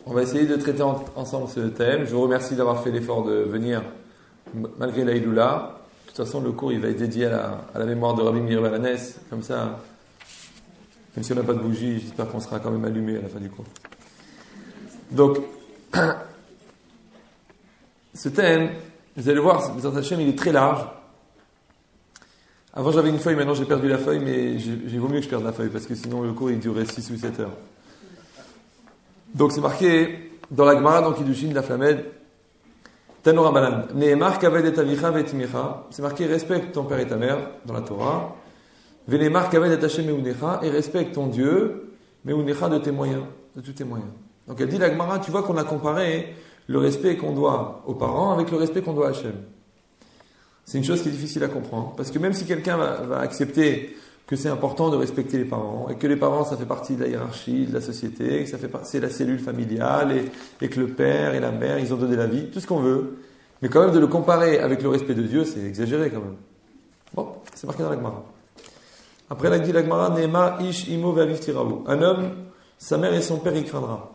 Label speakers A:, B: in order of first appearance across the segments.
A: On va essayer de traiter ensemble ce thème. Je vous remercie d'avoir fait l'effort de venir malgré la Iloula. De toute façon, le cours il va être dédié à la mémoire de Rabbi Meir Balanes. Comme ça, même si on n'a pas de bougie, j'espère qu'on sera quand même allumé à la fin du cours. Donc, ce thème, vous allez voir, il est très large. Avant j'avais une feuille, maintenant j'ai perdu la feuille, mais j'ai vaut mieux que je perde la feuille, parce que sinon le cours il durerait 6 ou 7 heures. Donc c'est marqué dans la Gemara, dans Kiddushin, la Flamed, Tano Rabbanan, Nehemar kaved et avicha ve'etmicha, c'est marqué respecte ton père et ta mère dans la Torah, Ve'nehemar kaved et Hashem meunecha, et respecte ton Dieu, meunecha de tes moyens, de tous tes moyens. Donc elle dit la Gemara, tu vois qu'on a comparé le respect qu'on doit aux parents avec le respect qu'on doit à Hashem. C'est une chose qui est difficile à comprendre, parce que même si quelqu'un va accepter que c'est important de respecter les parents, et que les parents ça fait partie de la hiérarchie, de la société, que c'est la cellule familiale, et que le père et la mère ils ont donné la vie, tout ce qu'on veut, mais quand même de le comparer avec le respect de Dieu, c'est exagéré quand même. Bon, c'est marqué dans la Gemara. Après elle a dit la Gemara, Nema ish imo ve'aviv tiraou. Un homme, sa mère et son père il craindra.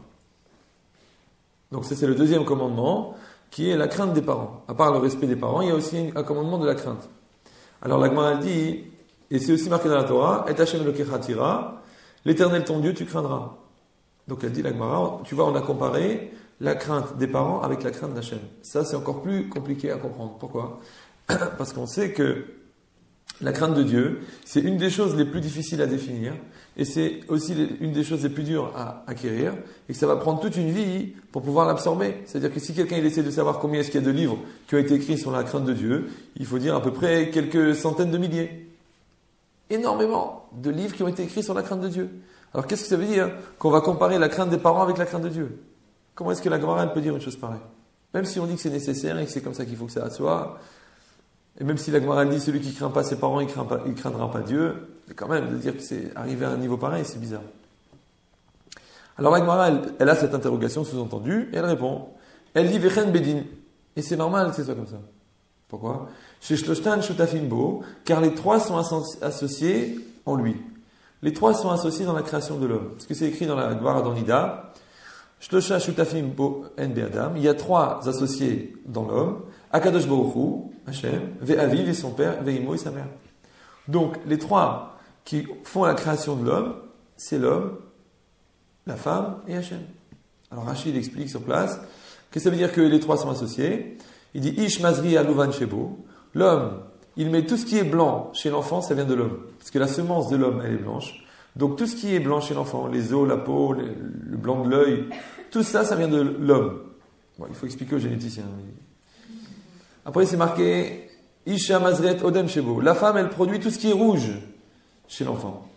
A: Donc ça c'est le deuxième commandement, qui est la crainte des parents. À part le respect des parents, il y a aussi un commandement de la crainte. Alors la Gemara dit, et c'est aussi marqué dans la Torah, et Hashem Elokecha tira, l'Éternel ton Dieu tu craindras. Donc elle dit la Gemara, tu vois on a comparé la crainte des parents avec la crainte d'Hachem. Ça c'est encore plus compliqué à comprendre. Pourquoi ? Parce qu'on sait que la crainte de Dieu, c'est une des choses les plus difficiles à définir, et c'est aussi une des choses les plus dures à acquérir, et que ça va prendre toute une vie pour pouvoir l'absorber. C'est-à-dire que si quelqu'un il essaie de savoir combien est-ce qu'il y a de livres qui ont été écrits sur la crainte de Dieu, il faut dire à peu près quelques centaines de milliers. Énormément de livres qui ont été écrits sur la crainte de Dieu. Alors qu'est-ce que ça veut dire qu'on va comparer la crainte des parents avec la crainte de Dieu ? Comment est-ce que la Gemara peut dire une chose pareille ? Même si on dit que c'est nécessaire et que c'est comme ça qu'il faut que ça soit, et même si la Gemara dit celui qui craint pas ses parents, il craindra pas Dieu, mais quand même, de dire que c'est arrivé à un niveau pareil, c'est bizarre. Alors la Gemara, elle a cette interrogation sous-entendue, et elle répond. Elle dit Vechen Bedin. Et c'est normal que ce soit comme ça. Pourquoi ? Chez Shloshtan Shutafim Bo, car les trois sont associés en lui. Les trois sont associés dans la création de l'homme. Parce que c'est écrit dans la Gemara dans Nida. Shlosha Shutafim Bo En Be'adam. Il y a trois associés dans l'homme. Akadosh Baruch Hu, Hashem, Ve'aviv et son père, Ve'imo et sa mère. Donc, les trois qui font la création de l'homme, c'est l'homme, la femme et Hashem. Alors, Rachid explique sur place que ça veut dire que les trois sont associés. Il dit, Ish Mazri Aluvan Shebo. L'homme, il met tout ce qui est blanc chez l'enfant, ça vient de l'homme. Parce que la semence de l'homme, elle est blanche. Donc, tout ce qui est blanc chez l'enfant, les os, la peau, le blanc de l'œil, tout ça, ça vient de l'homme. Bon, il faut expliquer aux généticiens. Après, c'est marqué Isha Mazret Odem Shebo. La femme, elle produit tout ce qui est rouge chez l'enfant.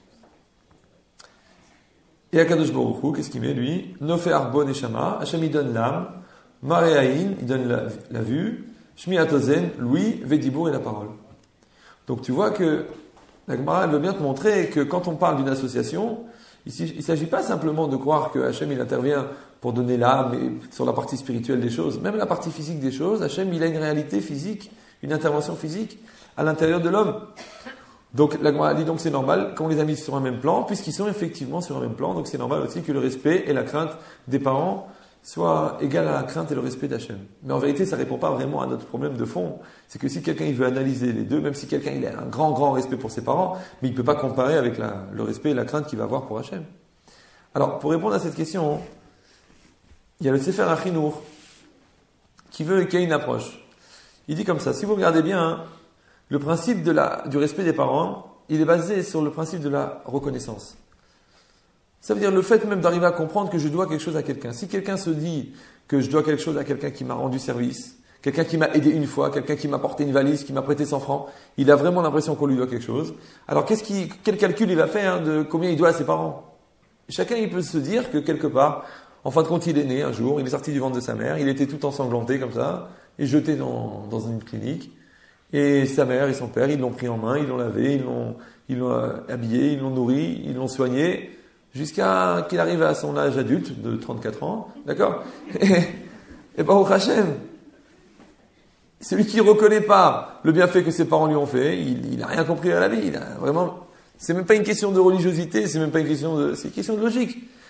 A: Et Akadosh Baruch Hu, qu'est-ce qu'il met, lui ? Nofe Arbon et Shama. Hachem, il donne l'âme. Maréaïn, il donne la vue. Shmi Atozen, l'ouïe, Védibour et la parole. Donc, tu vois que la Gemara, elle veut bien te montrer que quand on parle d'une association, il ne s'agit pas simplement de croire que Hachem, il intervient pour donner l'âme et sur la partie spirituelle des choses. Même la partie physique des choses, Hachem, il a une réalité physique, une intervention physique à l'intérieur de l'homme. Donc, la Gemara dit donc c'est normal qu'on les a mis sur un même plan, puisqu'ils sont effectivement sur un même plan. Donc, c'est normal aussi que le respect et la crainte des parents soient égales à la crainte et le respect d'Hachem. Mais en vérité, ça ne répond pas vraiment à notre problème de fond. C'est que si quelqu'un il veut analyser les deux, même si quelqu'un il a un grand respect pour ses parents, mais il ne peut pas comparer avec le respect et la crainte qu'il va avoir pour Hachem. Alors, pour répondre à cette question, il y a le Sefer Achinour qui veut qu'il y ait une approche. Il dit comme ça, si vous regardez bien, le principe du respect des parents, il est basé sur le principe de la reconnaissance. Ça veut dire le fait même d'arriver à comprendre que je dois quelque chose à quelqu'un. Si quelqu'un se dit que je dois quelque chose à quelqu'un qui m'a rendu service, quelqu'un qui m'a aidé une fois, quelqu'un qui m'a porté une valise, qui m'a prêté 100 francs, il a vraiment l'impression qu'on lui doit quelque chose. Alors quel calcul il va faire de combien il doit à ses parents ? Chacun il peut se dire que quelque part, en fin de compte il est né un jour, il est sorti du ventre de sa mère, il était tout ensanglanté comme ça, et jeté dans une clinique. Et sa mère et son père, ils l'ont pris en main, ils l'ont lavé, ils l'ont habillé, ils l'ont nourri, ils l'ont soigné, jusqu'à qu'il arrive à son âge adulte de 34 ans, d'accord ? Et Baruch Hashem, celui qui ne reconnaît pas le bienfait que ses parents lui ont fait, il n'a rien compris à la vie. C'est même pas une question de religiosité, c'est une question de logique.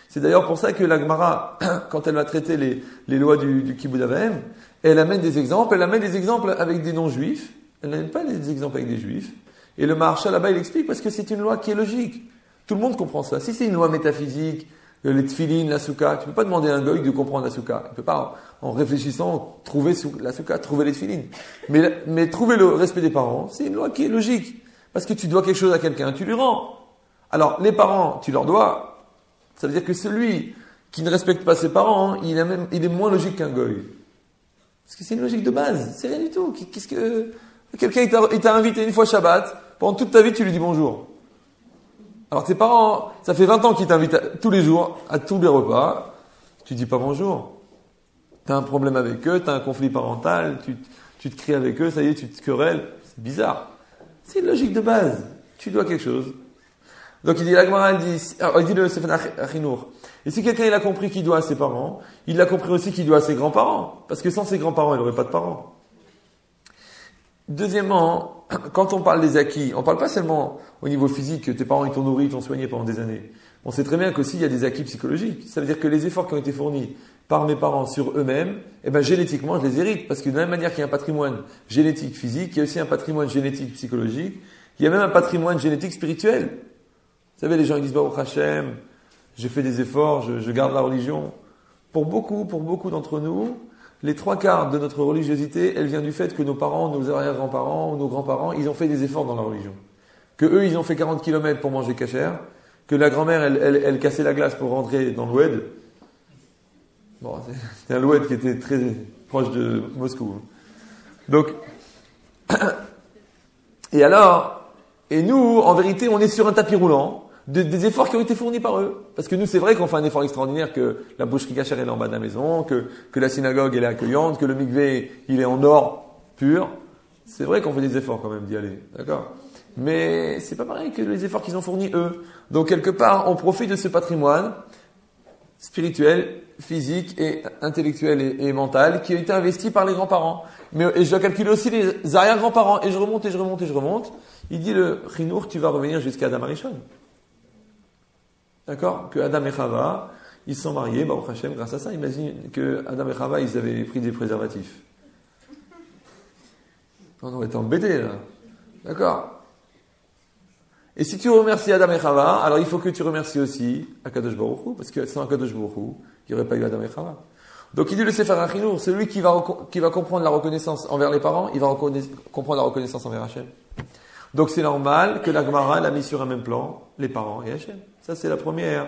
A: C'est d'ailleurs pour ça que la Gemara, quand elle va traiter les lois du Kibbout Av Va'em, elle amène des exemples avec des non-juifs, elle n'amène pas des exemples avec des juifs. Et le Maharsha là-bas, il explique parce que c'est une loi qui est logique. Tout le monde comprend ça. Si c'est une loi métaphysique, les tfilines, la souka, tu peux pas demander à un goy de comprendre la souka. Il peut pas, en réfléchissant, trouver la souka, trouver les tfilines. Mais trouver le respect des parents, c'est une loi qui est logique. Parce que tu dois quelque chose à quelqu'un, tu lui rends. Alors, les parents, tu leur dois. Ça veut dire que celui qui ne respecte pas ses parents, il est moins logique qu'un goy. Parce que c'est une logique de base. C'est rien du tout. Qu'est-ce que, quelqu'un, il t'a invité une fois Shabbat, pendant toute ta vie, tu lui dis bonjour. Alors tes parents, ça fait 20 ans qu'ils t'invitent tous les jours, à tous les repas, tu dis pas bonjour. T'as un problème avec eux, t'as un conflit parental, tu te cries avec eux, ça y est, tu te querelles. C'est bizarre. C'est une logique de base. Tu dois quelque chose. Donc il dit, la Gemara, il dit le Sefer Achinour. Et si quelqu'un il a compris qu'il doit à ses parents, il a compris aussi qu'il doit à ses grands-parents. Parce que sans ses grands-parents, il n'aurait pas de parents. Deuxièmement, quand on parle des acquis, on parle pas seulement au niveau physique, que tes parents ils t'ont nourri, ils t'ont soigné pendant des années. On sait très bien qu'aussi il y a des acquis psychologiques. Ça veut dire que les efforts qui ont été fournis par mes parents sur eux-mêmes, génétiquement, je les hérite. Parce que de la même manière qu'il y a un patrimoine génétique physique, il y a aussi un patrimoine génétique psychologique. Il y a même un patrimoine génétique spirituel. Vous savez, les gens ils disent, Baruch Hashem, j'ai fait des efforts, je garde la religion. Pour beaucoup d'entre nous, les 3/4 de notre religiosité, elle vient du fait que nos parents, nos arrière-grands-parents, ou nos grands-parents, ils ont fait des efforts dans la religion. Que eux, ils ont fait 40 km pour manger kasher, que la grand-mère, elle cassait la glace pour rentrer dans l'Oued. Bon, c'était un l'Oued qui était très proche de Moscou. Donc, et nous, en vérité, on est sur un tapis roulant, des efforts qui ont été fournis par eux. Parce que nous, c'est vrai qu'on fait un effort extraordinaire, que la boucherie kasher elle est en bas de la maison, que la synagogue elle est accueillante, que le mikvé il est en or pur. C'est vrai qu'on fait des efforts quand même d'y aller, d'accord? Mais c'est pas pareil que les efforts qu'ils ont fournis eux. Donc quelque part, on profite de ce patrimoine spirituel, physique et intellectuel et mental qui a été investi par les grands-parents. Et je dois calculer aussi les arrière-grands-parents. Et je remonte. Il dit le Chinour, tu vas revenir jusqu'à Adam Arishon. D'accord? Que Adam et Chava, ils se sont mariés, Baruch Hashem, grâce à ça. Imagine que Adam et Chava, ils avaient pris des préservatifs. On aurait été embêtés, là. D'accord? Et si tu remercies Adam et Chava, alors il faut que tu remercies aussi Akadosh Baruch Hu, parce que sans Akadosh Baruch Hu, il n'y aurait pas eu Adam et Chava. Donc il dit le Sefer Achinour, celui qui va comprendre la reconnaissance envers les parents, il va comprendre la reconnaissance envers Hachem. Donc c'est normal que la Gemara l'a mis sur un même plan, les parents et Hachem. Ça c'est la première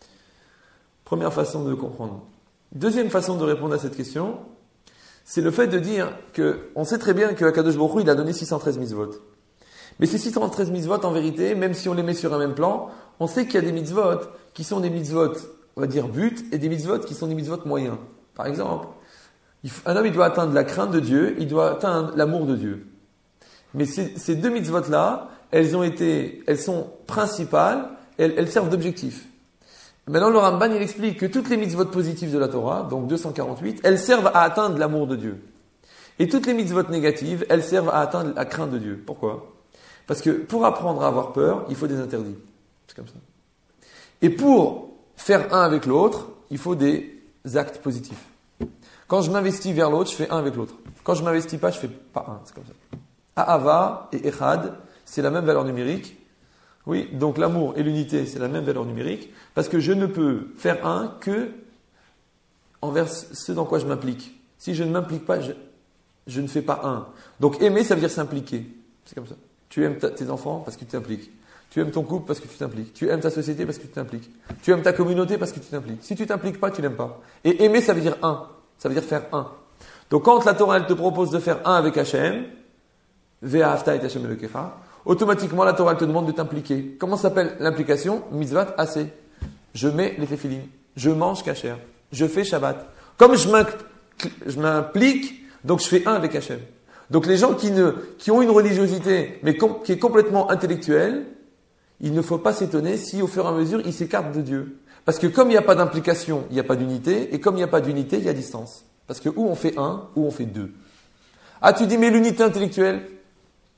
A: façon de comprendre. Deuxième façon de répondre à cette question, c'est le fait de dire que on sait très bien que Akadosh Baruch Hu, il a donné 613 mitzvot. Mais ces 613 mitzvot, en vérité, même si on les met sur un même plan, on sait qu'il y a des mitzvot qui sont des mitzvot, on va dire but, et des mitzvot qui sont des mitzvot moyens. Par exemple, un homme il doit atteindre la crainte de Dieu, il doit atteindre l'amour de Dieu. Mais ces deux mitzvot-là, elles sont principales, elles servent d'objectif. Maintenant, le Ramban, il explique que toutes les mitzvot positives de la Torah, donc 248, elles servent à atteindre l'amour de Dieu. Et toutes les mitzvot négatives, elles servent à atteindre la crainte de Dieu. Pourquoi? Parce que pour apprendre à avoir peur, il faut des interdits. C'est comme ça. Et pour faire un avec l'autre, il faut des actes positifs. Quand je m'investis vers l'autre, je fais un avec l'autre. Quand je m'investis pas, je fais pas un. C'est comme ça. Ahava et Echad, c'est la même valeur numérique. Oui, donc l'amour et l'unité, c'est la même valeur numérique. Parce que je ne peux faire un que envers ce dans quoi je m'implique. Si je ne m'implique pas, je ne fais pas un. Donc aimer, ça veut dire s'impliquer. C'est comme ça. Tu aimes tes enfants parce que tu t'impliques. Tu aimes ton couple parce que tu t'impliques. Tu aimes ta société parce que tu t'impliques. Tu aimes ta communauté parce que tu t'impliques. Si tu t'impliques pas, tu n'aimes pas. Et aimer, ça veut dire un. Ça veut dire faire un. Donc quand la Torah elle te propose de faire un avec Hachem, Ve'ahavta et Hachem Elokecha, automatiquement la Torah elle te demande de t'impliquer. Comment s'appelle l'implication? Mitzvat assez. Je mets les téphilines. Je mange kasher. Je fais Shabbat. Comme je m'implique, donc je fais un avec Hachem. Donc les gens qui ont une religiosité, mais qui est complètement intellectuelle, il ne faut pas s'étonner si au fur et à mesure ils s'écartent de Dieu. Parce que comme il n'y a pas d'implication, il n'y a pas d'unité, et comme il n'y a pas d'unité, il y a distance. Parce que ou on fait un, ou on fait deux. Ah, tu dis mais l'unité intellectuelle,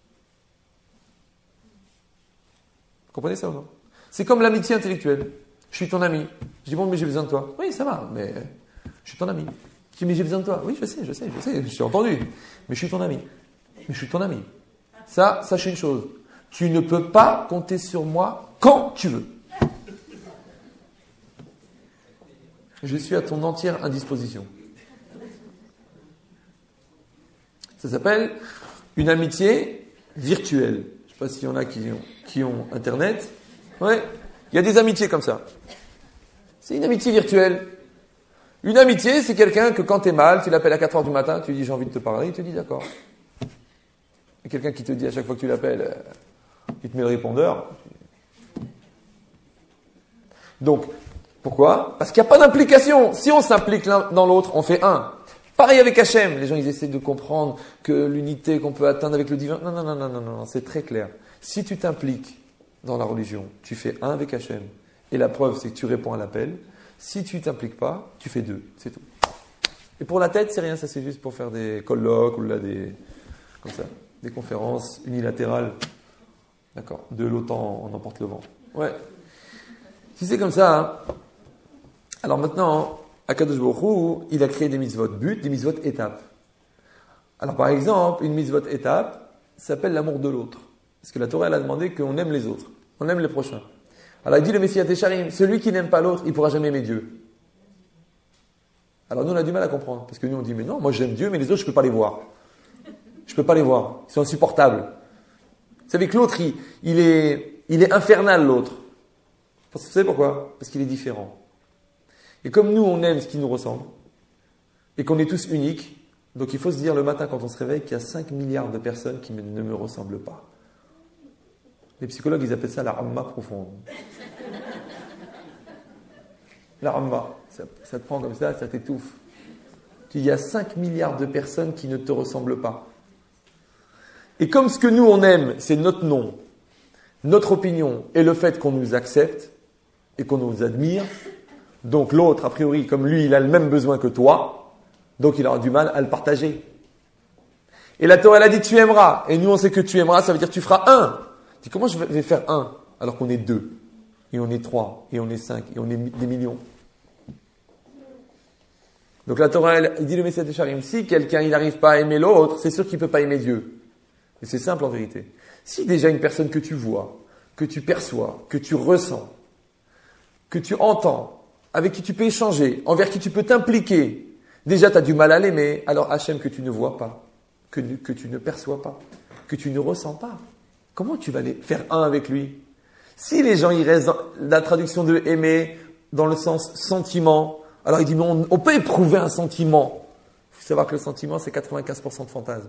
A: vous comprenez ça ou non? C'est comme l'amitié intellectuelle. Je suis ton ami. Je dis, bon, mais j'ai besoin de toi. Oui, ça va, mais je suis ton ami. Je dis, mais j'ai besoin de toi. Oui, je sais, je t'ai entendu. Mais je suis ton ami. Mais je suis ton ami. Ça, sache une chose. Tu ne peux pas compter sur moi quand tu veux. Je suis à ton entière indisposition. Ça s'appelle une amitié virtuelle. Je ne sais pas s'il y en a qui ont Internet. Ouais. Il y a des amitiés comme ça. C'est une amitié virtuelle. Une amitié, c'est quelqu'un que quand tu es mal, tu l'appelles à 4 heures du matin, tu lui dis j'ai envie de te parler, il te dit d'accord. Et quelqu'un qui te dit à chaque fois que tu l'appelles, il te met le répondeur. Donc, pourquoi? Parce qu'il n'y a pas d'implication. Si on s'implique l'un dans l'autre, on fait un. Pareil avec Hachem. Les gens, ils essaient de comprendre que l'unité qu'on peut atteindre avec le divin. Non, c'est très clair. Si tu t'impliques dans la religion, tu fais un avec Hachem. Et la preuve, c'est que tu réponds à l'appel. Si tu t'impliques pas, tu fais deux. C'est tout. Et pour la tête, c'est rien. Ça, c'est juste pour faire des colloques ou là des conférences unilatérales. D'accord. De l'OTAN, on emporte le vent. Ouais. Si c'est comme ça, hein. Alors maintenant, Akadosh Baruch Hu, il a créé des mitzvot but, des mitzvot étapes. Alors par exemple, une mitzvot étape s'appelle l'amour de l'autre. Parce que la Torah, elle a demandé qu'on aime les autres. On aime les prochains. Alors il dit le Messias Tesharim, celui qui n'aime pas l'autre, il ne pourra jamais aimer Dieu. Alors nous, on a du mal à comprendre. Parce que nous, on dit, mais non, moi j'aime Dieu, mais les autres, je ne peux pas les voir. Je ne peux pas les voir. Ils sont insupportables. Vous savez que l'autre, il est infernal, l'autre. Vous savez pourquoi? Parce qu'il est différent. Et comme nous, on aime ce qui nous ressemble, et qu'on est tous uniques, donc il faut se dire le matin quand on se réveille qu'il y a 5 milliards de personnes qui ne me ressemblent pas. Les psychologues, ils appellent ça la ramma profonde. La ramma, ça te prend comme ça t'étouffe. Il y a 5 milliards de personnes qui ne te ressemblent pas. Et comme ce que nous, on aime, c'est notre nom, notre opinion, et le fait qu'on nous accepte, et qu'on nous admire, donc l'autre, a priori, comme lui, il a le même besoin que toi, donc il aura du mal à le partager. Et la Torah, elle a dit tu aimeras. Et nous, on sait que tu aimeras, ça veut dire tu feras un. Tu dis comment je vais faire un alors qu'on est 2, et on est 3, et on est 5, et on est des millions. Donc la Torah, elle dit le Messias Tesharim, si quelqu'un il n'arrive pas à aimer l'autre, c'est sûr qu'il ne peut pas aimer Dieu. Et c'est simple en vérité. Si déjà une personne que tu vois, que tu perçois, que tu ressens, que tu entends, avec qui tu peux échanger, envers qui tu peux t'impliquer, déjà tu as du mal à l'aimer, alors Hachem que tu ne vois pas, que tu ne perçois pas, que tu ne ressens pas, comment tu vas aller faire un avec lui? Si les gens ils restent dans la traduction de aimer dans le sens sentiment, alors il dit mais on peut éprouver un sentiment. Il faut savoir que le sentiment c'est 95% de fantasme.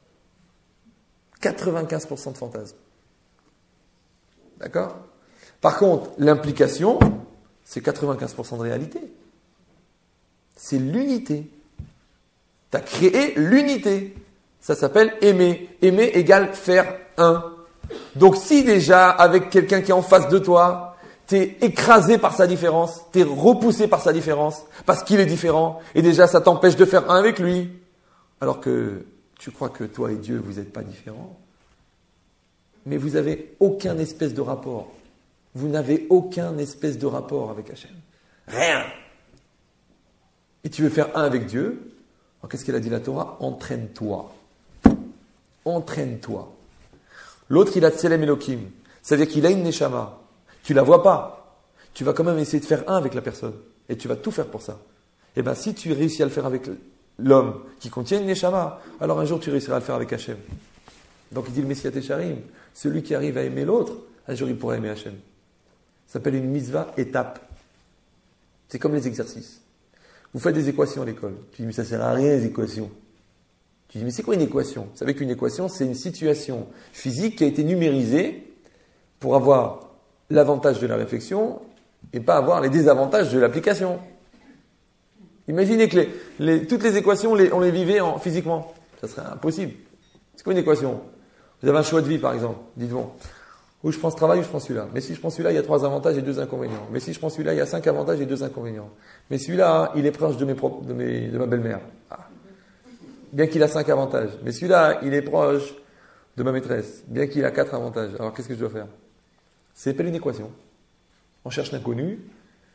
A: 95% de fantasme. D'accord? Par contre, l'implication, c'est 95% de réalité. C'est l'unité. Tu as créé l'unité. Ça s'appelle aimer. Aimer égale faire un. Donc si déjà, avec quelqu'un qui est en face de toi, tu es écrasé par sa différence, tu es repoussé par sa différence, parce qu'il est différent, et déjà ça t'empêche de faire un avec lui, alors que tu crois que toi et Dieu, vous n'êtes pas différents, mais vous n'avez aucun espèce de rapport. Vous n'avez aucun espèce de rapport avec Hachem. Rien. Et tu veux faire un avec Dieu, alors qu'est-ce qu'elle a dit la Torah? Entraîne-toi. Entraîne-toi. L'autre, il a Tselem Elohim. C'est-à-dire qu'il a une Neshama. Tu la vois pas. Tu vas quand même essayer de faire un avec la personne. Et tu vas tout faire pour ça. Et bien, si tu réussis à le faire avec l'homme qui contient une Neshama, alors un jour tu réussiras à le faire avec Hachem. Donc il dit le Messias Tesharim, celui qui arrive à aimer l'autre, un jour il pourra aimer Hachem. Ça s'appelle une mitzvah étape. C'est comme les exercices. Vous faites des équations à l'école. Tu dis, mais ça sert à rien les équations. Tu dis, mais c'est quoi une équation? Vous savez qu'une équation, c'est une situation physique qui a été numérisée pour avoir l'avantage de la réflexion et pas avoir les désavantages de l'application. Imaginez que toutes les équations, on les vivait physiquement. Ça serait impossible. C'est quoi une équation? Vous avez un choix de vie, par exemple. Dites bon, ou je prends ce travail ou je prends celui-là. Mais si je prends celui-là, il y a 3 avantages et 2 inconvénients. Mais si je prends celui-là, il y a 5 avantages et 2 inconvénients. Mais celui-là, il est proche de ma belle-mère. Ah. Bien qu'il a 5 avantages. Mais celui-là, il est proche de ma maîtresse. Bien qu'il a 4 avantages. Alors qu'est-ce que je dois faire? C'est pas une équation. On cherche l'inconnu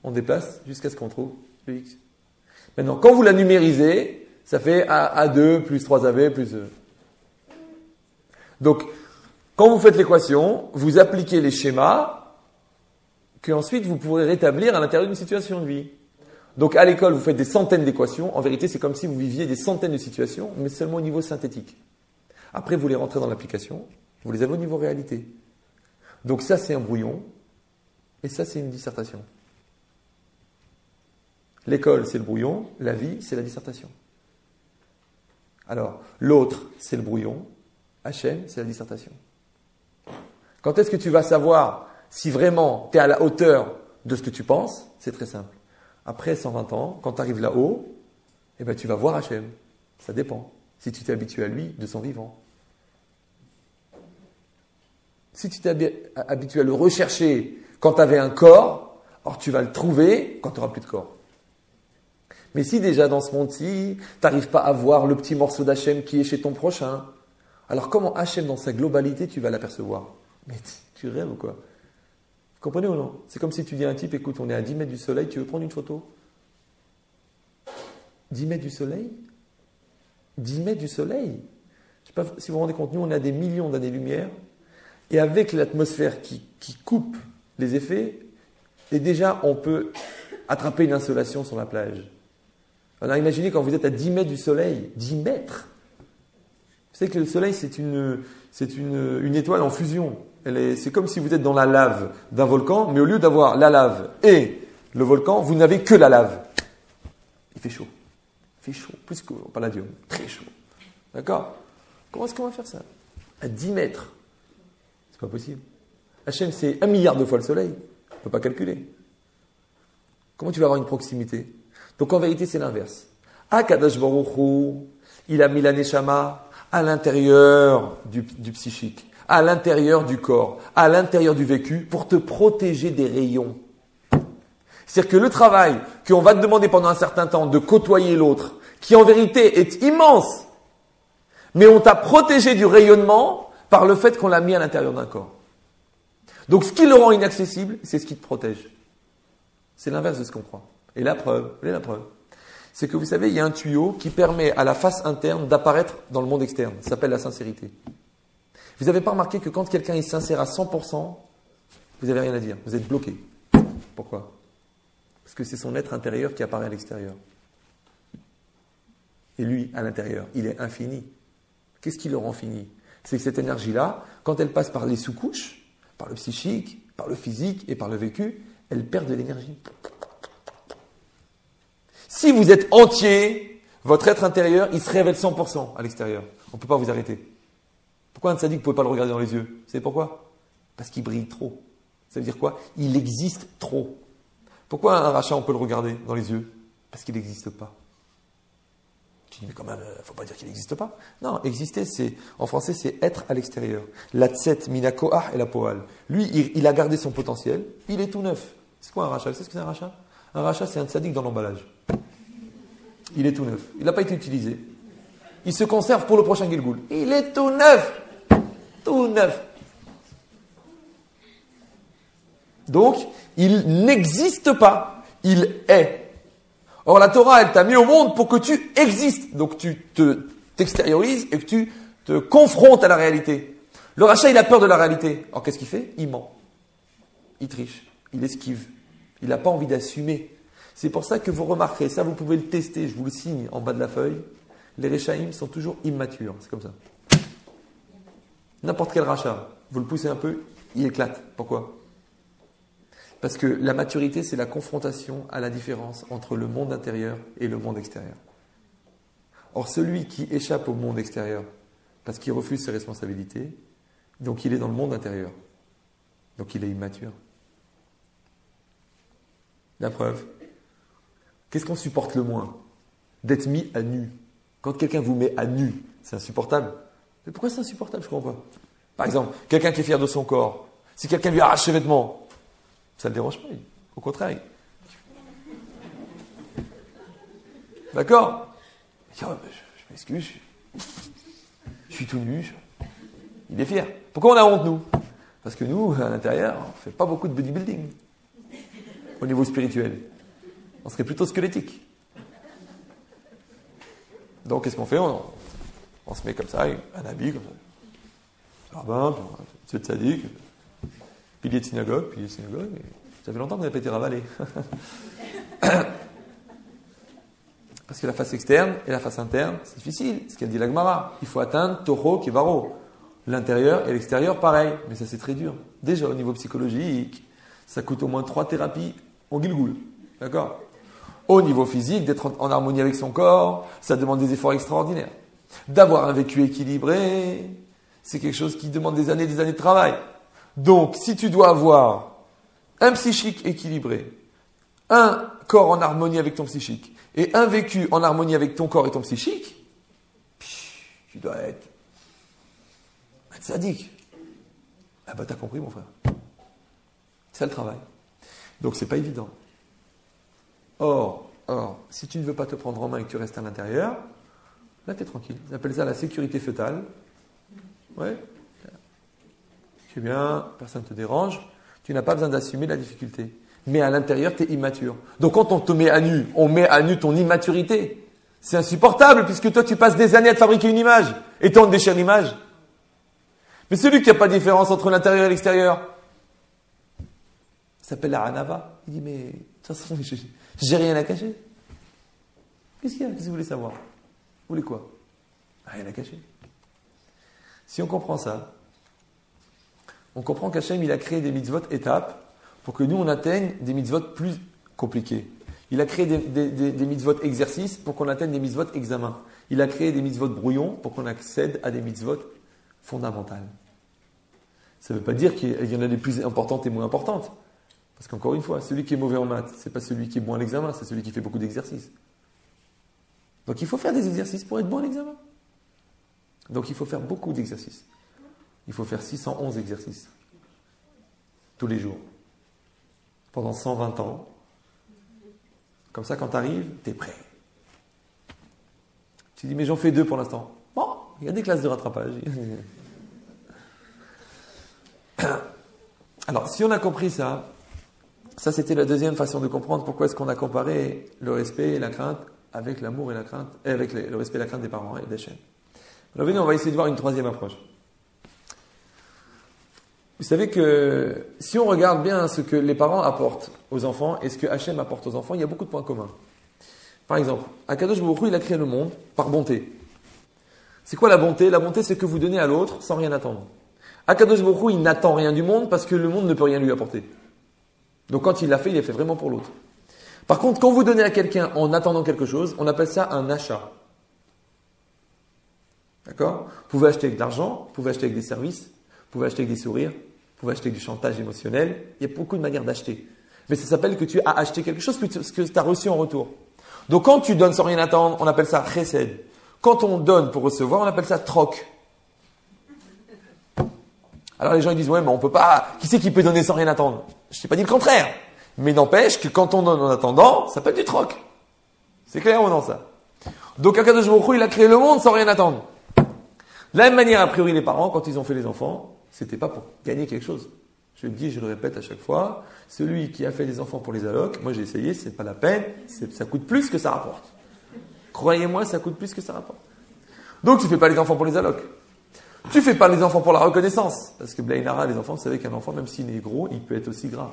A: On déplace jusqu'à ce qu'on trouve le x. Maintenant, quand vous la numérisez, ça fait A2 plus 3AB plus E. Donc, quand vous faites l'équation, vous appliquez les schémas que ensuite vous pourrez rétablir à l'intérieur d'une situation de vie. Donc, à l'école, vous faites des centaines d'équations. En vérité, c'est comme si vous viviez des centaines de situations, mais seulement au niveau synthétique. Après, vous les rentrez dans l'application, vous les avez au niveau réalité. Donc, ça, c'est un brouillon, et ça, c'est une dissertation. L'école, c'est le brouillon, la vie, c'est la dissertation. Alors, l'autre, c'est le brouillon, HM, c'est la dissertation. Quand est-ce que tu vas savoir si vraiment tu es à la hauteur de ce que tu penses? C'est très simple. Après 120 ans, quand tu arrives là-haut, eh ben, tu vas voir HM. Ça dépend. Si tu t'es habitué à lui de son vivant. Si tu t'es habitué à le rechercher quand tu avais un corps, alors tu vas le trouver quand tu n'auras plus de corps. Mais si déjà dans ce monde-ci, tu n'arrives pas à voir le petit morceau d'Hachem qui est chez ton prochain, alors comment Hachem dans sa globalité tu vas l'apercevoir? Mais tu rêves ou quoi? Vous comprenez ou non? C'est comme si tu dis à un type, écoute, on est à 10 mètres du soleil, tu veux prendre une photo? 10 mètres du soleil? 10 mètres du soleil? Je ne sais pas si vous vous rendez compte, nous on a des millions d'années-lumière, et avec l'atmosphère qui coupe les effets, et déjà on peut attraper une insolation sur la plage. Alors imaginez quand vous êtes à 10 mètres du soleil, 10 mètres. Vous savez que le soleil c'est une étoile en fusion. C'est comme si vous êtes dans la lave d'un volcan, mais au lieu d'avoir la lave et le volcan, vous n'avez que la lave. Il fait chaud. Il fait chaud, plus que palladium. Très chaud. D'accord? Comment est-ce qu'on va faire ça? À 10 mètres. C'est pas possible. Hachem, c'est 1 milliard de fois le soleil. On ne peut pas calculer. Comment tu vas avoir une proximité? Donc en vérité, c'est l'inverse. Akadosh Baruch Hu, il a mis la neshama à l'intérieur du psychique, à l'intérieur du corps, à l'intérieur du vécu, pour te protéger des rayons. C'est-à-dire que le travail qu'on va te demander pendant un certain temps de côtoyer l'autre, qui en vérité est immense, mais on t'a protégé du rayonnement par le fait qu'on l'a mis à l'intérieur d'un corps. Donc ce qui le rend inaccessible, c'est ce qui te protège. C'est l'inverse de ce qu'on croit. Et la preuve, c'est que vous savez, il y a un tuyau qui permet à la face interne d'apparaître dans le monde externe. Ça s'appelle la sincérité. Vous n'avez pas remarqué que quand quelqu'un est sincère à 100%, vous n'avez rien à dire. Vous êtes bloqué. Pourquoi? Parce que c'est son être intérieur qui apparaît à l'extérieur. Et lui, à l'intérieur, il est infini. Qu'est-ce qui le rend fini? C'est que cette énergie-là, quand elle passe par les sous-couches, par le psychique, par le physique et par le vécu, elle perd de l'énergie. Si vous êtes entier, votre être intérieur, il se révèle 100% à l'extérieur. On ne peut pas vous arrêter. Pourquoi un tzaddik, vous ne pouvez pas le regarder dans les yeux? Vous savez pourquoi? Parce qu'il brille trop. Ça veut dire quoi? Il existe trop. Pourquoi un rachat, on peut le regarder dans les yeux? Parce qu'il n'existe pas. Tu dis, mais quand même, il ne faut pas dire qu'il n'existe pas. Non, exister, en français, c'est être à l'extérieur. La tset, mina koach et la poal. Lui, il a gardé son potentiel. Il est tout neuf. C'est quoi un rachat? Vous savez ce que c'est un rachat? Un rachat, c'est un tzaddik dans l'emballage. Il est tout neuf. Il n'a pas été utilisé. Il se conserve pour le prochain Gilgoul. Il est tout neuf. Tout neuf. Donc, il n'existe pas. Il est. Or, la Torah, elle t'a mis au monde pour que tu existes. Donc, tu t'extériorises et que tu te confrontes à la réalité. Le rachat, il a peur de la réalité. Alors, qu'est-ce qu'il fait? Il ment. Il triche. Il esquive. Il n'a pas envie d'assumer. C'est pour ça que vous remarquerez, ça vous pouvez le tester, je vous le signe en bas de la feuille, les Rechaïm sont toujours immatures, c'est comme ça. N'importe quel rachat, vous le poussez un peu, il éclate. Pourquoi? Parce que la maturité, c'est la confrontation à la différence entre le monde intérieur et le monde extérieur. Or, celui qui échappe au monde extérieur, parce qu'il refuse ses responsabilités, donc il est dans le monde intérieur. Donc il est immature. La preuve. Qu'est-ce qu'on supporte le moins? D'être mis à nu. Quand quelqu'un vous met à nu, c'est insupportable. Mais pourquoi c'est insupportable? Je ne comprends pas. Par exemple, quelqu'un qui est fier de son corps, si quelqu'un lui arrache ses vêtements, ça ne le dérange pas. Au contraire. D'accord? Je m'excuse, je suis tout nu. Il est fier. Pourquoi on a honte, nous? Parce que nous, à l'intérieur, on ne fait pas beaucoup de bodybuilding. au niveau spirituel. On serait plutôt squelettique. Donc, qu'est-ce qu'on fait? On se met comme ça, avec un habit, comme ça. Rabbin, puis un petit de sadique, pilier de synagogue, et ça fait longtemps qu'on n'a pas été ravalé. Parce que la face externe et la face interne, c'est difficile. Ce qu'a dit la Gemara. Il faut atteindre Toho Kevaro. L'intérieur et l'extérieur, pareil. Mais ça, c'est très dur. Déjà, au niveau psychologique, ça coûte au moins 3 thérapies en Gilgoul. D'accord? Au niveau physique, d'être en harmonie avec son corps, ça demande des efforts extraordinaires. D'avoir un vécu équilibré, c'est quelque chose qui demande des années de travail. Donc, si tu dois avoir un psychique équilibré, un corps en harmonie avec ton psychique, et un vécu en harmonie avec ton corps et ton psychique, tu dois être sadique. Ah bah t'as compris mon frère. C'est le travail. Donc c'est pas évident. Or, si tu ne veux pas te prendre en main et que tu restes à l'intérieur, là t'es tranquille. Ils appellent ça la sécurité fœtale. Ouais. Tu es bien, personne ne te dérange, tu n'as pas besoin d'assumer la difficulté. Mais à l'intérieur, tu es immature. Donc quand on te met à nu, on met à nu ton immaturité. C'est insupportable puisque toi tu passes des années à te fabriquer une image et toi on te déchire l'image. Mais celui qui n'a pas de différence entre l'intérieur et l'extérieur, ça s'appelle la Hanava. Il dit mais de toute façon j'ai rien à cacher. Qu'est-ce qu'il y a? Qu'est-ce que vous voulez savoir? Vous voulez quoi? Rien à cacher. Si on comprend ça, on comprend qu'Hachem il a créé des mitzvot étapes pour que nous, on atteigne des mitzvot plus compliqués. Il a créé des mitzvot exercices pour qu'on atteigne des mitzvot examens. Il a créé des mitzvot brouillons pour qu'on accède à des mitzvot fondamentales. Ça ne veut pas dire qu'il y en a des plus importantes et moins importantes. Parce qu'encore une fois, celui qui est mauvais en maths, ce n'est pas celui qui est bon à l'examen, c'est celui qui fait beaucoup d'exercices. Donc il faut faire des exercices pour être bon à l'examen. Donc il faut faire beaucoup d'exercices. Il faut faire 611 exercices. Tous les jours. Pendant 120 ans. Comme ça, quand tu arrives, tu es prêt. Tu dis, mais j'en fais 2 pour l'instant. Bon, il y a des classes de rattrapage. Alors, si on a compris ça, ça c'était la deuxième façon de comprendre pourquoi est-ce qu'on a comparé le respect et la crainte avec l'amour et la crainte, et avec le respect et la crainte des parents et d'Hachem. Alors venez, on va essayer de voir une troisième approche. Vous savez que si on regarde bien ce que les parents apportent aux enfants et ce que Hachem apporte aux enfants, il y a beaucoup de points communs. Par exemple, Akadosh Baruch Hu, il a créé le monde par bonté. C'est quoi la bonté? La bonté, c'est que vous donnez à l'autre sans rien attendre. Akadosh Baruch Hu, il n'attend rien du monde parce que le monde ne peut rien lui apporter. Donc quand il l'a fait vraiment pour l'autre. Par contre, quand vous donnez à quelqu'un en attendant quelque chose, on appelle ça un achat. D'accord? Vous pouvez acheter avec de l'argent, vous pouvez acheter avec des services, vous pouvez acheter avec des sourires, vous pouvez acheter avec du chantage émotionnel. Il y a beaucoup de manières d'acheter. Mais ça s'appelle que tu as acheté quelque chose que tu as reçu en retour. Donc quand tu donnes sans rien attendre, on appelle ça chesed. Quand on donne pour recevoir, on appelle ça troc. Alors les gens ils disent, ouais, mais on peut pas. Qui c'est qui peut donner sans rien attendre? Je t'ai pas dit le contraire. Mais n'empêche que quand on donne en attendant, ça s'appelle du troc. C'est clair ou non ça? Donc Akadosh Baruch Hu, il a créé le monde sans rien attendre. De la même manière, a priori, les parents, quand ils ont fait les enfants, c'était pas pour gagner quelque chose. Je le dis, je le répète à chaque fois, celui qui a fait des enfants pour les allocs, moi j'ai essayé, c'est pas la peine, ça coûte plus que ça rapporte. Croyez-moi, ça coûte plus que ça rapporte. Donc tu fais pas les enfants pour les allocs. Tu fais pas les enfants pour la reconnaissance. Parce que Blainara, les enfants, vous savez qu'un enfant, même s'il est gros, il peut être aussi gras.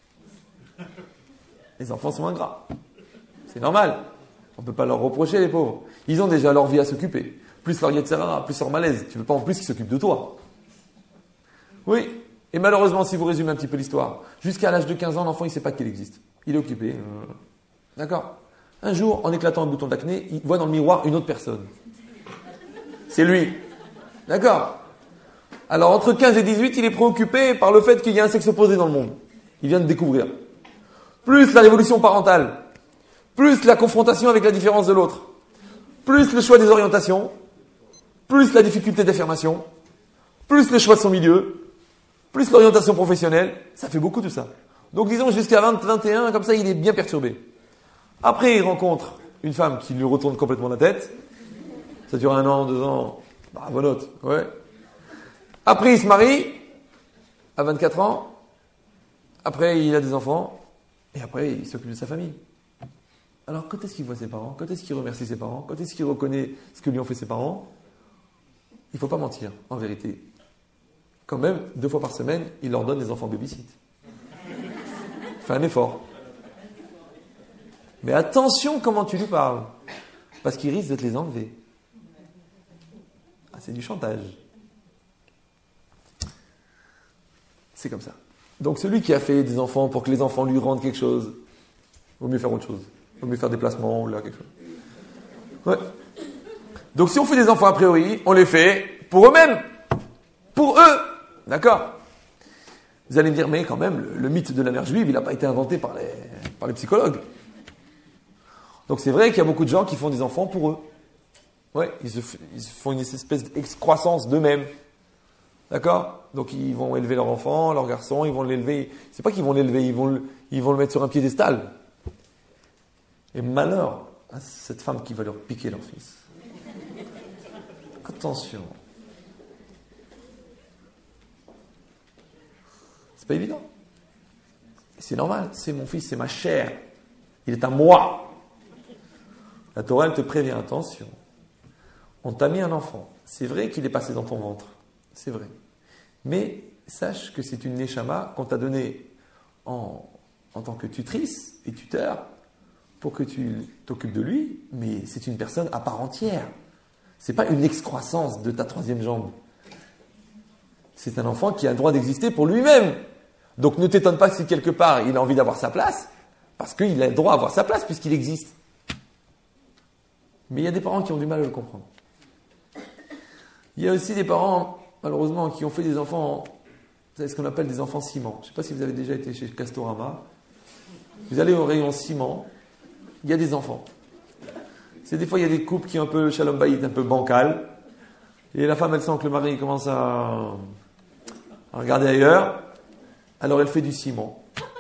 A: Les enfants sont ingrats. C'est normal. On ne peut pas leur reprocher, les pauvres. Ils ont déjà leur vie à s'occuper. Plus leur yetzerara, plus leur malaise. Tu ne veux pas en plus qu'ils s'occupent de toi. Oui. Et malheureusement, si vous résumez un petit peu l'histoire, jusqu'à l'âge de 15 ans, l'enfant, il ne sait pas qu'il existe. Il est occupé. D'accord. Un jour, en éclatant un bouton d'acné, il voit dans le miroir une autre personne. C'est lui. D'accord. Alors, entre 15 et 18, il est préoccupé par le fait qu'il y a un sexe opposé dans le monde. Il vient de découvrir. Plus la révolution parentale. Plus la confrontation avec la différence de l'autre. Plus le choix des orientations. Plus la difficulté d'affirmation. Plus le choix de son milieu. Plus l'orientation professionnelle. Ça fait beaucoup tout ça. Donc, disons, jusqu'à 20, 21, comme ça, il est bien perturbé. Après, il rencontre une femme qui lui retourne complètement la tête. Ça dure 1 an, 2 ans. Bravo note, ouais. Après, il se marie, à 24 ans. Après, il a des enfants. Et après, il s'occupe de sa famille. Alors, quand est-ce qu'il voit ses parents? Quand est-ce qu'il remercie ses parents? Quand est-ce qu'il reconnaît ce que lui ont fait ses parents? Il ne faut pas mentir, en vérité. Quand même, 2 fois par semaine, il leur donne des enfants baby-sit. Fais un effort. Mais attention comment tu lui parles. Parce qu'il risque de te les enlever. Ah, c'est du chantage. C'est comme ça. Donc celui qui a fait des enfants pour que les enfants lui rendent quelque chose, vaut mieux faire autre chose. Vaut mieux faire des placements ou là quelque chose. Ouais. Donc si on fait des enfants a priori, on les fait pour eux-mêmes. Pour eux. D'accord? Vous allez me dire, mais quand même, le mythe de la mère juive, il n'a pas été inventé par les psychologues. Donc c'est vrai qu'il y a beaucoup de gens qui font des enfants pour eux. Ouais, ils font une espèce d'excroissance d'eux-mêmes. D'accord? Donc ils vont élever leur enfant, leur garçon, ils vont l'élever. C'est pas qu'ils vont l'élever, ils vont le mettre sur un piédestal. Et malheur à cette femme qui va leur piquer leur fils. Attention. C'est pas évident. C'est normal, c'est mon fils, c'est ma chair. Il est à moi. La Torah, elle te prévient, attention. On t'a mis un enfant. C'est vrai qu'il est passé dans ton ventre. C'est vrai. Mais sache que c'est une neshama qu'on t'a donnée en tant que tutrice et tuteur pour que tu t'occupes de lui, mais c'est une personne à part entière. C'est pas une excroissance de ta 3e jambe. C'est un enfant qui a le droit d'exister pour lui-même. Donc ne t'étonne pas si quelque part il a envie d'avoir sa place, parce qu'il a le droit d'avoir sa place puisqu'il existe. Mais il y a des parents qui ont du mal à le comprendre. Il y a aussi des parents, malheureusement, qui ont fait des enfants, vous savez ce qu'on appelle des enfants ciment. Je ne sais pas si vous avez déjà été chez Castorama. Vous allez au rayon ciment, il y a des enfants. C'est des fois, il y a des couples qui ont un peu shalom bayit, un peu bancal. Et la femme, elle sent que le mari commence à regarder ailleurs. Alors elle fait du ciment.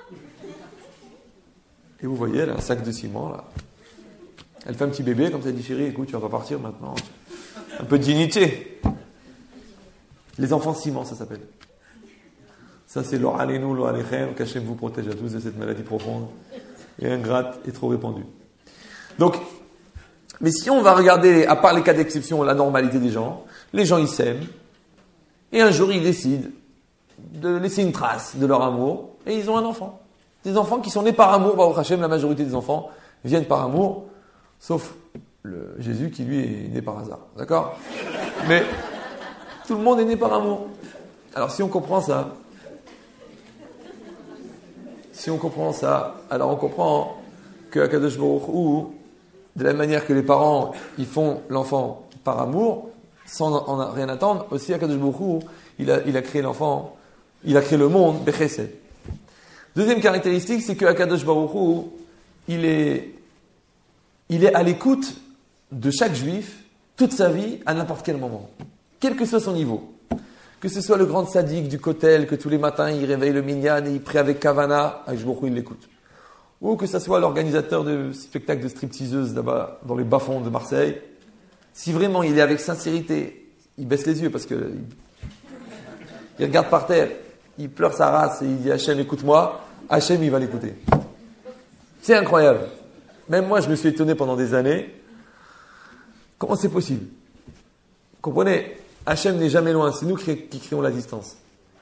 A: Et vous voyez, elle a un sac de ciment, là. Elle fait un petit bébé, comme ça, elle dit, chérie, écoute, tu vas pas partir maintenant. Un peu de dignité. Les enfants ciment, ça s'appelle. Ça, c'est lo alenu, lo alechem, qu'Hachem vous protège à tous de cette maladie profonde et ingrate et trop répandue. Donc, mais si on va regarder, à part les cas d'exception, la normalité des gens, les gens ils s'aiment, et un jour ils décident de laisser une trace de leur amour, et ils ont un enfant. Des enfants qui sont nés par amour, Baruch Hashem, la majorité des enfants viennent par amour, sauf Jésus qui lui est né par hasard. D'accord? Mais tout le monde est né par amour. Alors si on comprend ça, alors on comprend que Akadosh Baruch Hu, de la même manière que les parents, ils font l'enfant par amour, sans en rien attendre, aussi Akadosh Baruch Hu, il a créé l'enfant, il a créé le monde, Bechesed. Deuxième caractéristique, c'est que Akadosh Baruch Hu, il est à l'écoute de chaque juif, toute sa vie, à n'importe quel moment. Quel que soit son niveau. Que ce soit le grand sadique du Kotel, que tous les matins il réveille le minyan et il prie avec Kavana, Akadosh Baruch Hu, il l'écoute. Ou que ce soit l'organisateur de spectacles de stripteaseuses là-bas, dans les bas-fonds de Marseille. Si vraiment il est avec sincérité, il baisse les yeux parce que il regarde par terre, il pleure sa race et il dit Hachem, écoute-moi. Hachem, il va l'écouter. C'est incroyable. Même moi, je me suis étonné pendant des années. Comment c'est possible? Comprenez, Hachem n'est jamais loin, c'est nous qui créons la distance.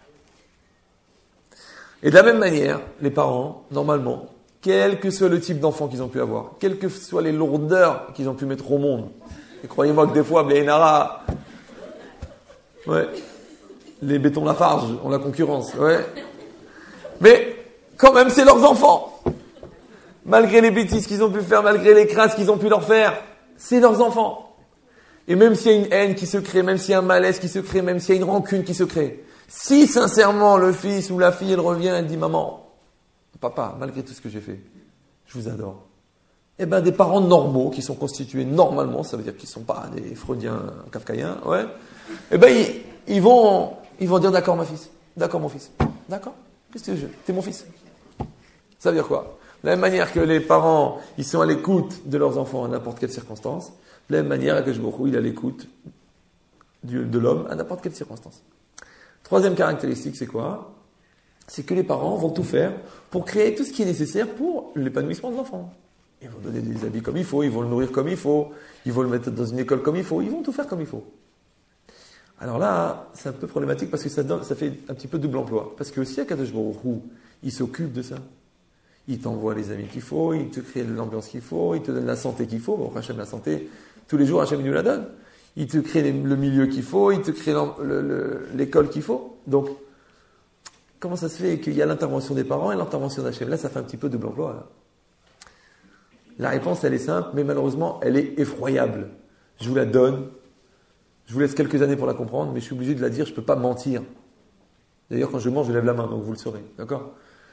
A: Et de la même manière, les parents, normalement, quel que soit le type d'enfant qu'ils ont pu avoir, quelles que soient les lourdeurs qu'ils ont pu mettre au monde, et croyez-moi que des fois, Béhénara, ouais, les bétons Lafarge ont la concurrence, ouais. Mais, quand même, c'est leurs enfants. Malgré les bêtises qu'ils ont pu faire, malgré les crasses qu'ils ont pu leur faire, c'est leurs enfants. Et même s'il y a une haine qui se crée, même s'il y a un malaise qui se crée, même s'il y a une rancune qui se crée, si sincèrement le fils ou la fille, elle revient, elle dit, maman, papa, malgré tout ce que j'ai fait, je vous adore. Eh ben, des parents normaux, qui sont constitués normalement, ça veut dire qu'ils ne sont pas des freudiens kafkaïens, ouais. Eh ben, ils vont dire, d'accord, mon fils. D'accord, mon fils. D'accord? Qu'est-ce que tu veux? T'es mon fils. Ça veut dire quoi? De la même manière que les parents, ils sont à l'écoute de leurs enfants à n'importe quelle circonstance, de la même manière que il est à l'écoute de l'homme à n'importe quelle circonstance. Troisième caractéristique, c'est quoi? c'est que les parents vont tout faire pour créer tout ce qui est nécessaire pour l'épanouissement de l'enfant. Ils vont donner des habits comme il faut, ils vont le nourrir comme il faut, ils vont le mettre dans une école comme il faut, ils vont tout faire comme il faut. Alors là, c'est un peu problématique parce que ça fait un petit peu double emploi. Parce que aussi, Akadosh Baruch Hu, il s'occupe de ça. Il t'envoie les amis qu'il faut, il te crée l'ambiance qu'il faut, il te donne la santé qu'il faut. Bon, Hachem, la santé, tous les jours, Hachem nous la donne. Il te crée le milieu qu'il faut, il te crée l'école qu'il faut. Donc, comment ça se fait qu'il y a l'intervention des parents et l'intervention d'Hachem? Là, ça fait un petit peu double emploi. Là. La réponse, elle est simple, mais malheureusement, elle est effroyable. Je vous la donne. Je vous laisse quelques années pour la comprendre, mais je suis obligé de la dire, je ne peux pas mentir. D'ailleurs, quand je mange, je lève la main, donc vous le saurez. D'accord?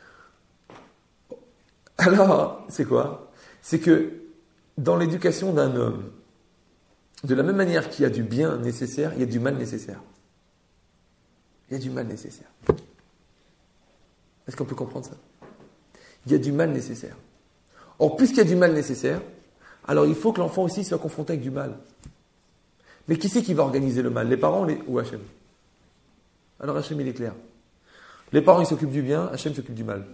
A: Alors, c'est quoi? C'est que dans l'éducation d'un homme, de la même manière qu'il y a du bien nécessaire, il y a du mal nécessaire. Il y a du mal nécessaire. Est-ce qu'on peut comprendre ça? Il y a du mal nécessaire. Or, puisqu'il y a du mal nécessaire, alors il faut que l'enfant aussi soit confronté avec du mal. Mais qui c'est qui va organiser le mal? Les parents ou Hachem? Alors Hachem, il est clair. Les parents, ils s'occupent du bien, Hachem s'occupe du mal.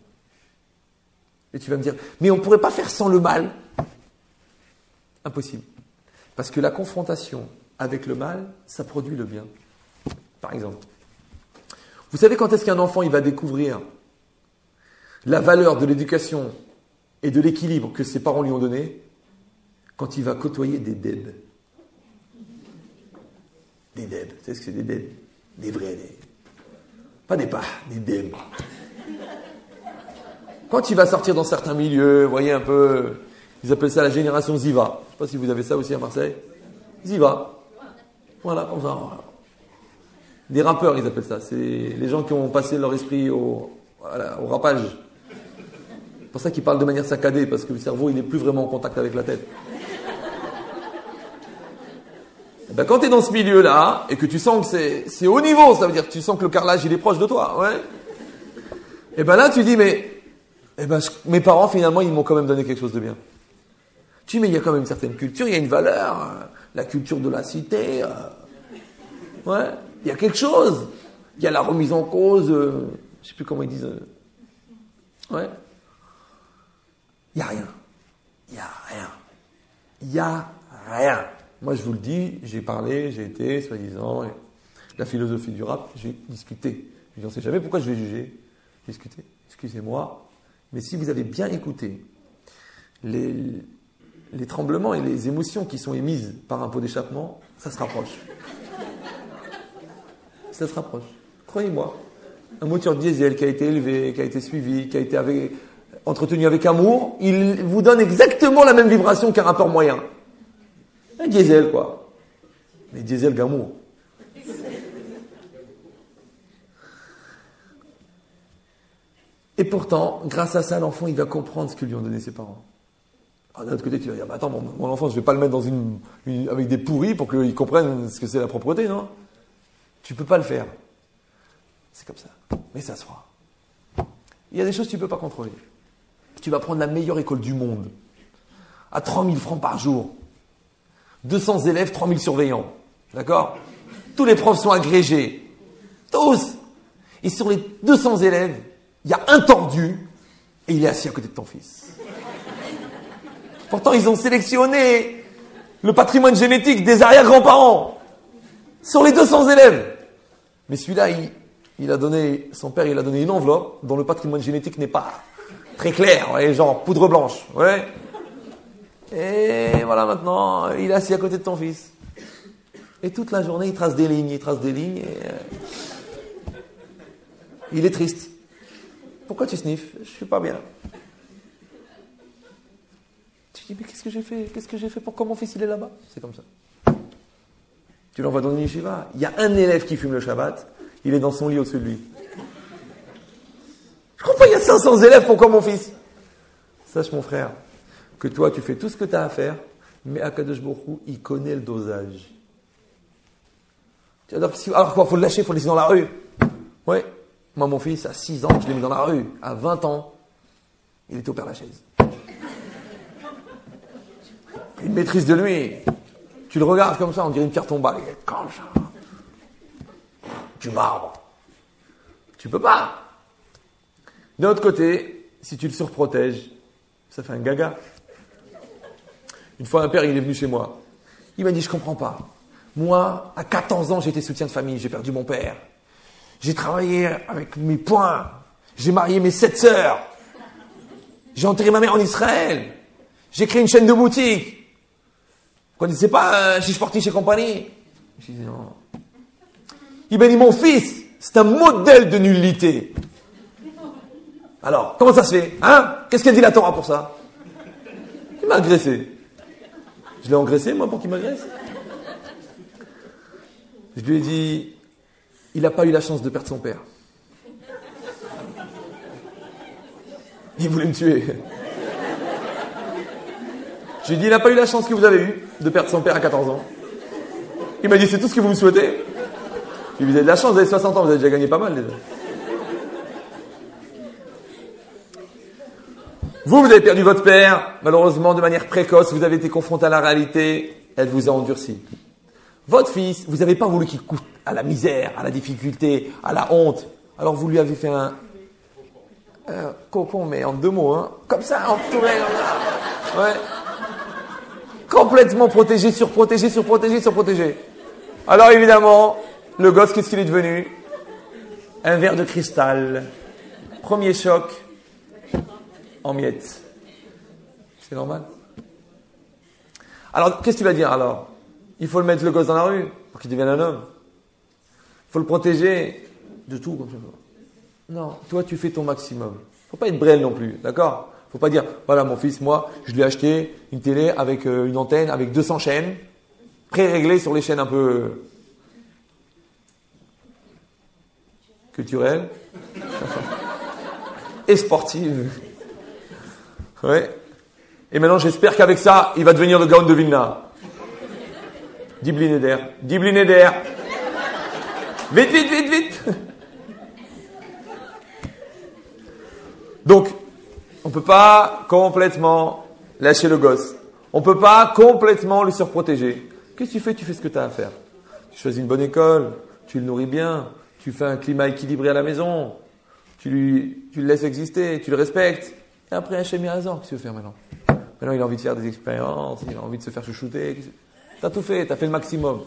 A: Et tu vas me dire, mais on ne pourrait pas faire sans le mal? Impossible. Parce que la confrontation avec le mal, ça produit le bien. Par exemple. Vous savez quand est-ce qu'un enfant il va découvrir la valeur de l'éducation et de l'équilibre que ses parents lui ont donné? Quand il va côtoyer des débs. Des débs. Tu sais ce que c'est des débs? Des vrais, pas des pas, des débs. Quand il va sortir dans certains milieux, vous voyez un peu, ils appellent ça la génération Ziva. Je ne sais pas si vous avez ça aussi à Marseille. Ziva. Voilà, comme ça. Voilà. Des rappeurs, ils appellent ça. C'est les gens qui ont passé leur esprit au rapage. C'est pour ça qu'ils parlent de manière saccadée, parce que le cerveau, il n'est plus vraiment en contact avec la tête. Et ben, quand tu es dans ce milieu-là, et que tu sens que c'est haut niveau, ça veut dire que tu sens que le carrelage, il est proche de toi, ouais. Et ben là, tu dis, mais mes parents, finalement, ils m'ont quand même donné quelque chose de bien. Tu dis, mais il y a quand même une certaine culture, il y a une valeur, la culture de la cité, ouais, il y a quelque chose. Il y a la remise en cause, je sais plus comment ils disent, ouais. Il n'y a rien. Il n'y a rien. Il n'y a rien. Moi, je vous le dis, j'ai parlé, j'ai été, soi-disant, la philosophie du rap, j'ai discuté. Je ne sais jamais pourquoi je vais juger. Discuter. Excusez-moi. Mais si vous avez bien écouté les tremblements et les émotions qui sont émises par un pot d'échappement, ça se rapproche. Ça se rapproche. Croyez-moi. Un moteur diesel qui a été élevé, qui a été suivi, qui a été entretenu avec amour, il vous donne exactement la même vibration qu'un rappeur moyen. Un diesel, quoi. Mais diesel d'amour. Et pourtant, grâce à ça, l'enfant, il va comprendre ce que lui ont donné ses parents. Alors, d'un autre côté, tu vas dire, attends, mon enfant, je ne vais pas le mettre dans avec des pourris pour qu'il comprenne ce que c'est la propreté, non? Tu ne peux pas le faire. C'est comme ça. Mais ça se fera. Il y a des choses que tu ne peux pas contrôler. Tu vas prendre la meilleure école du monde, à 3000 francs par jour. 200 élèves, 3000 surveillants. D'accord? Tous les profs sont agrégés. Tous. Et sur les 200 élèves, il y a un tordu et il est assis à côté de ton fils. Pourtant, ils ont sélectionné le patrimoine génétique des arrière-grands-parents sur les 200 élèves. Mais celui-là, son père, il a donné une enveloppe dont le patrimoine génétique n'est pas très clair, ouais, genre poudre blanche. Ouais. Et voilà, maintenant, il est assis à côté de ton fils. Et toute la journée, il trace des lignes, et il est triste. Pourquoi tu sniffes? Je suis pas bien. Tu dis, mais qu'est-ce que j'ai fait? Qu'est-ce que j'ai fait pour que mon fils il est là-bas? C'est comme ça. Tu l'envoies dans une yeshiva. Il y a un élève qui fume le Shabbat, il est dans son lit au-dessus de lui. Je crois pas, il y a 500 élèves, pourquoi mon fils? Sache mon frère, que toi tu fais tout ce que tu as à faire, mais Akadosh Baruch Hu, il connaît le dosage. Alors quoi, faut le lâcher, faut le laisser dans la rue. Ouais. Moi, mon fils, à 6 ans, je l'ai mis dans la rue. À 20 ans, il était au Père-Lachaise. Une maîtrise de lui. Tu le regardes comme ça, on dirait une pierre tombale. Comme ça. Du marbre. Tu peux pas. D'un autre côté, si tu le surprotèges, ça fait un gaga. Une fois, un père, il est venu chez moi. Il m'a dit, je comprends pas. Moi, à 14 ans, j'étais soutien de famille, j'ai perdu mon père. J'ai travaillé avec mes poings. J'ai marié mes 7 sœurs. J'ai enterré ma mère en Israël. J'ai créé une chaîne de boutiques. Vous connaissez pas chez Sporty, chez compagnie? Je dis non. Il m'a dit, mon fils, c'est un modèle de nullité. Alors, comment ça se fait? Hein? Qu'est-ce qu'a dit la Torah pour ça? Il m'a agressé. Je l'ai engraissé, moi, pour qu'il m'agresse. Je lui ai dit, il n'a pas eu la chance de perdre son père. Il voulait me tuer. Je lui ai dit, il n'a pas eu la chance que vous avez eue de perdre son père à 14 ans. Il m'a dit, c'est tout ce que vous me souhaitez? Je lui ai dit, vous avez de la chance, vous avez 60 ans, vous avez déjà gagné pas mal déjà. Vous avez perdu votre père, malheureusement, de manière précoce, vous avez été confronté à la réalité, elle vous a endurci. Votre fils, vous n'avez pas voulu qu'il coûte à la misère, à la difficulté, à la honte. Alors vous lui avez fait un cocon, mais en 2 mots, hein, comme ça, entouré, comme ça. Ouais. Complètement protégé, surprotégé, surprotégé, surprotégé. Alors évidemment, le gosse, qu'est-ce qu'il est devenu? Un verre de cristal. Premier choc. En miettes. C'est normal. Alors, qu'est-ce que tu vas dire alors? Il faut le mettre le gosse dans la rue pour qu'il devienne un homme. Il faut le protéger de tout comme ça. Non, toi tu fais ton maximum. Faut pas être brêle non plus, d'accord? Faut pas dire, voilà mon fils, moi, je lui ai acheté une télé avec une antenne avec 200 chaînes, pré-réglées sur les chaînes un peu culturelles et sportives. Ouais. Et maintenant, j'espère qu'avec ça, il va devenir le Gaon de Vilna. Diblinéder. Diblinéder. Vite, vite, vite, vite. Donc, on ne peut pas complètement lâcher le gosse. On ne peut pas complètement le surprotéger. Qu'est-ce que tu fais? Tu fais ce que tu as à faire. Tu choisis une bonne école, tu le nourris bien, tu fais un climat équilibré à la maison, tu le laisses exister, tu le respectes. Et après, Hachem il a raison. Qu'est-ce que tu veux faire maintenant? Maintenant, il a envie de faire des expériences, il a envie de se faire chouchouter. T'as tout fait, t'as fait le maximum.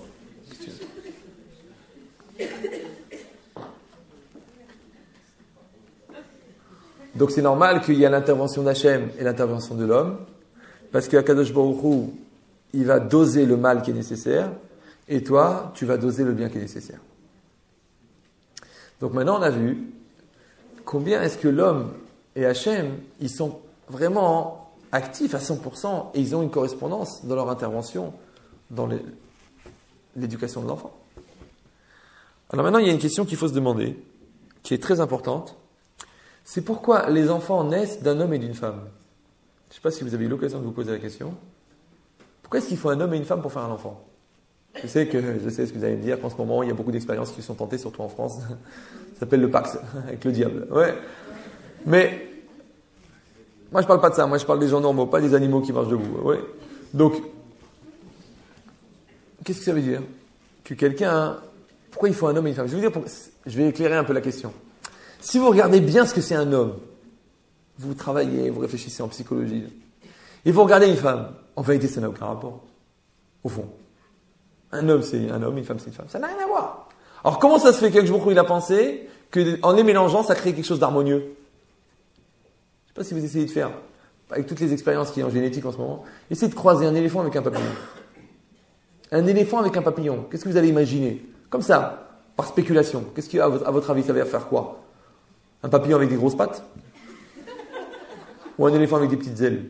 A: Donc c'est normal qu'il y ait l'intervention d'Hachem et l'intervention de l'homme, parce qu'Akadosh Baruch Hu, il va doser le mal qui est nécessaire, et toi, tu vas doser le bien qui est nécessaire. Donc maintenant, on a vu combien est-ce que l'homme et Hachem, ils sont vraiment actifs à 100% et ils ont une correspondance dans leur intervention dans l'éducation de l'enfant. Alors maintenant, il y a une question qu'il faut se demander, qui est très importante. C'est pourquoi les enfants naissent d'un homme et d'une femme. Je ne sais pas si vous avez eu l'occasion de vous poser la question. Pourquoi est-ce qu'il faut un homme et une femme pour faire un enfant? Je sais ce que vous allez me dire qu'en ce moment, il y a beaucoup d'expériences qui sont tentées, surtout en France. Ça s'appelle le Pax, avec le diable. Ouais. Mais moi, je parle pas de ça. Moi, je parle des gens normaux, pas des animaux qui marchent debout. Ouais. Donc, qu'est-ce que ça veut dire? Que quelqu'un... Pourquoi il faut un homme et une femme? Je vais éclairer un peu la question. Si vous regardez bien ce que c'est un homme, vous travaillez, vous réfléchissez en psychologie, et vous regardez une femme, en vérité, ça n'a aucun rapport. Au fond. Un homme, c'est un homme, une femme, c'est une femme. Ça n'a rien à voir. Alors, comment ça se fait qu'Akadosh il a pensé qu'en les mélangeant, ça crée quelque chose d'harmonieux? Je ne sais pas si vous essayez de faire, avec toutes les expériences qu'il y a en génétique en ce moment, essayez de croiser un éléphant avec un papillon. Un éléphant avec un papillon, qu'est-ce que vous allez imaginer? Comme ça, par spéculation. Qu'est-ce que, à votre avis, ça va faire quoi? Un papillon avec des grosses pattes? Ou un éléphant avec des petites ailes?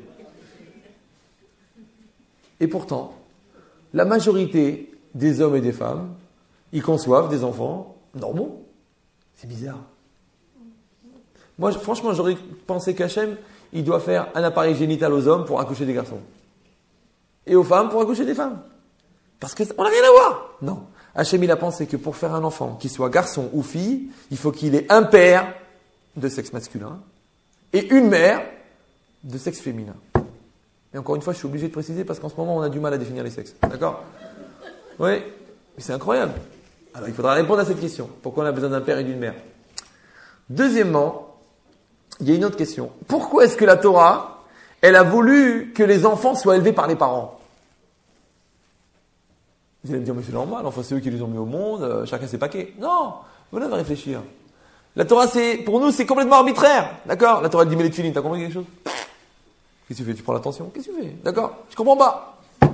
A: Et pourtant, la majorité des hommes et des femmes, ils conçoivent des enfants normaux. C'est bizarre. Moi, franchement, j'aurais pensé qu'Hachem, il doit faire un appareil génital aux hommes pour accoucher des garçons. Et aux femmes pour accoucher des femmes. Parce qu'on n'a rien à voir. Non. Hachem, il a pensé que pour faire un enfant, qu'il soit garçon ou fille, il faut qu'il ait un père de sexe masculin et une mère de sexe féminin. Et encore une fois, je suis obligé de préciser parce qu'en ce moment, on a du mal à définir les sexes. D'accord? Oui, mais c'est incroyable. Alors, il faudra répondre à cette question. Pourquoi on a besoin d'un père et d'une mère? Deuxièmement, il y a une autre question. Pourquoi est-ce que la Torah, elle a voulu que les enfants soient élevés par les parents? Vous allez me dire, mais c'est normal, enfin c'est eux qui les ont mis au monde, chacun ses paquets. Non, vous devez réfléchir. La Torah, pour nous, c'est complètement arbitraire. D'accord? La Torah, elle dit, mais les tefilines, t'as compris quelque chose? Qu'est-ce que tu fais? Tu prends l'attention? Qu'est-ce que tu fais? D'accord? Je comprends pas.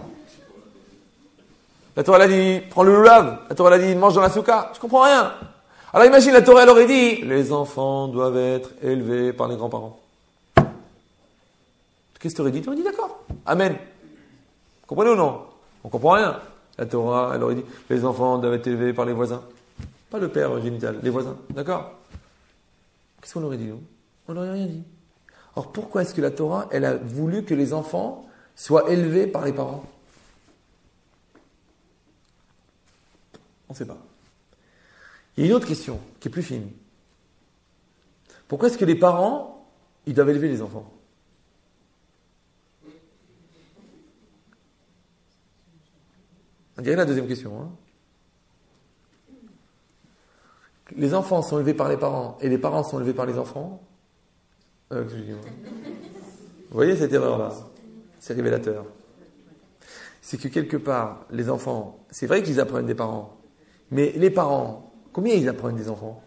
A: La Torah, elle a dit, prends le lulav. La Torah, elle a dit, mange dans la souka. Je comprends rien. Alors imagine, la Torah, elle aurait dit, les enfants doivent être élevés par les grands-parents. Qu'est-ce que tu aurais dit? Tu aurais dit, d'accord. Amen. Vous comprenez ou non? On comprend rien. La Torah, elle aurait dit, les enfants doivent être élevés par les voisins. Pas le père génital, les voisins. D'accord? Qu'est-ce qu'on aurait dit, nous? On n'aurait rien dit. Alors pourquoi est-ce que la Torah, elle a voulu que les enfants soient élevés par les parents? On ne sait pas. Il y a une autre question qui est plus fine. Pourquoi est-ce que les parents, ils doivent élever les enfants? On dirait la deuxième question. Hein. Les enfants sont élevés par les parents et les parents sont élevés par les enfants. Vous voyez cette erreur-là? C'est révélateur. C'est que quelque part, les enfants, c'est vrai qu'ils apprennent des parents, mais les parents, combien ils apprennent des enfants?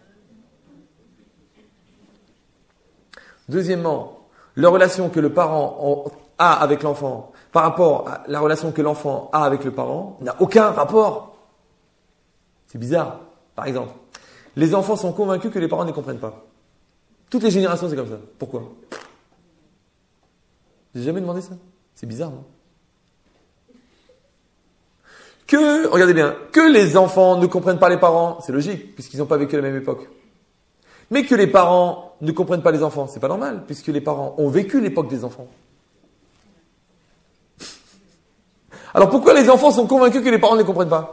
A: Deuxièmement, la relation que le parent a avec l'enfant par rapport à la relation que l'enfant a avec le parent n'a aucun rapport. C'est bizarre. Par exemple, les enfants sont convaincus que les parents ne les comprennent pas. Toutes les générations, c'est comme ça. Pourquoi? J'ai jamais demandé ça. C'est bizarre, non? Regardez bien, que les enfants ne comprennent pas les parents, c'est logique, puisqu'ils n'ont pas vécu à la même époque. Mais que les parents ne comprennent pas les enfants, c'est pas normal, puisque les parents ont vécu l'époque des enfants. Alors pourquoi les enfants sont convaincus que les parents ne les comprennent pas?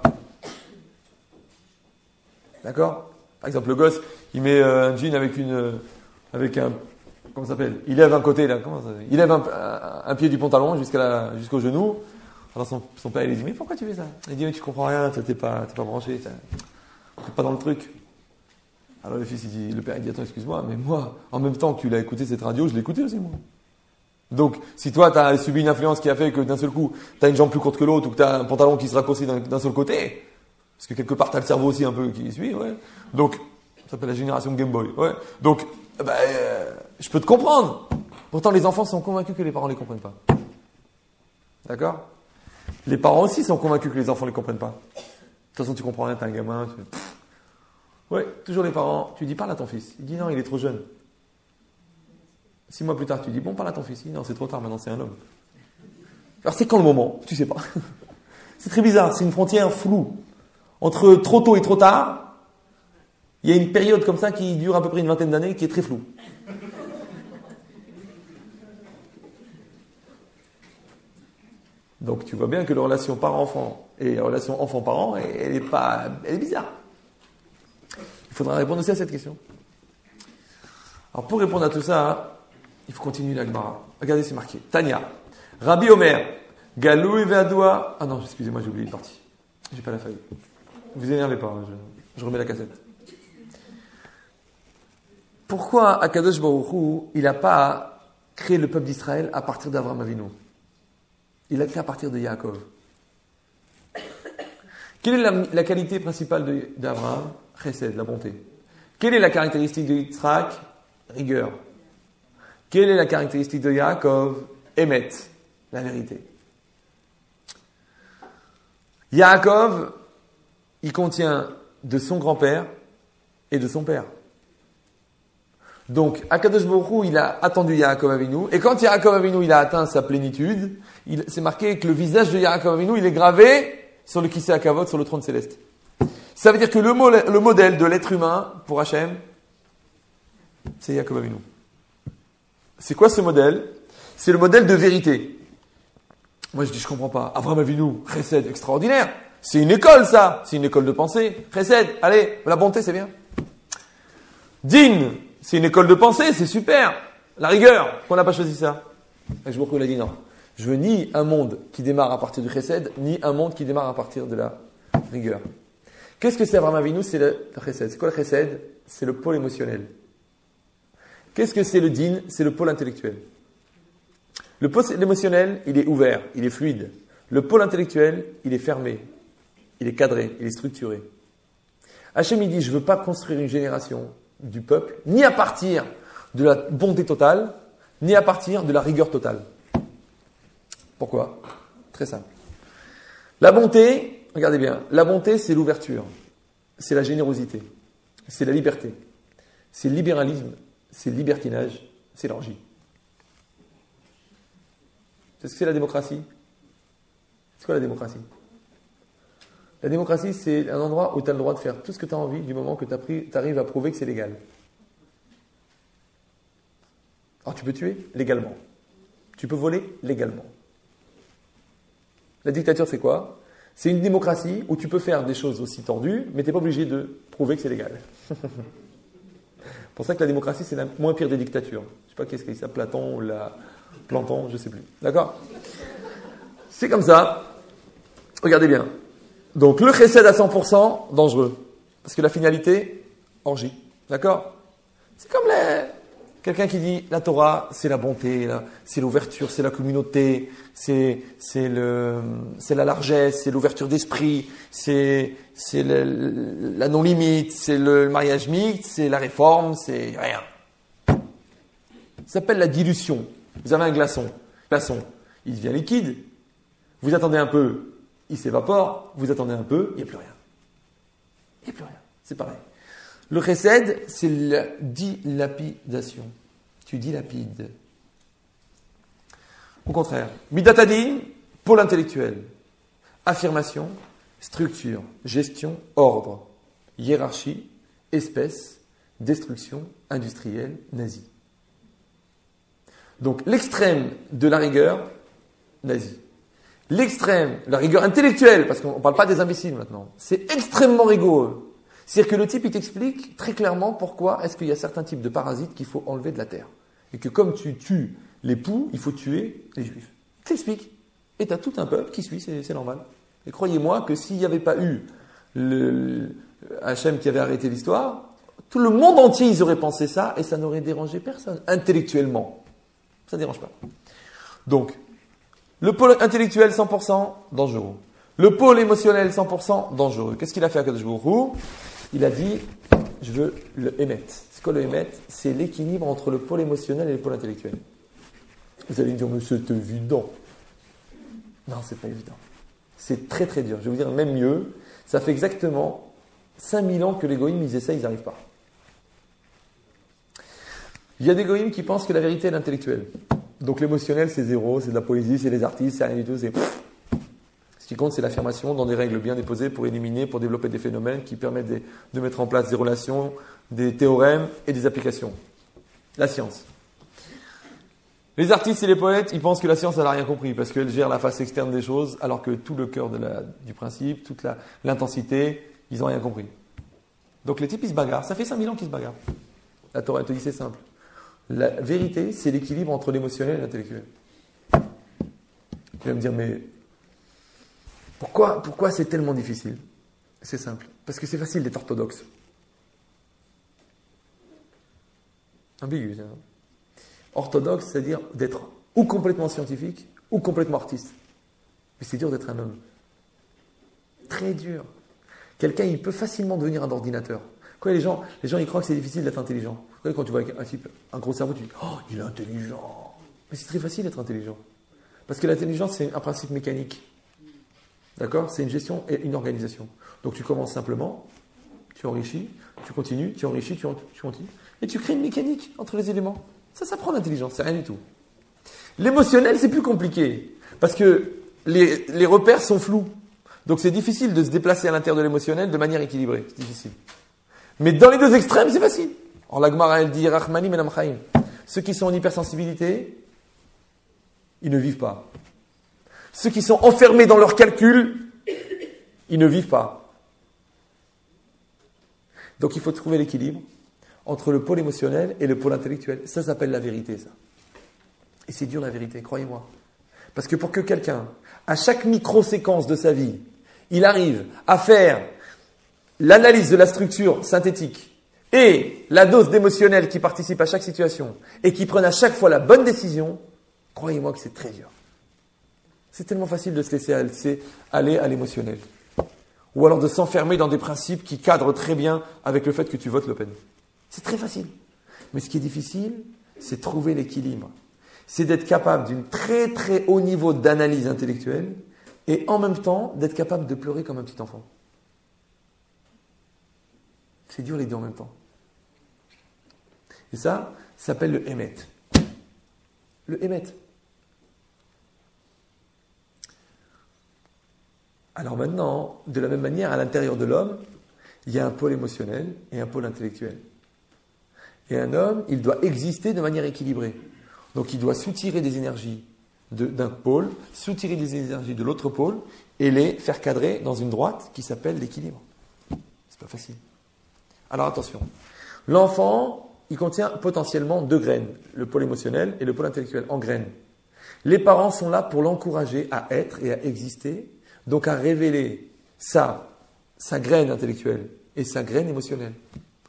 A: D'accord? Par exemple, le gosse, il met un jean avec un, comment ça s'appelle? Il lève un côté, là, comment ça s'appelle? Il lève un pied du pantalon jusqu'au genou. Alors son père, il lui dit, mais pourquoi tu fais ça? Il dit, mais tu comprends rien, t'es pas branché, t'es pas dans le truc. Alors le père, il dit, attends, excuse-moi, mais moi, en même temps que tu l'as écouté cette radio, je l'ai écouté aussi, moi. Donc, si toi, tu as subi une influence qui a fait que d'un seul coup, tu as une jambe plus courte que l'autre ou que tu as un pantalon qui se raccourcit d'un seul côté, parce que quelque part, tu as le cerveau aussi un peu qui suit, ouais. Donc, ça s'appelle la génération Game Boy, ouais. Donc, je peux te comprendre. Pourtant, les enfants sont convaincus que les parents ne les comprennent pas. D'accord? Les parents aussi sont convaincus que les enfants ne les comprennent pas. De toute façon, tu comprends rien, t'es un gamin. Ouais, toujours les parents. Tu dis, parle à ton fils. Il dit, non, il est trop jeune. 6 mois plus tard, tu dis, bon, parle à ton fils. Il dit, non, c'est trop tard, maintenant c'est un homme. Alors c'est quand le moment? Tu sais pas. C'est très bizarre, c'est une frontière floue. Entre trop tôt et trop tard, il y a une période comme ça qui dure à peu près une vingtaine d'années qui est très floue. Donc tu vois bien que la relation parent-enfant et la relation enfant-parent, elle est bizarre. Il faudra répondre aussi à cette question. Alors pour répondre à tout ça, il faut continuer la Gemara. Regardez, c'est marqué. Tania, Rabbi Omer, Galou et Veadoua. Ah non, excusez-moi, j'ai oublié une partie. J'ai pas la feuille. Vous énervez pas, je remets la cassette. Pourquoi Akadosh Baruch Hu, il n'a pas créé le peuple d'Israël à partir d'Avraham Avinu? Il l'a créé à partir de Yaakov. Quelle est la qualité principale d'Abraham? Chesed, la bonté. Quelle est la caractéristique de Yitzhak? Rigueur. Quelle est la caractéristique de Yaakov? Emet, la vérité. Yaakov, il contient de son grand-père et de son père. Donc, Akadosh Baruch Hu, il a attendu Yaakov Avinu, et quand Yaakov Avinu, il a atteint sa plénitude, c'est marqué que le visage de Yaakov Avinu, il est gravé sur le Kisei HaKavod, sur le trône céleste. Ça veut dire que le modèle de l'être humain, pour Hachem, c'est Yaakov Avinu. C'est quoi ce modèle? C'est le modèle de vérité. Moi, je dis, je comprends pas. Avraham Avinu, Chesed, extraordinaire. C'est une école, ça. C'est une école de pensée. Chesed, allez, la bonté, c'est bien. Din, c'est une école de pensée, c'est super. La rigueur, pourquoi on n'a pas choisi ça? Je vous a dit non. Je veux ni un monde qui démarre à partir du Chesed, ni un monde qui démarre à partir de la rigueur. Qu'est-ce que c'est Avraham Avinu? C'est le Chesed. C'est quoi le Chesed? C'est le pôle émotionnel. Qu'est-ce que c'est le din? C'est le pôle intellectuel. Le pôle émotionnel, il est ouvert, il est fluide. Le pôle intellectuel, il est fermé, il est cadré, il est structuré. Hachem, il dit, je ne veux pas construire une génération du peuple, ni à partir de la bonté totale, ni à partir de la rigueur totale. Pourquoi? Très simple. La bonté, regardez bien, la bonté, c'est l'ouverture, c'est la générosité, c'est la liberté, c'est le libéralisme, c'est le libertinage, c'est l'orgie. C'est ce que c'est la démocratie? C'est quoi la démocratie? La démocratie, c'est un endroit où tu as le droit de faire tout ce que tu as envie du moment que tu arrives à prouver que c'est légal. Alors tu peux tuer légalement. Tu peux voler légalement. La dictature, c'est quoi? C'est une démocratie où tu peux faire des choses aussi tordues, mais tu n'es pas obligé de prouver que c'est légal. C'est pour ça que la démocratie, c'est la moins pire des dictatures. Je ne sais pas qu'est-ce qu'il y a ça, Platon ou la Planton, je ne sais plus. D'accord? C'est comme ça. Regardez bien. Donc le chesed à 100%, dangereux. Parce que la finalité, orgie. D'accord? C'est comme quelqu'un qui dit la Torah, c'est la bonté, c'est l'ouverture, c'est la communauté, c'est la largesse, c'est l'ouverture d'esprit, c'est la non-limite, c'est le mariage mixte, c'est la réforme, c'est rien. Ça s'appelle la dilution. Vous avez un glaçon. Il devient liquide. Vous attendez un peu, il s'évapore. Vous attendez un peu, il n'y a plus rien. Il n'y a plus rien. C'est pareil. Le chesed, c'est la dilapidation. Tu dilapides. Au contraire, midat hadin, pôle intellectuel. Affirmation, structure, gestion, ordre, hiérarchie, espèce, destruction, industrielle, nazie. Donc l'extrême de la rigueur, nazie. L'extrême, la rigueur intellectuelle, parce qu'on ne parle pas des imbéciles maintenant, c'est extrêmement rigoureux. C'est-à-dire que le type, il t'explique très clairement pourquoi est-ce qu'il y a certains types de parasites qu'il faut enlever de la terre. Et que comme tu tues les poux, il faut tuer les juifs. Il t'explique. Et tu as tout un peuple qui suit, c'est normal. Et croyez-moi que s'il n'y avait pas eu Hachem qui avait arrêté l'histoire, tout le monde entier, ils auraient pensé ça et ça n'aurait dérangé personne, intellectuellement. Ça ne dérange pas. Donc, le pôle intellectuel 100%, dangereux. Le pôle émotionnel 100%, dangereux. Qu'est-ce qu'il a fait à Kadosh Baruch Hu? Il a dit, je veux le émet. C'est quoi le émet? C'est l'équilibre entre le pôle émotionnel et le pôle intellectuel. Vous allez me dire, mais c'est évident. Non, c'est pas évident. C'est très très dur. Je vais vous dire même mieux, ça fait exactement 5000 ans que les goïms, ils essayent, ils n'arrivent pas. Il y a des goïms qui pensent que la vérité est l'intellectuel. Donc l'émotionnel, c'est zéro, c'est de la poésie, c'est les artistes, c'est rien du tout, c'est... Ce qui compte, c'est l'affirmation dans des règles bien déposées pour éliminer, pour développer des phénomènes qui permettent de mettre en place des relations, des théorèmes et des applications. La science. Les artistes et les poètes, ils pensent que la science, elle n'a rien compris parce qu'elle gère la face externe des choses, alors que tout le cœur du principe, toute l'intensité, ils n'ont rien compris. Donc les types, ils se bagarrent. Ça fait 5000 ans qu'ils se bagarrent. La Torah, elle te dit, c'est simple. La vérité, c'est l'équilibre entre l'émotionnel et l'intellectuel. Tu vas me dire, mais pourquoi c'est tellement difficile? C'est simple. Parce que c'est facile d'être orthodoxe. Ambigu, ça. Orthodoxe, c'est-à-dire d'être ou complètement scientifique ou complètement artiste. Mais c'est dur d'être un homme. Très dur. Quelqu'un, il peut facilement devenir un ordinateur. Quoi, les gens, ils croient que c'est difficile d'être intelligent. Quand tu vois un type, un gros cerveau, tu dis « Oh, il est intelligent !» Mais c'est très facile d'être intelligent. Parce que l'intelligence, c'est un principe mécanique. D'accord? C'est une gestion et une organisation. Donc tu commences simplement, tu enrichis, tu continues, tu enrichis, tu continues. Et tu crées une mécanique entre les éléments. Ça s'apprend l'intelligence, c'est rien du tout. L'émotionnel, c'est plus compliqué. Parce que les repères sont flous. Donc c'est difficile de se déplacer à l'intérieur de l'émotionnel de manière équilibrée. C'est difficile. Mais dans les deux extrêmes, c'est facile. Alors la Gemara, elle dit Rachmani Menam Chaim. Ceux qui sont en hypersensibilité, ils ne vivent pas. Ceux qui sont enfermés dans leurs calculs, ils ne vivent pas. Donc il faut trouver l'équilibre entre le pôle émotionnel et le pôle intellectuel. Ça s'appelle la vérité, ça. Et c'est dur la vérité, croyez-moi. Parce que pour que quelqu'un, à chaque micro-séquence de sa vie, il arrive à faire l'analyse de la structure synthétique et la dose d'émotionnel qui participe à chaque situation et qui prennent à chaque fois la bonne décision, croyez-moi que c'est très dur. C'est tellement facile de se laisser aller à l'émotionnel. Ou alors de s'enfermer dans des principes qui cadrent très bien avec le fait que tu votes Le Pen. C'est très facile. Mais ce qui est difficile, c'est trouver l'équilibre. C'est d'être capable d'un très très haut niveau d'analyse intellectuelle et en même temps d'être capable de pleurer comme un petit enfant. C'est dur les deux en même temps. Et ça s'appelle le Emet. Le Emet. Alors maintenant, de la même manière, à l'intérieur de l'homme, il y a un pôle émotionnel et un pôle intellectuel. Et un homme, il doit exister de manière équilibrée. Donc il doit soutirer des énergies d'un pôle, soutirer des énergies de l'autre pôle et les faire cadrer dans une droite qui s'appelle l'équilibre. C'est pas facile. Alors attention, l'enfant, il contient potentiellement 2 graines, le pôle émotionnel et le pôle intellectuel, en graines. Les parents sont là pour l'encourager à être et à exister, donc à révéler sa graine intellectuelle et sa graine émotionnelle. Comment ?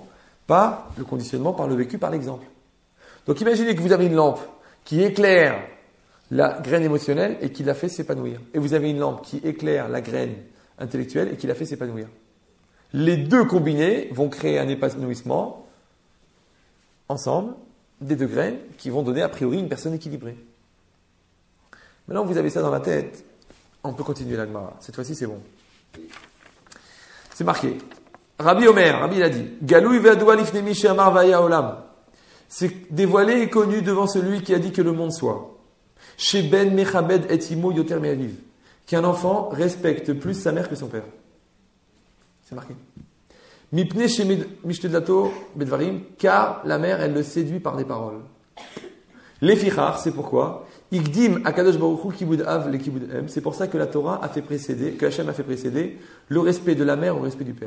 A: Par le conditionnement, par le vécu, par l'exemple. Donc imaginez que vous avez une lampe qui éclaire la graine émotionnelle et qui la fait s'épanouir. Et vous avez une lampe qui éclaire la graine intellectuelle et qui la fait s'épanouir. Les deux combinés vont créer un épanouissement ensemble des 2 graines qui vont donner a priori une personne équilibrée. Maintenant que vous avez ça dans la tête, on peut continuer la Gemara. Cette fois-ci, c'est bon. C'est marqué. Rabbi il a dit, Galou ve'adoua lifnei she'amar vaya olam. C'est dévoilé et connu devant celui qui a dit que le monde soit. Chez Ben mechabed et imo yoter me'aviv. Qu'un enfant respecte plus sa mère que son père. C'est marqué. Mipne chez mishtedlato bedvarim, car la mère, elle le séduit par des paroles. Les fichar, c'est pourquoi. Igdim akadosh baruch hu kibud av le kibud em. C'est pour ça que la Torah a fait précéder, que Hachem a fait précéder le respect de la mère au respect du père.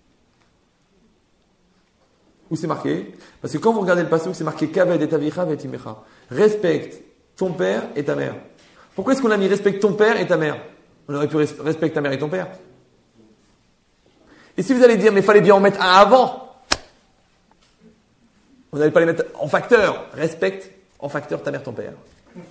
A: Où c'est marqué? Parce que quand vous regardez le passage, c'est marqué Kaved et avicha et timecha. Respecte ton père et ta mère. Pourquoi est-ce qu'on a mis respecte ton père et ta mère? On aurait pu respecte ta mère et ton père. Et si vous allez dire, mais il fallait bien en mettre un avant, on n'allait pas les mettre en facteur. Respecte en facteur ta mère, ton père.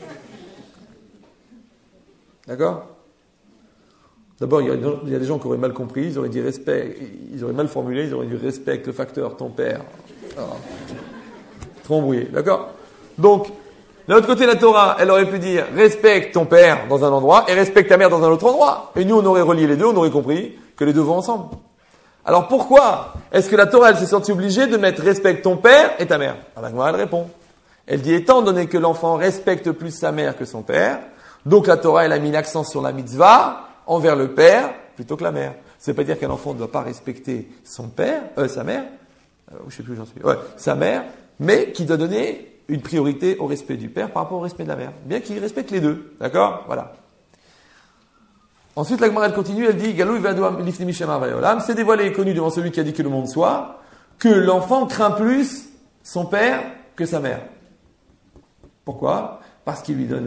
A: D'accord? D'abord, il y a des gens qui auraient mal compris, ils auraient dit respect, ils auraient mal formulé, ils auraient dit respecte le facteur, ton père. Alors, trop embrouillé, d'accord? Donc, de l'autre côté, la Torah, elle aurait pu dire respecte ton père dans un endroit et respecte ta mère dans un autre endroit. Et nous, on aurait relié les deux, on aurait compris que les deux vont ensemble. Alors pourquoi est-ce que la Torah, elle s'est sentie obligée de mettre respecte ton père et ta mère? Alors, elle répond. Elle dit, étant donné que l'enfant respecte plus sa mère que son père, donc la Torah, elle a mis l'accent sur la mitzvah envers le père plutôt que la mère. Ça ne veut pas dire qu'un enfant ne doit pas respecter sa mère, je sais plus où j'en suis, sa mère, mais qui doit donner une priorité au respect du père par rapport au respect de la mère. Bien qu'il respecte les deux. D'accord? Voilà. Ensuite, la Gemara, elle continue, elle dit, Galou lifnei mishama vayolam, c'est dévoilé et connu devant celui qui a dit que le monde soit, que l'enfant craint plus son père que sa mère. Pourquoi? Parce qu'il lui donne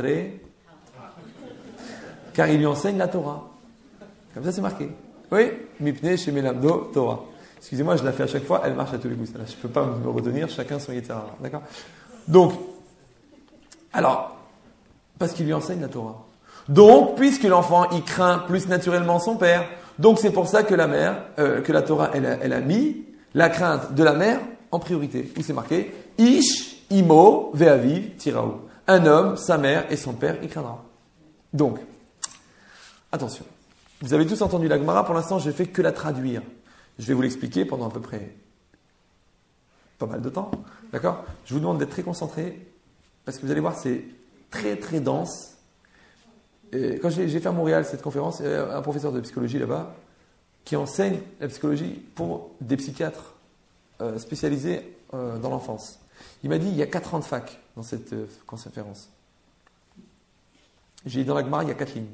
A: car il lui enseigne la Torah. Comme ça, c'est marqué. Oui? Mipne shemelamdo Torah. Excusez-moi, je la fais à chaque fois, elle marche à tous les coups. Je ne peux pas me retenir, chacun son yitzhara. D'accord? Donc, alors, parce qu'il lui enseigne la Torah. Donc, puisque l'enfant, il craint plus naturellement son père, donc c'est pour ça que la mère, que la Torah, elle a mis la crainte de la mère en priorité. Où c'est marqué? Ish, imo, ve'aviv, tiraou. Un homme, sa mère et son père, il craindra. Donc, attention. Vous avez tous entendu la Gemara, pour l'instant, je n'ai fait que la traduire. Je vais vous l'expliquer pendant à peu près pas mal de temps. D'accord? Je vous demande d'être très concentrés, parce que vous allez voir, c'est très très dense. Et quand j'ai fait à Montréal cette conférence, il y a un professeur de psychologie là-bas qui enseigne la psychologie pour des psychiatres spécialisés dans l'enfance. Il m'a dit, il y a 4 ans de fac dans cette conférence. J'ai dit, dans la Gemara, il y a 4 lignes.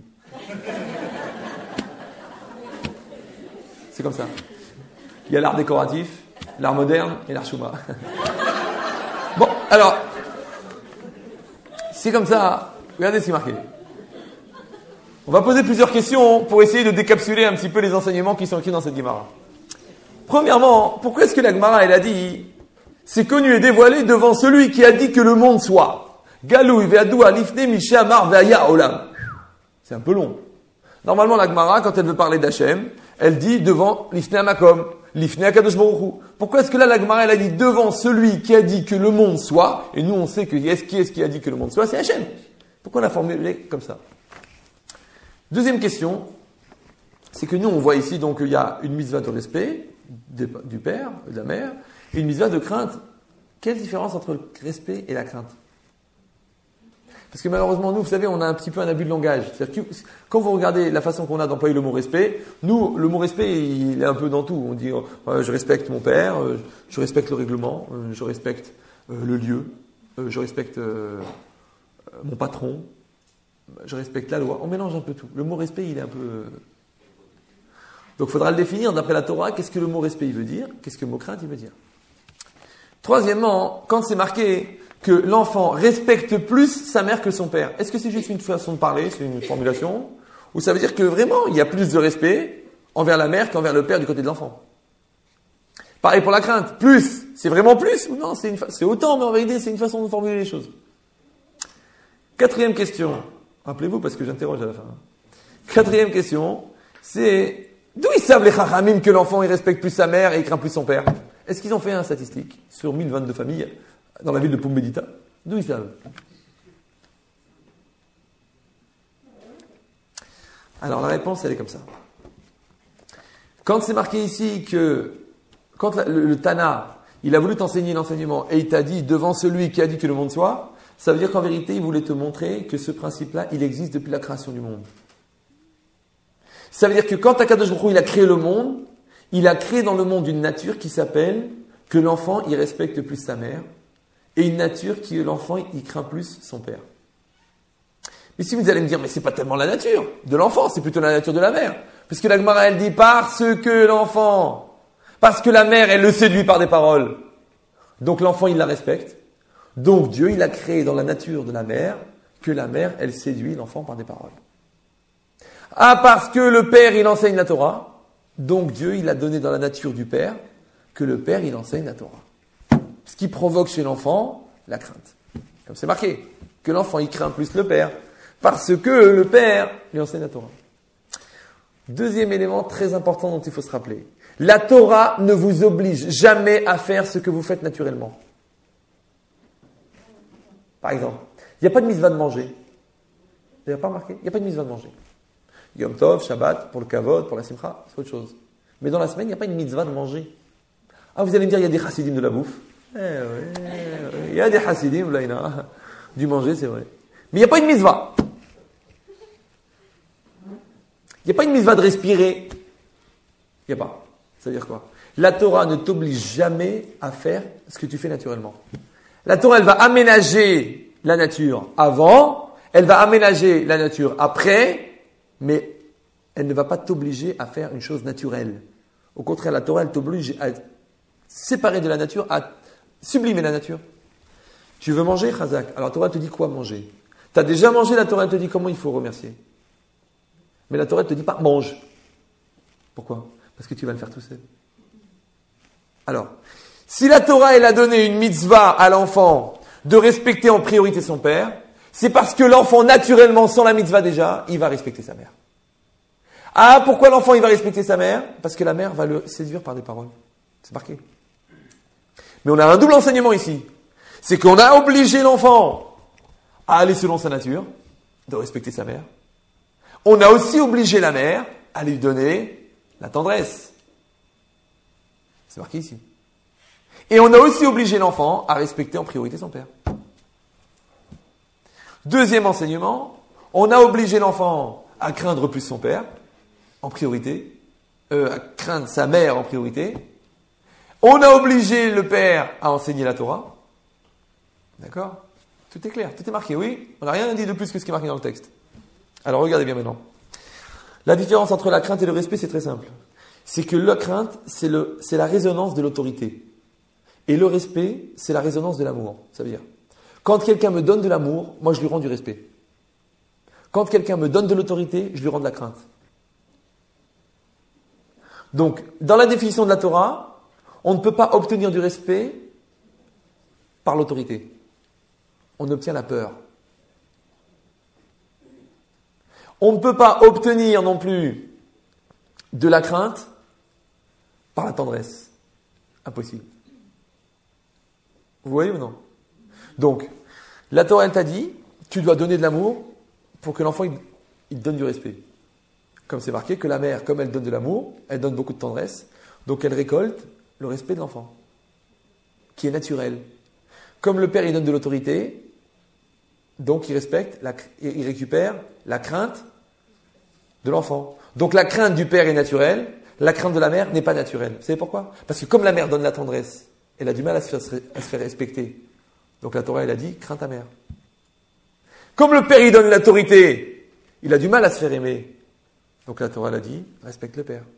A: C'est comme ça. Il y a l'art décoratif, l'art moderne et l'art Shuma. Bon, alors, c'est comme ça. Regardez ce qui est marqué. On va poser plusieurs questions pour essayer de décapsuler un petit peu les enseignements qui sont écrits dans cette Gemara. Premièrement, pourquoi est-ce que la Gemara, elle a dit, c'est connu et dévoilé devant celui qui a dit que le monde soit. Galou, ve'adou, alifne, miché, amar, ve'aya, olam. C'est un peu long. Normalement, la Gemara, quand elle veut parler d'Hachem, elle dit devant l'ifne amakom, l'ifne akadosh baruch hu. Pourquoi est-ce que là, la Gemara, elle a dit devant celui qui a dit que le monde soit, et nous, on sait que qui est-ce qui a dit que le monde soit, c'est Hachem. Pourquoi on a formulé comme ça? Deuxième question, c'est que nous, on voit ici, donc, il y a une mitzvah de respect du père, de la mère, et une mitzvah de crainte. Quelle différence entre le respect et la crainte? Parce que malheureusement, nous, vous savez, on a un petit peu un abus de langage. C'est-à-dire que quand vous regardez la façon qu'on a d'employer le mot respect, nous, le mot respect, il est un peu dans tout. On dit, je respecte mon père, je respecte le règlement, je respecte le lieu, je respecte mon patron, je respecte la loi. On mélange un peu tout. Le mot respect, il est un peu... Donc, il faudra le définir d'après la Torah. Qu'est-ce que le mot respect, il veut dire? Qu'est-ce que le mot crainte, il veut dire? Troisièmement, quand c'est marqué que l'enfant respecte plus sa mère que son père, est-ce que c'est juste une façon de parler, c'est une formulation? Ou ça veut dire que vraiment, il y a plus de respect envers la mère qu'envers le père du côté de l'enfant? Pareil pour la crainte. Plus, c'est vraiment plus? Ou non, c'est autant, mais en vérité, c'est une façon de formuler les choses. Quatrième question. Rappelez-vous, parce que j'interroge à la fin. Quatrième question, c'est d'où ils savent les chachamim que l'enfant il respecte plus sa mère et il craint plus son père? Est-ce qu'ils ont fait une statistique sur 1022 familles dans la ville de Pumbedita? D'où ils savent? Alors la réponse, elle est comme ça. Quand c'est marqué ici que, quand le Tana, il a voulu t'enseigner l'enseignement et il t'a dit devant celui qui a dit que le monde soit, ça veut dire qu'en vérité, il voulait te montrer que ce principe-là, il existe depuis la création du monde. Ça veut dire que quand Akadosh Baruch Hu, il a créé le monde, il a créé dans le monde une nature qui s'appelle que l'enfant, il respecte plus sa mère, et une nature qui, l'enfant, il craint plus son père. Mais si vous allez me dire, mais c'est pas tellement la nature de l'enfant, c'est plutôt la nature de la mère. Parce que la Gemara, elle dit, parce que la mère, elle le séduit par des paroles. Donc l'enfant, il la respecte. Donc Dieu, il a créé dans la nature de la mère que la mère, elle séduit l'enfant par des paroles. Ah, parce que le père, il enseigne la Torah. Donc Dieu, il a donné dans la nature du père que le père, il enseigne la Torah. Ce qui provoque chez l'enfant la crainte. Comme c'est marqué, que l'enfant, il craint plus le père. Parce que le père lui enseigne la Torah. Deuxième élément très important dont il faut se rappeler. La Torah ne vous oblige jamais à faire ce que vous faites naturellement. Par exemple, il n'y a pas de mitzvah de manger. Vous n'avez pas remarqué? Il n'y a pas de mitzvah de manger. Yom Tov, Shabbat, pour le Kavod, pour la Simcha, c'est autre chose. Mais dans la semaine, il n'y a pas une mitzvah de manger. Ah, vous allez me dire, il y a des chassidim de la bouffe. Il y a des chassidim, là, il y a du manger, c'est vrai. Mais il n'y a pas une mitzvah. Il n'y a pas une mitzvah de respirer. Il n'y a pas. Ça veut dire quoi? La Torah ne t'oblige jamais à faire ce que tu fais naturellement. La Torah, elle va aménager la nature avant, elle va aménager la nature après, mais elle ne va pas t'obliger à faire une chose naturelle. Au contraire, la Torah, elle t'oblige à séparer de la nature, à sublimer la nature. Tu veux manger, Chazak? Alors la Torah te dit quoi manger? Tu as déjà mangé, la Torah te dit comment il faut remercier. Mais la Torah ne te dit pas mange. Pourquoi? Parce que tu vas le faire tout seul. Alors, si la Torah, elle a donné une mitzvah à l'enfant de respecter en priorité son père, c'est parce que l'enfant, naturellement, sans la mitzvah déjà, il va respecter sa mère. Ah, pourquoi l'enfant, il va respecter sa mère? Parce que la mère va le séduire par des paroles. C'est marqué. Mais on a un double enseignement ici. C'est qu'on a obligé l'enfant à aller selon sa nature, de respecter sa mère. On a aussi obligé la mère à lui donner la tendresse. C'est marqué ici. Et on a aussi obligé l'enfant à respecter en priorité son père. Deuxième enseignement, on a obligé l'enfant à craindre plus son père, en priorité, à craindre sa mère en priorité. On a obligé le père à enseigner la Torah. D'accord? Tout est clair, tout est marqué, oui. On n'a rien dit de plus que ce qui est marqué dans le texte. Alors regardez bien maintenant. La différence entre la crainte et le respect, c'est très simple. C'est que la crainte, c'est la résonance de l'autorité. Et le respect, c'est la résonance de l'amour. Ça veut dire, quand quelqu'un me donne de l'amour, moi je lui rends du respect. Quand quelqu'un me donne de l'autorité, je lui rends de la crainte. Donc, dans la définition de la Torah, on ne peut pas obtenir du respect par l'autorité. On obtient la peur. On ne peut pas obtenir non plus de la crainte par la tendresse. Impossible. Vous voyez ou non? Donc, la Torah, elle t'a dit, tu dois donner de l'amour pour que l'enfant, il te donne du respect. Comme c'est marqué que la mère, comme elle donne de l'amour, elle donne beaucoup de tendresse, donc elle récolte le respect de l'enfant, qui est naturel. Comme le père, il donne de l'autorité, donc il récupère la crainte de l'enfant. Donc la crainte du père est naturelle, la crainte de la mère n'est pas naturelle. Vous savez pourquoi? Parce que comme la mère donne la tendresse, elle a du mal à se faire respecter. Donc la Torah, elle a dit, crains ta mère. Comme le père, il donne l'autorité, il a du mal à se faire aimer. Donc la Torah, elle a dit, respecte le père.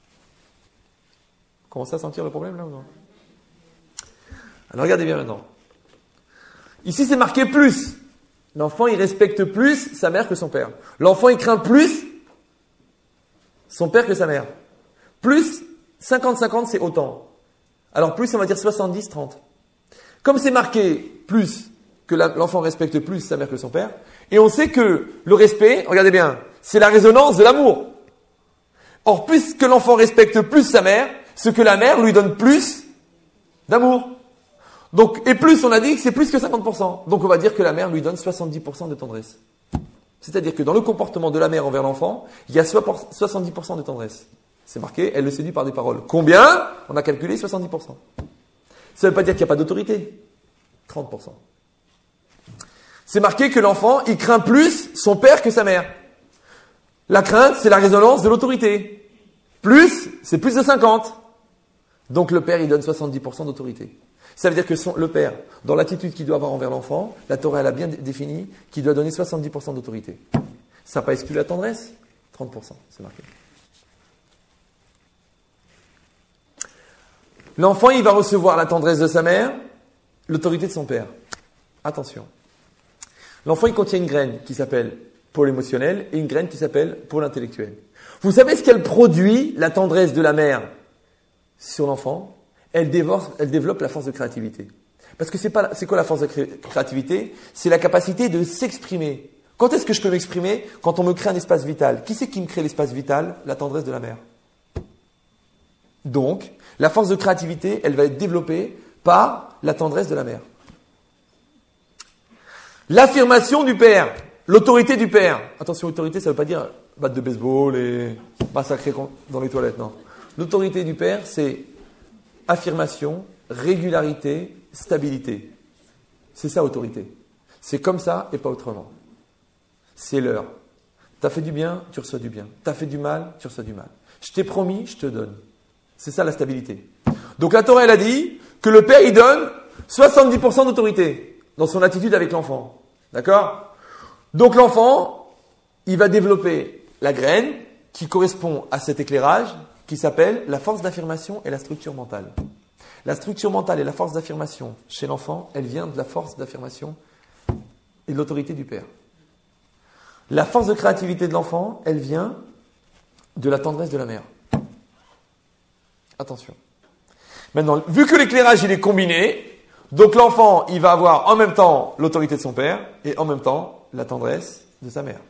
A: Vous commencez à sentir le problème là ou non? Alors regardez bien maintenant. Ici, c'est marqué plus. L'enfant, il respecte plus sa mère que son père. L'enfant, il craint plus son père que sa mère. Plus 50-50, c'est autant. Alors plus, on va dire 70-30. Comme c'est marqué plus, que l'enfant respecte plus sa mère que son père, et on sait que le respect, regardez bien, c'est la résonance de l'amour. Or, puisque l'enfant respecte plus sa mère, ce que la mère lui donne plus d'amour. Donc, et plus, on a dit que c'est plus que 50%. Donc, on va dire que la mère lui donne 70% de tendresse. C'est-à-dire que dans le comportement de la mère envers l'enfant, il y a 70% de tendresse. C'est marqué, elle le séduit par des paroles. Combien? On a calculé 70%. Ça ne veut pas dire qu'il n'y a pas d'autorité. 30%. C'est marqué que l'enfant, il craint plus son père que sa mère. La crainte, c'est la résonance de l'autorité. Plus, c'est plus de 50. Donc le père, il donne 70% d'autorité. Ça veut dire que le père, dans l'attitude qu'il doit avoir envers l'enfant, la Torah, elle a bien défini qu'il doit donner 70% d'autorité. Ça n'a pas exclu la tendresse? 30%, c'est marqué. L'enfant, il va recevoir la tendresse de sa mère, l'autorité de son père. Attention. L'enfant, il contient une graine qui s'appelle pôle émotionnel et une graine qui s'appelle pôle intellectuel. Vous savez ce qu'elle produit, la tendresse de la mère, sur l'enfant? Elle développe la force de créativité. Parce que c'est quoi la force de créativité? C'est la capacité de s'exprimer. Quand est-ce que je peux m'exprimer? Quand on me crée un espace vital. Qui c'est qui me crée l'espace vital? La tendresse de la mère. Donc, la force de créativité, elle va être développée par la tendresse de la mère. L'affirmation du père, l'autorité du père. Attention, autorité, ça ne veut pas dire batte de baseball et massacrer dans les toilettes, non. L'autorité du père, c'est affirmation, régularité, stabilité. C'est ça, autorité. C'est comme ça et pas autrement. C'est l'heure. T'as fait du bien, tu reçois du bien. T'as fait du mal, tu reçois du mal. Je t'ai promis, je te donne. C'est ça la stabilité. Donc la Torah, elle a dit que le père, il donne 70% d'autorité dans son attitude avec l'enfant. D'accord? Donc l'enfant, il va développer la graine qui correspond à cet éclairage qui s'appelle la force d'affirmation et la structure mentale. La structure mentale et la force d'affirmation chez l'enfant, elle vient de la force d'affirmation et de l'autorité du père. La force de créativité de l'enfant, elle vient de la tendresse de la mère. Attention. Maintenant, vu que l'éclairage il est combiné, donc l'enfant il va avoir en même temps l'autorité de son père et en même temps la tendresse de sa mère.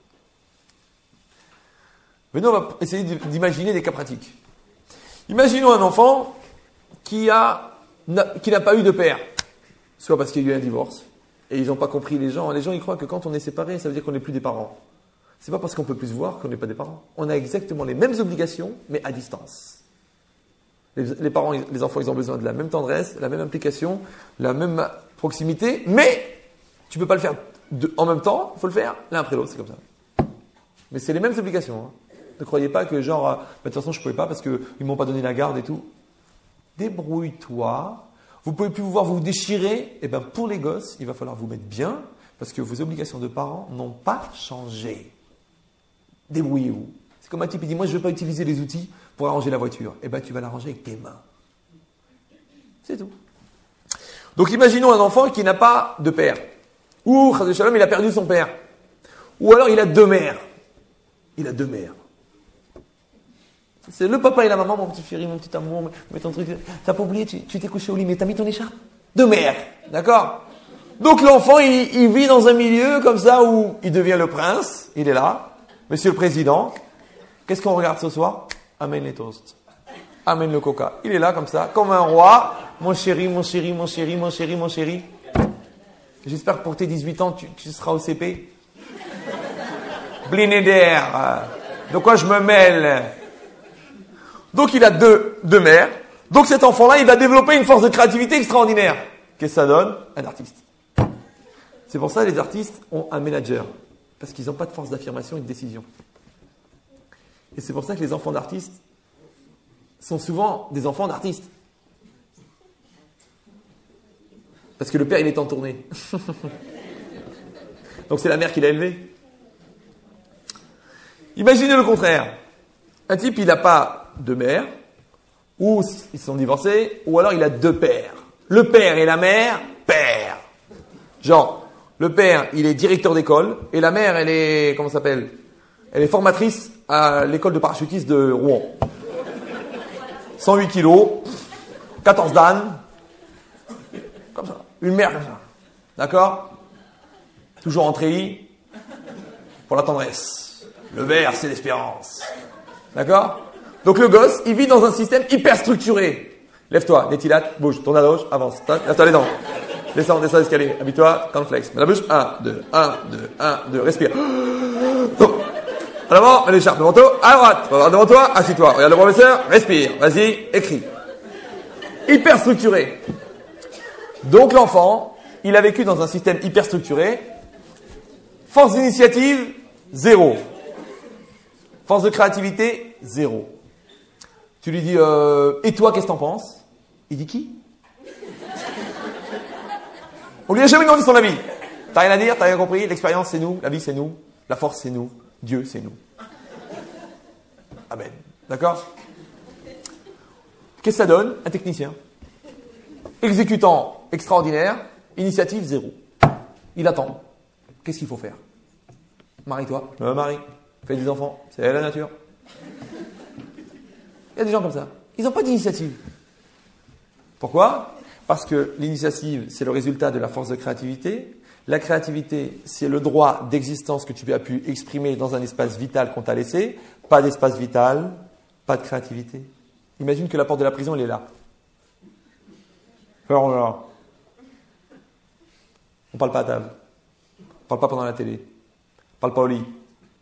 A: Maintenant, on va essayer d'imaginer des cas pratiques. Imaginons un enfant qui n'a pas eu de père, soit parce qu'il y a eu un divorce et ils n'ont pas compris les gens. Les gens ils croient que quand on est séparé, ça veut dire qu'on n'est plus des parents. C'est pas parce qu'on peut plus se voir qu'on n'est pas des parents. On a exactement les mêmes obligations, mais à distance. Les parents, les enfants, ils ont besoin de la même tendresse, la même implication, la même proximité, mais tu peux pas le faire en même temps, il faut le faire l'un après l'autre, c'est comme ça. Mais c'est les mêmes obligations. Hein. Ne croyez pas que genre, de toute façon je ne pouvais pas parce qu'ils ne m'ont pas donné la garde et tout. Débrouille-toi. Vous pouvez plus vous voir, vous déchirer. Et bien pour les gosses, il va falloir vous mettre bien parce que vos obligations de parents n'ont pas changé. Débrouillez-vous. C'est comme un type qui dit, moi je ne veux pas utiliser les outils pour arranger la voiture. Eh bien tu vas l'arranger avec tes mains. C'est tout. Donc imaginons un enfant qui n'a pas de père. Ou, Chas Shalom, il a perdu son père. Ou alors il a deux mères. Il a deux mères.
B: C'est le papa et la maman, mon petit chéri, mon petit amour, mets ton truc. T'as pas oublié, tu t'es couché au lit, mais t'as mis ton écharpe de mère. D'accord? Donc l'enfant, il vit dans un milieu comme ça où il devient le prince. Il est là. Monsieur le président. Qu'est-ce qu'on regarde ce soir? Amène les toasts. Amène le coca. Il est là comme ça, comme un roi. Mon chéri, mon chéri, mon chéri, mon chéri, mon chéri. J'espère que pour tes 18 ans, tu seras au CP. Bliné d'air. De quoi je me mêle? Donc il a deux mères. Donc cet enfant-là, il va développer une force de créativité extraordinaire. Qu'est-ce que ça donne? Un artiste. C'est pour ça que les artistes ont un manager. Parce qu'ils n'ont pas de force d'affirmation et de décision. Et c'est pour ça que les enfants d'artistes sont souvent des enfants d'artistes. Parce que le père, il est en tournée. Donc c'est la mère qui l'a élevé. Imaginez le contraire. Un type, il n'a pas de mère, ou ils sont divorcés, ou alors il a deux pères. Le père et la mère, père. Genre, le père, il est directeur d'école, et la mère, elle est, comment ça s'appelle? Elle est formatrice à l'école de parachutistes de Rouen. 108 kilos, 14 d'âne, comme ça. Une mère comme ça. D'accord? Toujours en treillis, pour la tendresse. Le vert, c'est l'espérance. D'accord? Donc le gosse, il vit dans un système hyper structuré. Lève-toi, détilate, bouge, tourne à gauche, avance. Lève-toi les dents. Descends l'escalier. Habille-toi, cornflakes. Mets la bouche. 1, 2, 1, 2, 1, 2. Respire. En avant, mets l'écharpe devant toi. À droite. Regarde devant toi. Assis-toi. Regarde le professeur. Respire. Vas-y, écris. Hyper structuré. Donc l'enfant, il a vécu dans un système hyper structuré. Force d'initiative, 0. Force de créativité, 0. Tu lui dis, et toi, qu'est-ce que t'en penses? Il dit qui? On lui a jamais demandé son avis. T'as rien à dire, t'as rien compris, l'expérience c'est nous, la vie c'est nous, la force c'est nous, Dieu c'est nous. Amen. D'accord? Qu'est-ce que ça donne? Un technicien. Exécutant extraordinaire, initiative 0. Il attend. Qu'est-ce qu'il faut faire? Marie-toi. Je me marie. Fais des enfants. C'est la nature. Il y a des gens comme ça. Ils n'ont pas d'initiative. Pourquoi? Parce que l'initiative, c'est le résultat de la force de créativité. La créativité, c'est le droit d'existence que tu as pu exprimer dans un espace vital qu'on t'a laissé. Pas d'espace vital, pas de créativité. Imagine que la porte de la prison, elle est là. Alors là, on parle pas à table. On parle pas pendant la télé. On parle pas au lit.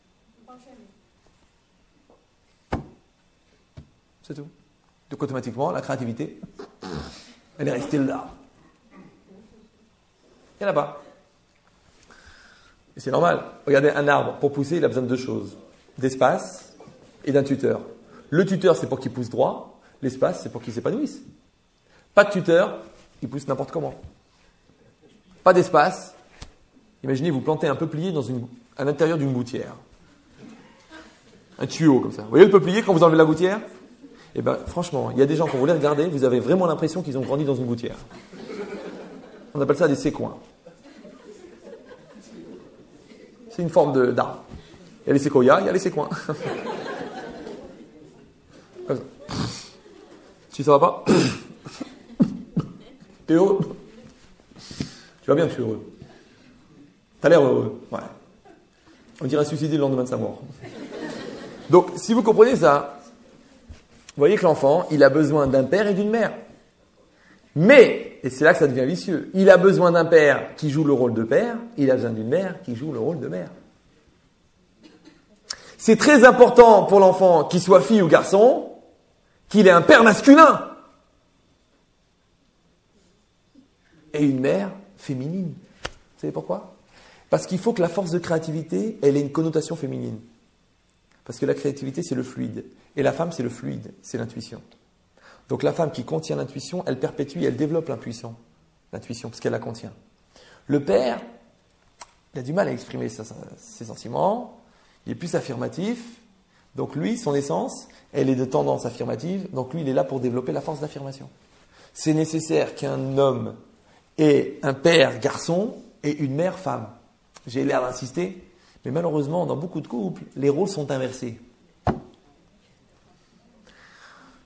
B: C'est tout. Donc automatiquement, la créativité, elle est restée là. Il n'y en a pas. Et c'est normal. Regardez, un arbre, pour pousser, il a besoin de deux choses. D'espace et d'un tuteur. Le tuteur, c'est pour qu'il pousse droit. L'espace, c'est pour qu'il s'épanouisse. Pas de tuteur, il pousse n'importe comment. Pas d'espace. Imaginez, vous plantez un peuplier à l'intérieur d'une gouttière. Un tuyau comme ça. Vous voyez le peuplier quand vous enlevez la gouttière? Eh bien, franchement, il y a des gens, quand vous les regardez, vous avez vraiment l'impression qu'ils ont grandi dans une gouttière. On appelle ça des séquoins. C'est une forme d'arbre. Il y a les séquoias, il y a les séquoins. Comme ça. Si ça va pas, t'es heureux. Tu vas bien que je suis heureux. T'as l'air heureux. Ouais. On dirait suicider le lendemain de sa mort. Donc, si vous comprenez ça, vous voyez que l'enfant, il a besoin d'un père et d'une mère. Mais, et c'est là que ça devient vicieux, il a besoin d'un père qui joue le rôle de père, il a besoin d'une mère qui joue le rôle de mère. C'est très important pour l'enfant, qu'il soit fille ou garçon, qu'il ait un père masculin et une mère féminine. Vous savez pourquoi? Parce qu'il faut que la force de créativité, elle ait une connotation féminine. Parce que la créativité, c'est le fluide. Et la femme, c'est le fluide, c'est l'intuition. Donc la femme qui contient l'intuition, elle perpétue et elle développe l'intuition, parce qu'elle la contient. Le père, il a du mal à exprimer ses sentiments, il est plus affirmatif. Donc lui, son essence, elle est de tendance affirmative. Donc lui, il est là pour développer la force d'affirmation. C'est nécessaire qu'un homme ait un père garçon et une mère femme. J'ai l'air d'insister, mais malheureusement, dans beaucoup de couples, les rôles sont inversés.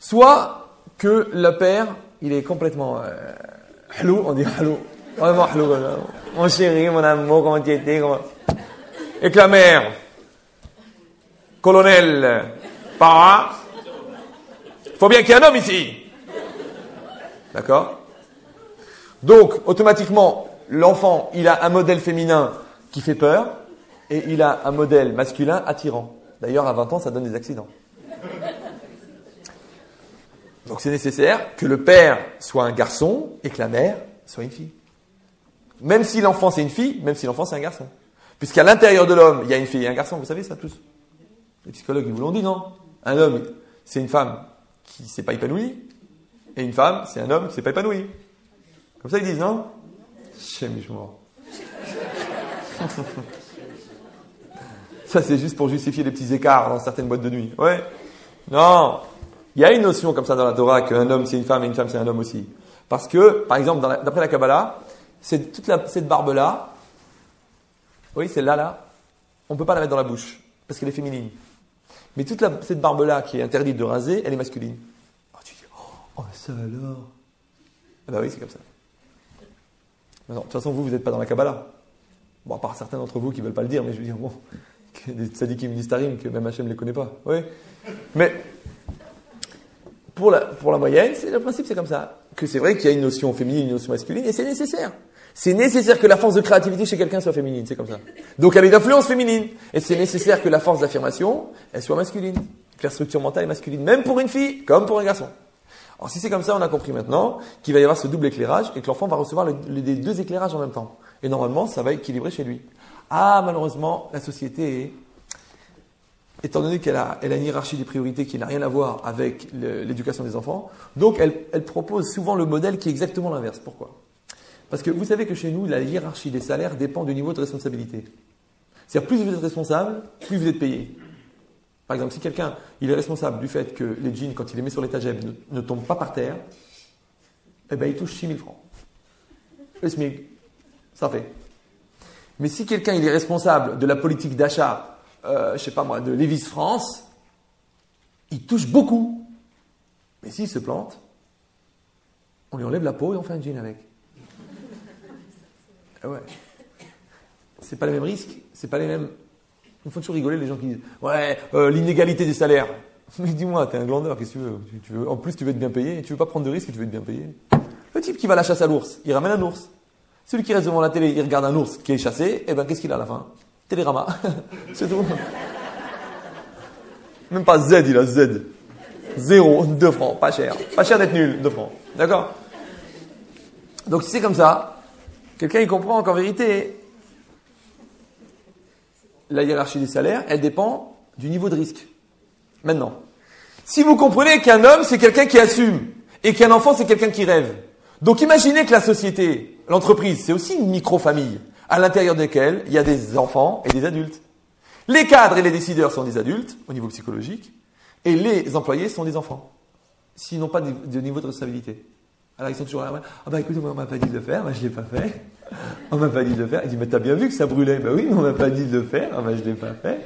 B: soit que le père, il est complètement halou, on dit halou, vraiment halou, mon chéri, mon amour, comment tu étais, comment... Et que la mère, colonel, para, faut bien qu'il y ait un homme ici. D'accord? Donc, automatiquement, l'enfant, il a un modèle féminin qui fait peur, et il a un modèle masculin attirant. D'ailleurs, à 20 ans, ça donne des accidents. Donc, c'est nécessaire que le père soit un garçon et que la mère soit une fille. Même si l'enfant, c'est une fille, même si l'enfant, c'est un garçon. Puisqu'à l'intérieur de l'homme, il y a une fille et un garçon. Vous savez ça, tous? Les psychologues, ils vous l'ont dit, non? Un homme, c'est une femme qui ne s'est pas épanouie, et une femme, c'est un homme qui ne s'est pas épanoui. Comme ça, ils disent, non? J'aime, je mors. Ça, c'est juste pour justifier les petits écarts dans certaines boîtes de nuit. Ouais. Non. Il y a une notion comme ça dans la Torah qu'un homme, c'est une femme et une femme, c'est un homme aussi. Parce que, par exemple, d'après la Kabbalah, cette barbe-là, oui, celle-là, là, on ne peut pas la mettre dans la bouche, parce qu'elle est féminine. Mais cette barbe-là qui est interdite de raser, elle est masculine. Oh, tu dis, oh, ça alors? Ah bah oui, c'est comme ça. Non, de toute façon, vous n'êtes pas dans la Kabbalah. Bon, à part certains d'entre vous qui ne veulent pas le dire, mais je veux dire, bon, des tzadikim nistarim que même Hachem ne les connaît pas. Oui. Mais, pour la moyenne, le principe, c'est comme ça. Que c'est vrai qu'il y a une notion féminine, une notion masculine, et c'est nécessaire. C'est nécessaire que la force de créativité chez quelqu'un soit féminine, c'est comme ça. Donc, elle est d'influence féminine. Et c'est nécessaire que la force d'affirmation, elle soit masculine. Que la structure mentale est masculine, même pour une fille, comme pour un garçon. Alors, si c'est comme ça, on a compris maintenant qu'il va y avoir ce double éclairage et que l'enfant va recevoir les deux éclairages en même temps. Et normalement, ça va équilibrer chez lui. Ah, malheureusement, la société, étant donné qu'elle a une hiérarchie des priorités qui n'a rien à voir avec l'éducation des enfants, donc elle propose souvent le modèle qui est exactement l'inverse. Pourquoi? Parce que vous savez que chez nous, la hiérarchie des salaires dépend du niveau de responsabilité. C'est-à-dire, plus vous êtes responsable, plus vous êtes payé. Par exemple, si quelqu'un il est responsable du fait que les jeans, quand il les met sur l'étagère, ne tombent pas par terre, eh ben, il touche 6 000 francs. Le SMIC, ça fait. Mais si quelqu'un il est responsable de la politique d'achat, je sais pas moi, de Levi's France, il touche beaucoup. Mais s'il se plante, on lui enlève la peau et on fait un jean avec. Ah ouais. C'est pas les mêmes risques, c'est pas les mêmes. Il faut toujours rigoler les gens qui disent ouais, l'inégalité des salaires. Mais dis-moi, t'es un glandeur, qu'est-ce que tu veux, en plus, tu veux être bien payé, tu veux pas prendre de risques et tu veux être bien payé. Le type qui va à la chasse à l'ours, il ramène un ours. Celui qui reste devant la télé, il regarde un ours qui est chassé, et ben qu'est-ce qu'il a à la fin? Télérama. C'est tout. Même pas Z, il a Z. 0, 2 francs, pas cher. Pas cher d'être nul, 2 francs. D'accord? Donc si c'est comme ça, quelqu'un il comprend qu'en vérité, la hiérarchie des salaires, elle dépend du niveau de risque. Maintenant, si vous comprenez qu'un homme, c'est quelqu'un qui assume, et qu'un enfant, c'est quelqu'un qui rêve. Donc imaginez que la société, l'entreprise, c'est aussi une micro-famille, à l'intérieur de laquelle il y a des enfants et des adultes. Les cadres et les décideurs sont des adultes, au niveau psychologique, et les employés sont des enfants, s'ils n'ont pas de niveau de responsabilité. Alors ils sont toujours là, ah bah écoute, moi on m'a pas dit de le faire, moi je l'ai pas fait. On m'a pas dit de le faire. Il dit, mais t'as bien vu que ça brûlait. Ben oui, mais on m'a pas dit de le faire, ah bah je l'ai pas fait.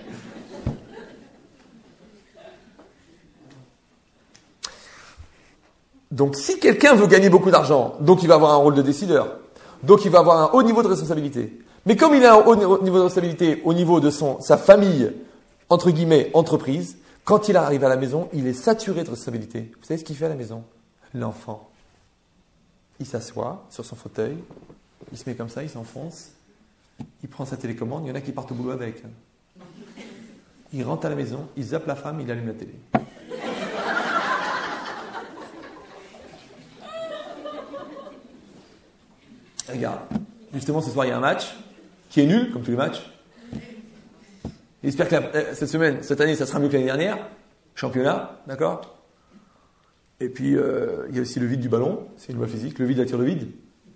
B: Donc si quelqu'un veut gagner beaucoup d'argent, donc il va avoir un rôle de décideur, donc il va avoir un haut niveau de responsabilité. Mais comme il a un haut niveau de responsabilité au niveau de sa famille, entre guillemets, entreprise, quand il arrive à la maison, il est saturé de responsabilité. Vous savez ce qu'il fait à la maison? L'enfant. Il s'assoit sur son fauteuil, il se met comme ça, il s'enfonce, il prend sa télécommande, il y en a qui partent au boulot avec. Il rentre à la maison, il zappe la femme, il allume la télé. Regarde, justement ce soir il y a un match qui est nul, comme tous les matchs. J'espère que cette année, ça sera mieux que l'année dernière. Championnat, d'accord? Et puis, il y a aussi le vide du ballon, c'est une loi physique, le vide attire le vide.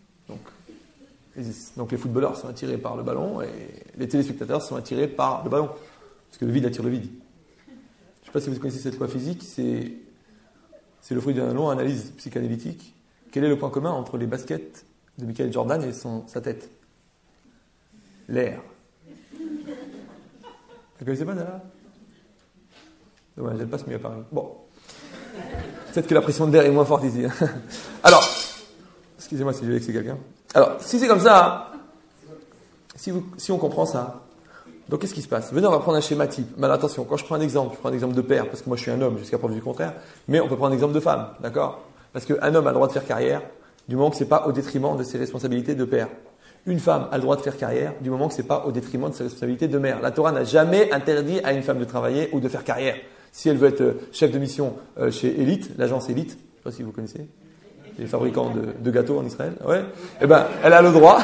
B: Donc les footballeurs sont attirés par le ballon et les téléspectateurs sont attirés par le ballon. Parce que le vide attire le vide. Je ne sais pas si vous connaissez cette loi physique, c'est le fruit d'une longue analyse psychanalytique. Quel est le point commun entre les baskets de Michael Jordan et sa tête? L'air. Vous ne connaissez pas ça là? Dommage, elle passe mieux à Paris. Bon. Peut-être que la pression de l'air est moins forte ici. Alors, excusez-moi si je vais vexer quelqu'un. Alors, si c'est comme ça, si on comprend ça, donc qu'est-ce qui se passe? Venez, on va prendre un schéma type. Mais attention, quand je prends un exemple de père, parce que moi je suis un homme jusqu'à preuve du contraire, mais on peut prendre un exemple de femme, d'accord? Parce qu'un homme a le droit de faire carrière du moment que c'est pas au détriment de ses responsabilités de père. Une femme a le droit de faire carrière du moment que c'est pas au détriment de ses responsabilités de mère. La Torah n'a jamais interdit à une femme de travailler ou de faire carrière. Si elle veut être chef de mission chez Elite, l'agence Elite, je ne sais pas si vous connaissez, les fabricants de gâteaux en Israël, ouais, eh ben, elle a le droit,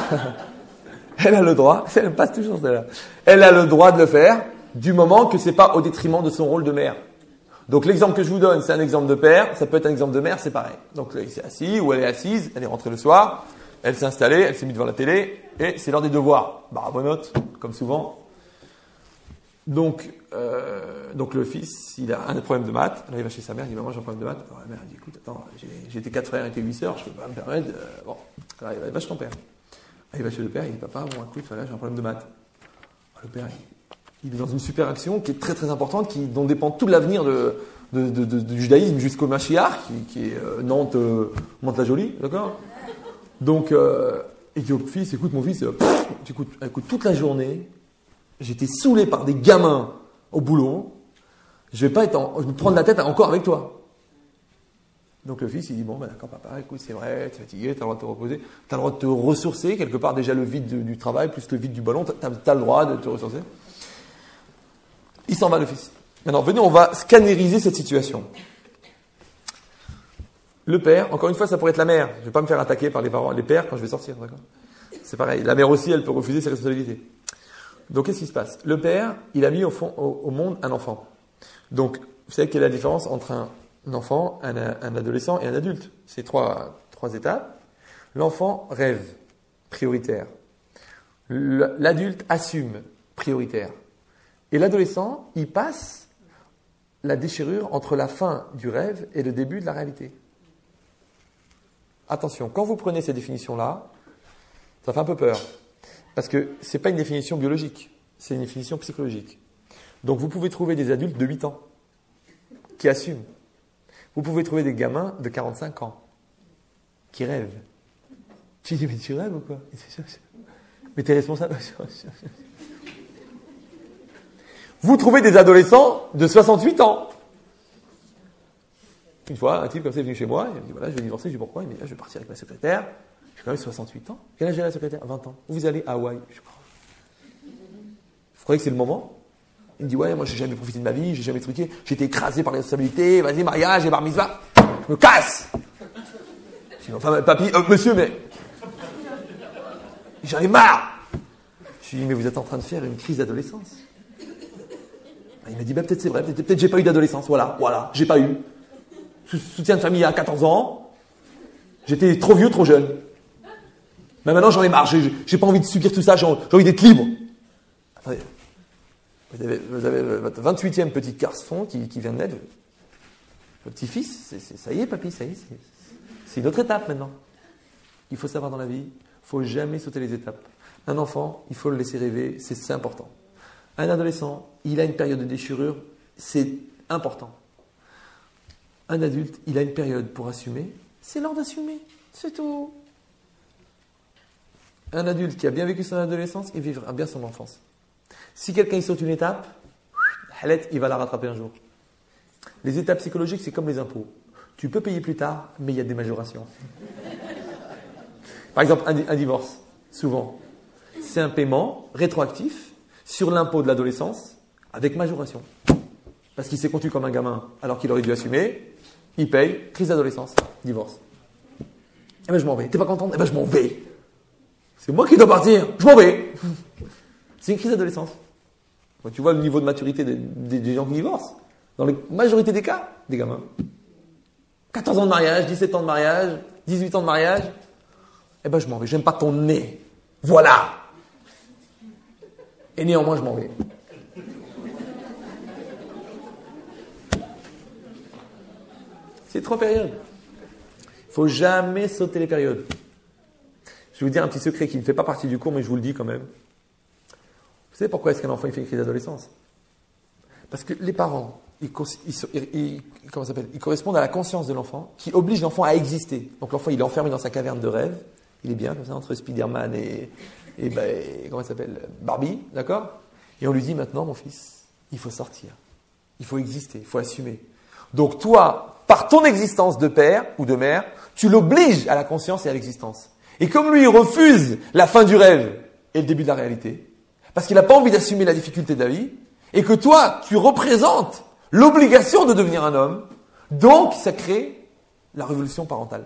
B: elle passe toujours celle-là. Elle a le droit de le faire du moment que c'est pas au détriment de son rôle de mère. Donc l'exemple que je vous donne, c'est un exemple de père, ça peut être un exemple de mère, c'est pareil. Donc il s'est assis ou elle est assise, elle est rentrée le soir, elle s'est installée, elle s'est mise devant la télé et c'est l'heure des devoirs. Bravo note, comme souvent. Donc le fils, il a un problème de maths. Là, il va chez sa mère, il dit maman, j'ai un problème de maths. Alors, la mère dit écoute, attends, j'ai tes 4 frères et tes 8 sœurs, je peux pas me permettre. Bon, alors, il va chez ton père. Il va chez le père, il dit papa, bon écoute, voilà, j'ai un problème de maths. Alors, le père, il est dans une super action qui est très très importante, dont dépend tout l'avenir du judaïsme jusqu'au Mashiach, qui est Mantes-la-Jolie, d'accord? Donc, il dit au fils, écoute mon fils, écoute, toute la journée, j'étais saoulé par des gamins au boulot, je vais me prendre la tête encore avec toi. Donc le fils, il dit, bon, ben d'accord papa, écoute, c'est vrai, tu es fatigué, tu as le droit de te reposer, tu as le droit de te ressourcer, quelque part déjà le vide du travail, plus le vide du ballon, tu as le droit de te ressourcer. Il s'en va le fils. Maintenant, venez, on va scanneriser cette situation. Le père, encore une fois, ça pourrait être la mère. Je ne vais pas me faire attaquer par les pères quand je vais sortir, d'accord? C'est pareil. La mère aussi, elle peut refuser ses responsabilités. Donc, qu'est-ce qui se passe? Le père, il a mis au monde un enfant. Donc, vous savez quelle est la différence entre un enfant, un adolescent et un adulte? C'est trois étapes. L'enfant rêve, prioritaire. L'adulte assume, prioritaire. Et l'adolescent, il passe la déchirure entre la fin du rêve et le début de la réalité. Attention, quand vous prenez ces définitions-là, ça fait un peu peur. Parce que ce n'est pas une définition biologique, c'est une définition psychologique. Donc vous pouvez trouver des adultes de 8 ans qui assument. Vous pouvez trouver des gamins de 45 ans qui rêvent. Tu dis, mais tu rêves ou quoi? Mais t'es responsable. Vous trouvez des adolescents de 68 ans. Une fois, un type comme ça est venu chez moi, il me dit, voilà, je vais divorcer, je dis pourquoi? Il me dit, je vais partir avec ma secrétaire, j'ai quand même 68 ans. Quel âge a la secrétaire? 20 ans. Où vous allez? À Hawaï. Je crois. Vous croyez que c'est le moment? Il me dit, ouais, moi j'ai jamais profité de ma vie, j'ai jamais truqué, j'ai été écrasé par les responsabilités, vas-y, mariage et bar mitzvah. Je me casse! Je dis, enfin, papy, monsieur, mais. J'en ai marre! Je lui dis, mais vous êtes en train de faire une crise d'adolescence. Il m'a dit, bah, peut-être c'est vrai, peut-être j'ai pas eu d'adolescence, voilà, j'ai pas eu. Soutien de famille à 14 ans, j'étais trop vieux, trop jeune. Mais maintenant j'en ai marre, j'ai pas envie de subir tout ça, j'ai envie d'être libre. Attendez, vous avez votre 28e petit garçon qui vient de naître, le petit-fils, ça y est papy, ça y est, c'est une autre étape maintenant. Il faut savoir dans la vie, il faut jamais sauter les étapes. Un enfant, il faut le laisser rêver, c'est important. Un adolescent, il a une période de déchirure, c'est important. Un adulte, il a une période pour assumer, c'est l'heure d'assumer, c'est tout. Un adulte qui a bien vécu son adolescence, il vivra bien son enfance. Si quelqu'un il saute une étape, il va la rattraper un jour. Les étapes psychologiques, c'est comme les impôts. Tu peux payer plus tard, mais il y a des majorations. Par exemple, un divorce, souvent, c'est un paiement rétroactif sur l'impôt de l'adolescence avec majoration. Parce qu'il s'est conduit comme un gamin alors qu'il aurait dû assumer. Il paye, crise d'adolescence, divorce. Eh ben je m'en vais. T'es pas contente? Eh ben je m'en vais. C'est moi qui dois partir. Je m'en vais. C'est une crise d'adolescence. Tu vois le niveau de maturité des gens qui divorcent. Dans la majorité des cas, des gamins. 14 ans de mariage, 17 ans de mariage, 18 ans de mariage. Eh ben je m'en vais. J'aime pas ton nez. Voilà. Et néanmoins je m'en vais. C'est 3 périodes. Il ne faut jamais sauter les périodes. Je vais vous dire un petit secret qui ne fait pas partie du cours, mais je vous le dis quand même. Vous savez pourquoi est-ce qu'un enfant il fait une crise d'adolescence? Parce que les parents, comment ça s'appelle, ils correspondent à la conscience de l'enfant, qui oblige l'enfant à exister. Donc l'enfant, il est enfermé dans sa caverne de rêve. Il est bien comme ça entre Spider-Man et comment ça s'appelle, Barbie, d'accord? Et on lui dit maintenant, mon fils, il faut sortir, il faut exister, il faut assumer. Donc toi, par ton existence de père ou de mère, tu l'obliges à la conscience et à l'existence. Et comme lui, il refuse la fin du rêve et le début de la réalité, parce qu'il n'a pas envie d'assumer la difficulté de la vie, et que toi, tu représentes l'obligation de devenir un homme, donc ça crée la révolution parentale.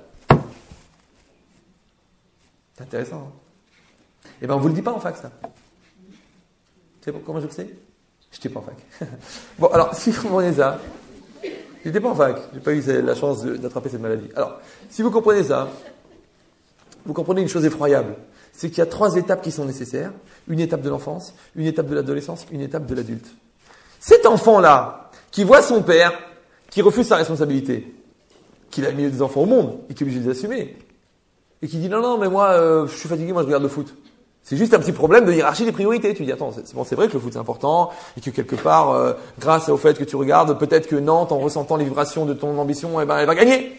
B: C'est intéressant, hein? Eh bien, on ne vous le dit pas en fac, ça. Tu sais comment je le sais? Je n'étais pas en fac. Bon, alors, si vous comprenez ça, je n'étais pas en fac, je n'ai pas eu la chance d'attraper cette maladie. Alors, si vous comprenez ça, vous comprenez une chose effroyable, c'est qu'il y a 3 étapes qui sont nécessaires. Une étape de l'enfance, une étape de l'adolescence, une étape de l'adulte. Cet enfant-là, qui voit son père, qui refuse sa responsabilité, qu'il a le milieu des enfants au monde, et qui est obligé de les assumer, et qui dit non, mais moi, je suis fatigué, moi je regarde le foot. C'est juste un petit problème de hiérarchie des priorités. Tu dis, attends, c'est vrai que le foot c'est important, et que quelque part, grâce au fait que tu regardes, peut-être que Nantes, en ressentant les vibrations de ton ambition, eh ben, elle va gagner.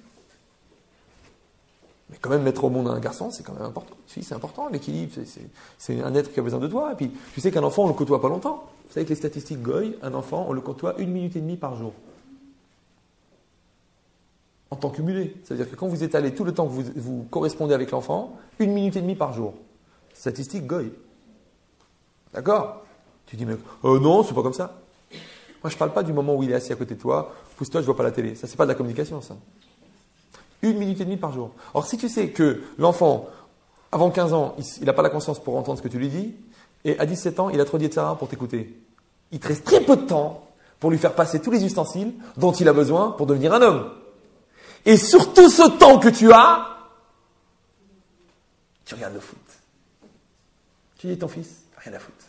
B: Mais quand même, mettre au monde un garçon, c'est quand même important. Si, c'est important, l'équilibre, c'est un être qui a besoin de toi. Et puis, tu sais qu'un enfant, on le côtoie pas longtemps. Vous savez que les statistiques Goy, un enfant, on le côtoie 1 minute et demie par jour. En temps cumulé. C'est-à-dire que quand vous étalez tout le temps que vous correspondez avec l'enfant, 1 minute et demie par jour. Statistique Goy. D'accord? Tu dis, mais non, c'est pas comme ça. Moi, je parle pas du moment où il est assis à côté de toi, pousse-toi, je vois pas la télé. Ça, c'est pas de la communication, ça. 1 minute et demie par jour. Or, si tu sais que l'enfant, avant 15 ans, il n'a pas la conscience pour entendre ce que tu lui dis, et à 17 ans, il a trop dit de ça pour t'écouter. Il te reste très peu de temps pour lui faire passer tous les ustensiles dont il a besoin pour devenir un homme. Et sur tout ce temps que tu as, tu regardes le foot. Tu dis à ton fils, rien à foutre.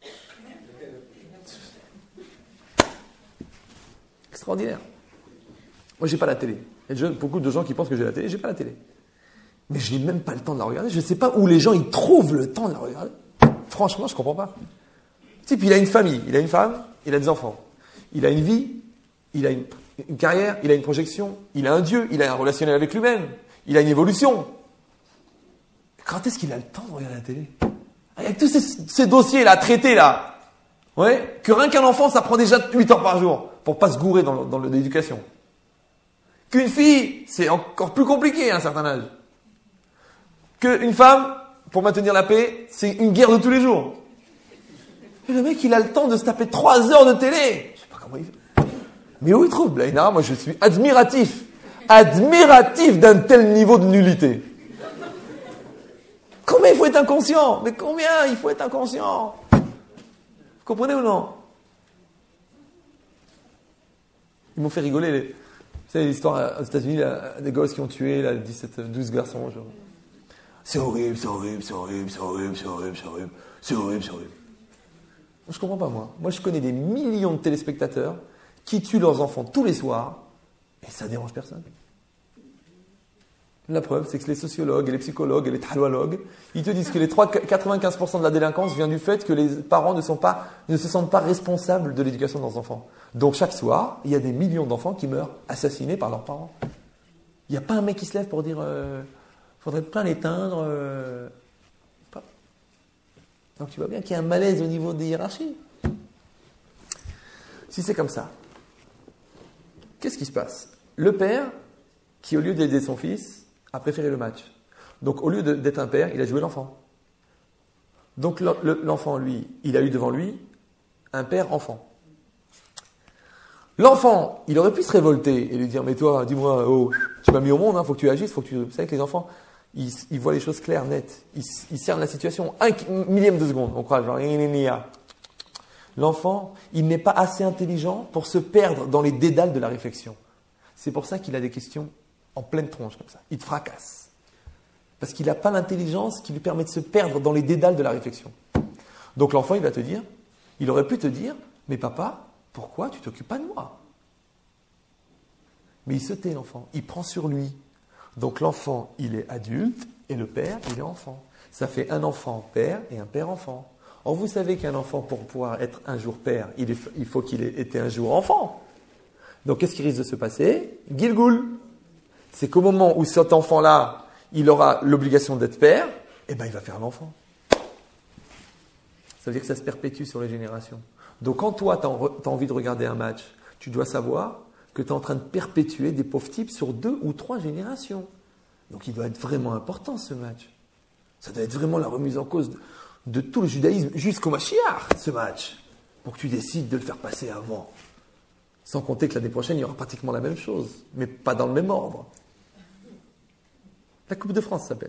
B: Extraordinaire. Moi, j'ai pas la télé. Il y a beaucoup de gens qui pensent que j'ai la télé. J'ai pas la télé. Mais je n'ai même pas le temps de la regarder. Je ne sais pas où les gens ils trouvent le temps de la regarder. Franchement, je ne comprends pas. Tu sais, puis il a une famille, il a une femme, il a des enfants. Il a une vie, il a une carrière, il a une projection, il a un Dieu, il a un relationnel avec lui-même, il a une évolution. Quand est-ce qu'il a le temps de regarder la télé? Avec tous ces dossiers-là, à traiter là, ouais, que rien qu'un enfant, ça prend déjà 8 heures par jour pour pas se gourer dans l'éducation. Qu'une fille, c'est encore plus compliqué à un certain âge. Qu'une femme, pour maintenir la paix, c'est une guerre de tous les jours. Et le mec, il a le temps de se taper 3 heures de télé. Je sais pas comment il fait. Mais où il trouve, Blainara? Moi, je suis admiratif d'un tel niveau de nullité. Combien il faut être inconscient? Mais combien il faut être inconscient? Vous comprenez ou non? Ils m'ont fait rigoler. Vous savez l'histoire aux États-Unis, des gosses qui ont tué 12 garçons. Genre. C'est horrible, c'est horrible, c'est horrible, c'est horrible, c'est horrible, c'est horrible, c'est horrible, c'est horrible. Je comprends pas, moi. Moi, je connais des millions de téléspectateurs qui tuent leurs enfants tous les soirs et ça dérange personne. La preuve, c'est que les sociologues et les psychologues et les talologues, ils te disent que les 95% de la délinquance vient du fait que les parents ne se sentent pas responsables de l'éducation de leurs enfants. Donc chaque soir, il y a des millions d'enfants qui meurent assassinés par leurs parents. Il n'y a pas un mec qui se lève pour dire faudrait plein l'éteindre. Pas. Donc tu vois bien qu'il y a un malaise au niveau des hiérarchies. Si c'est comme ça, qu'est-ce qui se passe? Le père, qui au lieu d'aider son fils, a préféré le match. Donc au lieu d'être un père, il a joué l'enfant. Donc l'enfant, lui, il a eu devant lui un père-enfant. L'enfant, il aurait pu se révolter et lui dire, mais toi, dis-moi, oh, tu m'as mis au monde, faut que tu agisses, faut que tu... Vous savez que les enfants, ils voient les choses claires, nettes. Ils cernent la situation 1/1000 de seconde. On croit, genre, l'enfant, il n'est pas assez intelligent pour se perdre dans les dédales de la réflexion. C'est pour ça qu'il a des questions en pleine tronche, comme ça. Il te fracasse. Parce qu'il n'a pas l'intelligence qui lui permet de se perdre dans les dédales de la réflexion. Donc l'enfant, il va te dire, il aurait pu te dire, mais papa, pourquoi tu t'occupes pas de moi? Mais il se tait, l'enfant. Il prend sur lui. Donc l'enfant, il est adulte et le père, il est enfant. Ça fait un enfant père et un père enfant. Or, vous savez qu'un enfant, pour pouvoir être un jour père, il faut qu'il ait été un jour enfant. Donc, qu'est-ce qui risque de se passer? Gilgoul. C'est qu'au moment où cet enfant-là, il aura l'obligation d'être père, eh ben, il va faire l'enfant. Ça veut dire que ça se perpétue sur les générations. Donc, quand toi, tu as envie de regarder un match, tu dois savoir que tu es en train de perpétuer des pauvres types sur 2 ou 3 générations. Donc, il doit être vraiment important, ce match. Ça doit être vraiment la remise en cause de tout le judaïsme jusqu'au Mashiach, ce match, pour que tu décides de le faire passer avant. Sans compter que l'année prochaine, il y aura pratiquement la même chose, mais pas dans le même ordre. La Coupe de France s'appelle.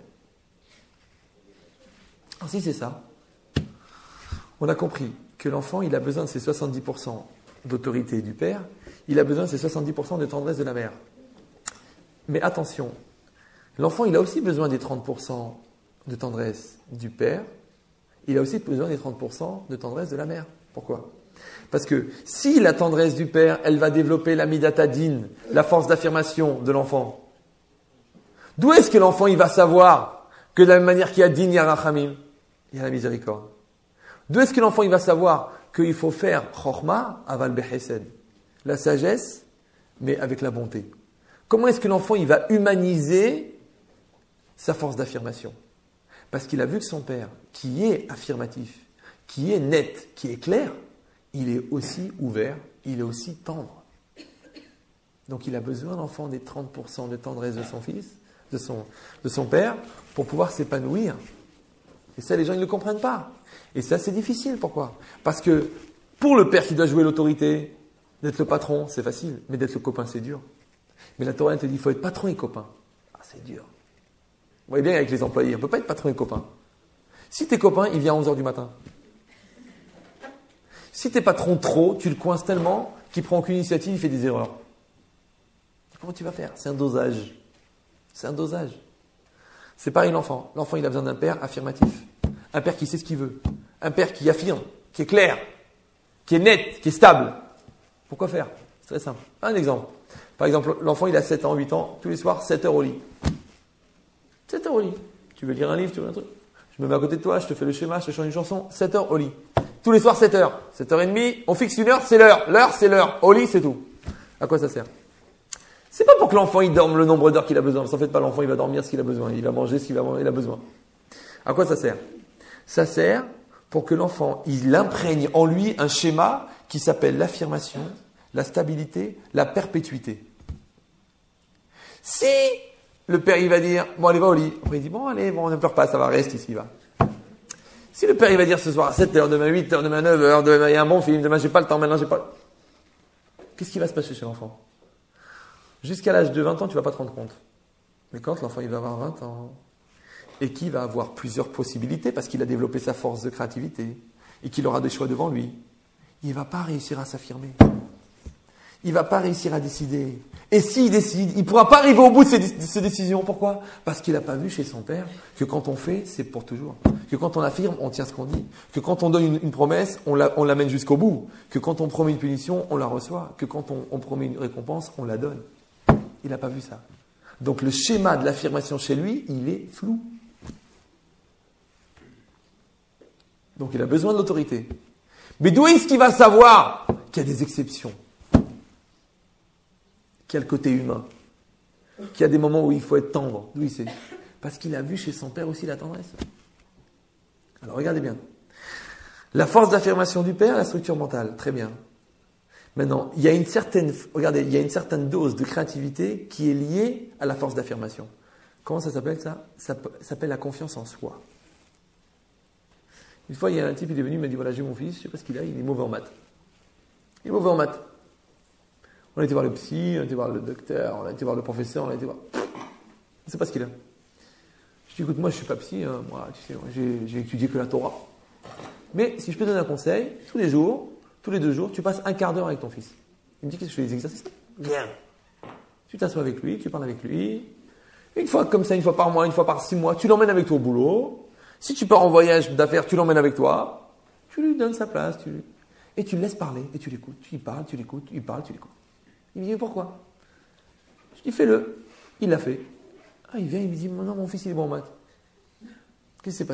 B: Alors si c'est ça, on a compris que l'enfant, il a besoin de ses 70% d'autorité du père, il a besoin de ses 70% de tendresse de la mère. Mais attention, l'enfant, il a aussi besoin des 30% de tendresse du père, il a aussi besoin des 30% de tendresse de la mère. Pourquoi? Parce que si la tendresse du père, elle va développer la midatadin, la force d'affirmation de l'enfant, d'où est-ce que l'enfant, il va savoir que de la même manière qu'il y a din, il y a rachamim, il y a la miséricorde? D'où est-ce que l'enfant, il va savoir qu'il faut faire chorma aval behesed, la sagesse, mais avec la bonté? Comment est-ce que l'enfant, il va humaniser sa force d'affirmation? Parce qu'il a vu que son père, qui est affirmatif, qui est net, qui est clair, il est aussi ouvert, il est aussi tendre. Donc il a besoin, l'enfant, des 30% de tendresse de son fils, de son père, pour pouvoir s'épanouir. Et ça, les gens, ils ne le comprennent pas. Et ça, c'est difficile. Pourquoi? Parce que pour le père qui doit jouer l'autorité, d'être le patron, c'est facile. Mais d'être le copain, c'est dur. Mais la Torah, elle te dit, il faut être patron et copain. Ah, c'est dur. Vous voyez bien avec les employés, on ne peut pas être patron et copain. Si t'es copain, il vient à 11h du matin. Si t'es patron trop, tu le coinces tellement qu'il prend aucune initiative, il fait des erreurs. Comment tu vas faire? C'est un dosage. C'est un dosage. C'est pareil l'enfant. L'enfant, il a besoin d'un père affirmatif. Un père qui sait ce qu'il veut. Un père qui affirme, qui est clair, qui est net, qui est stable. Pourquoi faire? C'est très simple. Un exemple. Par exemple, l'enfant, il a 7 ans, 8 ans, tous les soirs, 7 heures au lit. 7 heures au lit. Tu veux lire un livre, tu veux un truc? Je me mets à côté de toi, je te fais le schéma, je te chante une chanson. 7 heures au lit. Tous les soirs, 7 heures. 7h30, on fixe une heure, c'est l'heure. L'heure, c'est l'heure. Au lit, c'est tout. À quoi ça sert? C'est pas pour que l'enfant, il dorme le nombre d'heures qu'il a besoin. En fait, pas l'enfant, il va dormir ce qu'il a besoin. Il va manger ce qu'il a besoin. À quoi ça sert? Ça sert pour que l'enfant, il imprègne en lui un schéma qui s'appelle l'affirmation, la stabilité, la perpétuité. Si le père, il va dire, bon, allez, va au lit. Après, il dit, bon, allez, bon, ne pleure pas, ça va, reste ici, va. Si le père, il va dire ce soir à 7h, demain 8h, demain 9h, demain il y a un bon film, demain j'ai pas le temps, maintenant j'ai pas... Qu'est-ce qui va se passer chez l'enfant? Jusqu'à l'âge de 20 ans, tu vas pas te rendre compte. Mais quand l'enfant, il va avoir 20 ans, et qu'il va avoir plusieurs possibilités, parce qu'il a développé sa force de créativité, et qu'il aura des choix devant lui, il va pas réussir à s'affirmer. Il va pas réussir à décider. Et s'il décide, il pourra pas arriver au bout de ses décisions. Pourquoi? Parce qu'il n'a pas vu chez son père que quand on fait, c'est pour toujours. Que quand on affirme, on tient ce qu'on dit. Que quand on donne une promesse, on l'amène jusqu'au bout. Que quand on promet une punition, on la reçoit. Que quand on promet une récompense, on la donne. Il n'a pas vu ça. Donc le schéma de l'affirmation chez lui, il est flou. Donc il a besoin de l'autorité. Mais d'où est-ce qu'il va savoir qu'il y a des exceptions? Qu'il y a le côté humain? Qu'il y a des moments où il faut être tendre? D'où il sait? Parce qu'il a vu chez son père aussi la tendresse. Alors regardez bien. La force d'affirmation du père, la structure mentale, très bien. Maintenant, il y a une certaine dose de créativité qui est liée à la force d'affirmation. Comment ça s'appelle ça? Ça s'appelle la confiance en soi. Une fois, il y a un type, il est venu, il m'a dit, voilà, j'ai mon fils, je sais pas ce qu'il a, il est mauvais en maths. Il est mauvais en maths. On a été voir le psy, on a été voir le docteur, on a été voir le professeur, on a été voir... Je ne sais pas ce qu'il a. Je dis, écoute, moi, je ne suis pas psy, hein, moi, tu sais, j'ai étudié que la Torah. Mais si je peux te donner un conseil, tous les 2 jours, tu passes un quart d'heure avec ton fils. Il me dit, qu'est-ce que je fais, des exercices? Rien. Tu t'assois avec lui, tu parles avec lui. Une fois comme ça, une fois par mois, une fois par 6 mois, tu l'emmènes avec toi au boulot. Si tu pars en voyage d'affaires, tu l'emmènes avec toi. Tu lui donnes sa place. Et tu le laisses parler et tu l'écoutes. Tu y parles, tu l'écoutes, il parle, tu l'écoutes. Il me dit, pourquoi? Je dis, fais-le. Il l'a fait. Ah, il vient, il me dit, non, mon fils, il est bon en maths. Qu'est-ce qui s'est passé?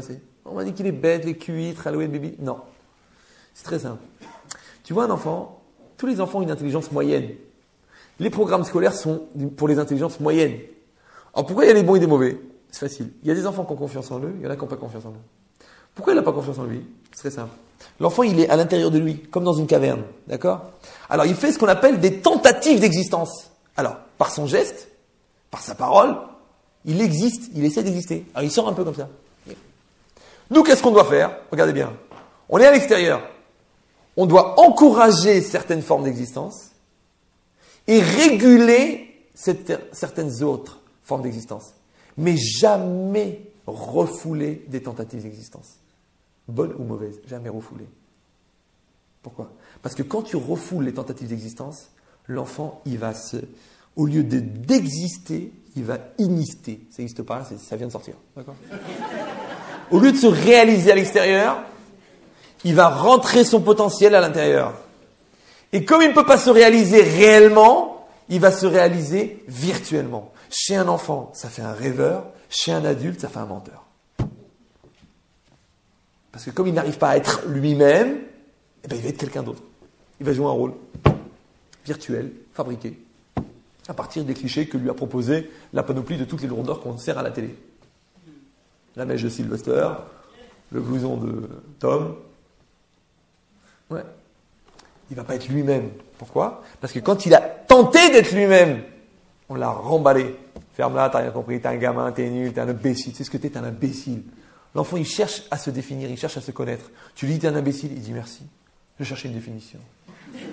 B: On m'a dit qu'il est bête, les cuitres, Halloween baby. Non. C'est très simple. Tu vois un enfant, tous les enfants ont une intelligence moyenne. Les programmes scolaires sont pour les intelligences moyennes. Alors pourquoi il y a des bons et des mauvais? C'est facile. Il y a des enfants qui ont confiance en eux, il y en a qui n'ont pas confiance en eux. Pourquoi il n'a pas confiance en lui? C'est très simple. L'enfant, il est à l'intérieur de lui, comme dans une caverne. D'accord? Alors il fait ce qu'on appelle des tentatives d'existence. Alors, par son geste, par sa parole, il existe, il essaie d'exister. Alors il sort un peu comme ça. Nous, qu'est-ce qu'on doit faire? Regardez bien. On est à l'extérieur. On doit encourager certaines formes d'existence et réguler certaines autres formes d'existence. Mais jamais refouler des tentatives d'existence. Bonnes ou mauvaises, jamais refouler. Pourquoi? Parce que quand tu refoules les tentatives d'existence, l'enfant, au lieu d'exister, il va inister. Ça n'existe pas, ça vient de sortir. D'accord? Au lieu de se réaliser à l'extérieur, il va rentrer son potentiel à l'intérieur. Et comme il ne peut pas se réaliser réellement, il va se réaliser virtuellement. Chez un enfant, ça fait un rêveur. Chez un adulte, ça fait un menteur. Parce que comme il n'arrive pas à être lui-même, il va être quelqu'un d'autre. Il va jouer un rôle virtuel, fabriqué, à partir des clichés que lui a proposé la panoplie de toutes les lourdeurs qu'on sert à la télé. La mèche de Sylvester, le blouson de Tom. Ouais. Il ne va pas être lui-même. Pourquoi? Parce que quand il a tenté d'être lui-même, on l'a remballé. Ferme-la, t'as rien compris, t'es un gamin, t'es nul, t'es un imbécile. Tu sais ce que t'es un imbécile. L'enfant, il cherche à se définir, il cherche à se connaître. Tu lui dis t'es un imbécile, il dit merci. Je cherchais une définition. C'est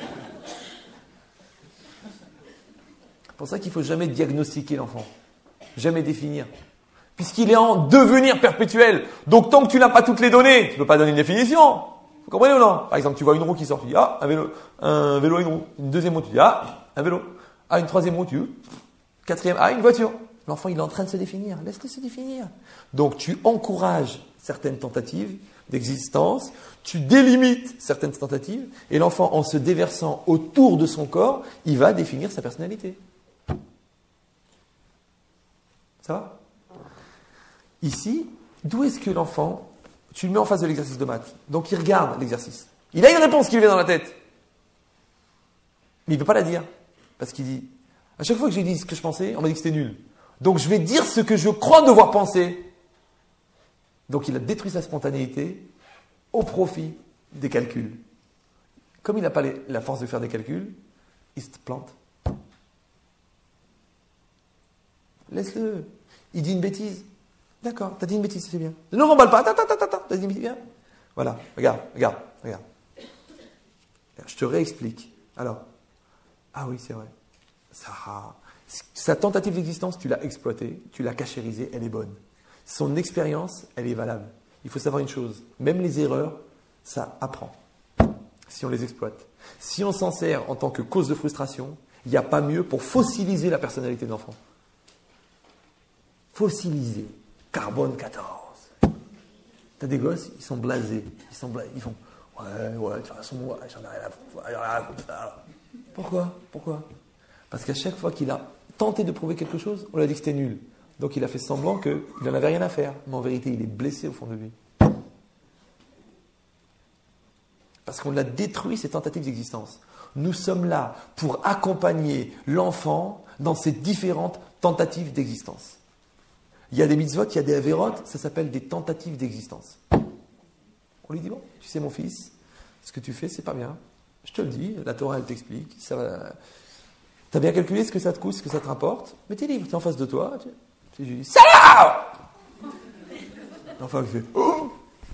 B: pour ça qu'il ne faut jamais diagnostiquer l'enfant. Jamais définir. Puisqu'il est en devenir perpétuel. Donc tant que tu n'as pas toutes les données, tu ne peux pas donner une définition. Vous comprenez ou non? Par exemple, tu vois une roue qui sort, tu dis ah, un vélo et une roue. Une deuxième roue, tu dis ah, un vélo. Ah, une troisième roue, tu dis quatrième, ah, une voiture. L'enfant, il est en train de se définir. Laisse-le se définir. Donc tu encourages certaines tentatives d'existence, tu délimites certaines tentatives, et l'enfant, en se déversant autour de son corps, il va définir sa personnalité. Ça va? Ici, d'où est-ce que l'enfant, tu le mets en face de l'exercice de maths, donc il regarde l'exercice. Il a une réponse qui lui vient dans la tête, mais il ne peut pas la dire, parce qu'il dit, à chaque fois que j'ai dit ce que je pensais, on m'a dit que c'était nul. Donc je vais dire ce que je crois devoir penser. Donc il a détruit sa spontanéité au profit des calculs. Comme il n'a pas la force de faire des calculs, il se plante. Laisse-le. Il dit une bêtise. D'accord, t'as dit une bêtise, c'est bien. Ne remballe pas. T'as dit une bêtise, bien. Voilà, regarde. Je te réexplique. Alors, ah oui, c'est vrai. Sa tentative d'existence, tu l'as exploitée, tu l'as cachérisée, elle est bonne. Son expérience, elle est valable. Il faut savoir une chose, même les erreurs, ça apprend, si on les exploite. Si on s'en sert en tant que cause de frustration, il n'y a pas mieux pour fossiliser la personnalité de l'enfant. Fossiliser. Carbone 14. T'as des gosses, ils sont blasés. Ils font, ouais, de toute façon, ouais, j'en ai rien à foutre. Pourquoi? Parce qu'à chaque fois qu'il a tenté de prouver quelque chose, on lui a dit que c'était nul. Donc il a fait semblant qu'il n'en avait rien à faire. Mais en vérité, il est blessé au fond de lui. Parce qu'on a détruit ses tentatives d'existence. Nous sommes là pour accompagner l'enfant dans ses différentes tentatives d'existence. Il y a des mitzvot, il y a des avérotes, ça s'appelle des tentatives d'existence. On lui dit, bon, tu sais mon fils, ce que tu fais, c'est pas bien. Je te le dis, la Torah, elle t'explique. Tu as bien calculé ce que ça te coûte, ce que ça te rapporte, mais tu es libre, tu es en face de toi. Je lui dis, salaud! L'enfant, il fait, oh!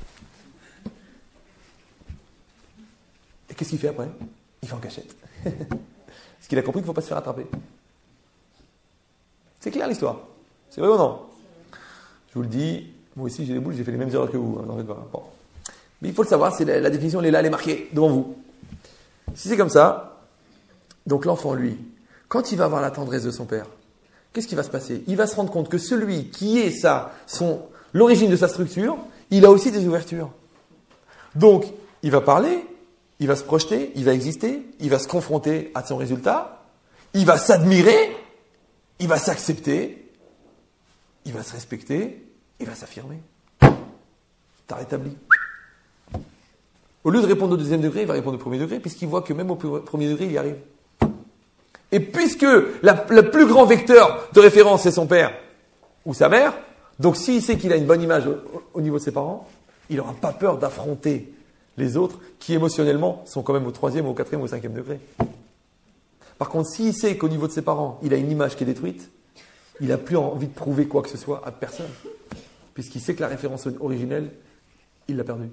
B: Et qu'est-ce qu'il fait après? Il fait en cachette. Parce qu'il a compris qu'il ne faut pas se faire attraper. C'est clair l'histoire. C'est vrai ou non? Je vous le dis, moi aussi j'ai les boules, j'ai fait les mêmes erreurs que vous. N'en faites pas. Bon. Mais il faut le savoir, c'est la définition, elle est là, elle est marquée devant vous. Si c'est comme ça, donc l'enfant, lui, quand il va avoir la tendresse de son père, qu'est-ce qui va se passer? Il va se rendre compte que celui qui est l'origine de sa structure, il a aussi des ouvertures. Donc, il va parler, il va se projeter, il va exister, il va se confronter à son résultat, il va s'admirer, il va s'accepter, il va se respecter, il va s'affirmer. t'as rétabli. Au lieu de répondre au deuxième degré, il va répondre au premier degré, puisqu'il voit que même au premier degré, il y arrive. Et puisque le plus grand vecteur de référence, c'est son père ou sa mère, donc s'il sait qu'il a une bonne image au niveau de ses parents, il n'aura pas peur d'affronter les autres qui, émotionnellement, sont quand même au troisième, au quatrième ou au cinquième degré. Par contre, s'il sait qu'au niveau de ses parents, il a une image qui est détruite, il n'a plus envie de prouver quoi que ce soit à personne, puisqu'il sait que la référence originelle, il l'a perdue.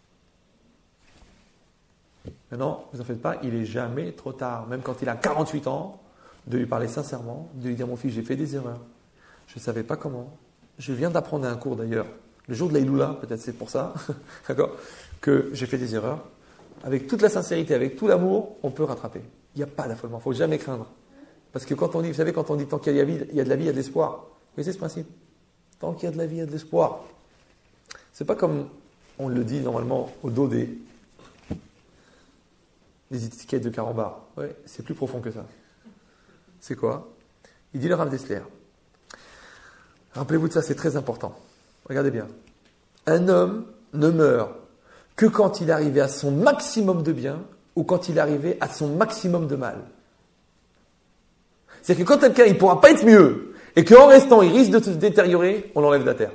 B: Maintenant, ne vous en faites pas, il n'est jamais trop tard, même quand il a 48 ans, de lui parler sincèrement, de lui dire, mon fils, j'ai fait des erreurs, je ne savais pas comment, je viens d'apprendre à un cours d'ailleurs, le jour de la Iloula, peut-être c'est pour ça, d'accord, que j'ai fait des erreurs, avec toute la sincérité, avec tout l'amour, on peut rattraper. Il n'y a pas d'affolement, il ne faut jamais craindre. Parce que quand on dit, vous savez, quand on dit tant qu'il y a de la vie, il y a de la vie, il y a de l'espoir. Vous connaissez ce principe? Tant qu'il y a de la vie, il y a de l'espoir. C'est pas comme on le dit normalement au dos des étiquettes de carambar. Ouais, c'est plus profond que ça. C'est quoi? Il dit le Rav Dessler. Rappelez-vous de ça, c'est très important. Regardez bien. Un homme ne meurt que quand il est arrivé à son maximum de bien ou quand il est arrivé à son maximum de mal. C'est que quand quelqu'un il ne pourra pas être mieux et qu'en restant il risque de se détériorer, on l'enlève de la terre.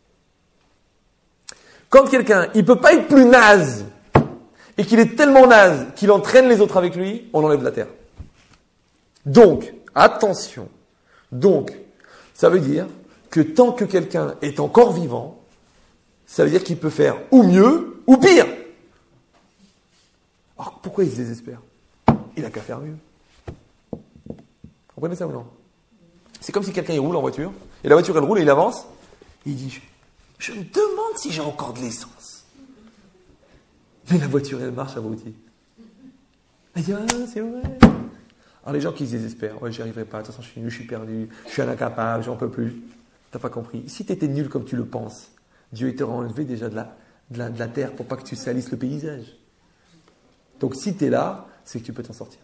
B: Quand quelqu'un il ne peut pas être plus naze et qu'il est tellement naze qu'il entraîne les autres avec lui, on l'enlève de la terre. Donc, attention. Donc, ça veut dire que tant que quelqu'un est encore vivant, ça veut dire qu'il peut faire ou mieux ou pire. Alors pourquoi il se désespère? Il n'a qu'à faire mieux. Vous comprenez ça ou non? C'est comme si quelqu'un il roule en voiture, et la voiture elle roule et il avance, et il dit je me demande si j'ai encore de l'essence. Mais la voiture elle marche à abruti. Il dit c'est vrai. Alors les gens qui se désespèrent, ouais j'y arriverai pas, de toute façon je suis nul, je suis perdu, je suis un incapable, j'en peux plus. T'as pas compris. Si tu étais nul comme tu le penses, Dieu t'aurait enlevé déjà de la terre pour pas que tu salisses le paysage. Donc si tu es là, c'est que tu peux t'en sortir.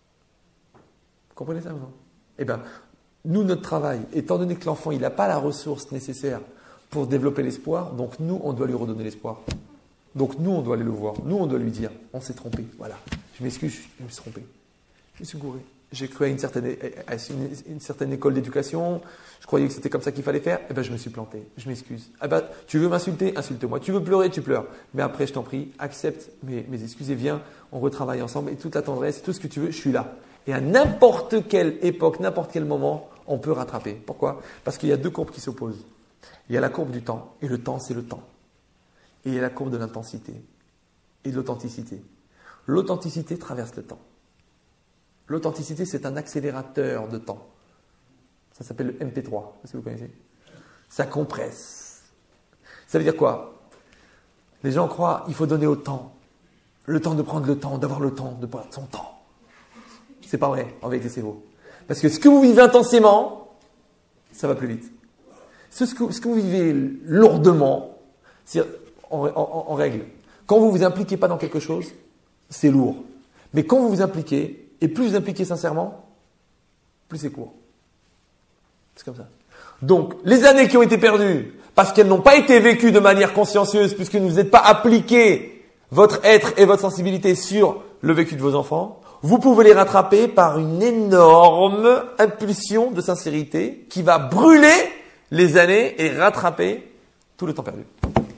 B: Vous comprenez ça ou non? Eh bien, nous, notre travail, étant donné que l'enfant, il n'a pas la ressource nécessaire pour développer l'espoir, donc nous, on doit lui redonner l'espoir. Donc nous, on doit aller le voir. Nous, on doit lui dire, on s'est trompé, voilà. Je m'excuse, je me suis trompé. Je me suis gouré. J'ai cru à une certaine école d'éducation, je croyais que c'était comme ça qu'il fallait faire, eh bien je me suis planté, je m'excuse. Eh ben, tu veux m'insulter, insulte-moi. Tu veux pleurer, tu pleures. Mais après, je t'en prie, accepte mes excuses et viens, on retravaille ensemble et toute la tendresse, tout ce que tu veux, je suis là. Et à n'importe quelle époque, n'importe quel moment, on peut rattraper. Pourquoi? Parce qu'il y a deux courbes qui s'opposent. Il y a la courbe du temps, et le temps, c'est le temps. Et il y a la courbe de l'intensité et de l'authenticité. L'authenticité traverse le temps. L'authenticité, c'est un accélérateur de temps. Ça s'appelle le MP3, est-ce que vous connaissez? Ça compresse. Ça veut dire quoi? Les gens croient qu'il faut donner au temps. Le temps de prendre le temps, d'avoir le temps, de prendre son temps. C'est pas vrai, en vérité c'est faux. Parce que ce que vous vivez intensément, ça va plus vite. Ce que vous vivez lourdement, c'est en règle. Quand vous vous impliquez pas dans quelque chose, c'est lourd. Mais quand vous vous impliquez, et plus vous impliquez sincèrement, plus c'est court. C'est comme ça. Donc, les années qui ont été perdues, parce qu'elles n'ont pas été vécues de manière consciencieuse, puisque vous n'êtes pas appliqué votre être et votre sensibilité sur le vécu de vos enfants, vous pouvez les rattraper par une énorme impulsion de sincérité qui va brûler les années et rattraper tout le temps perdu.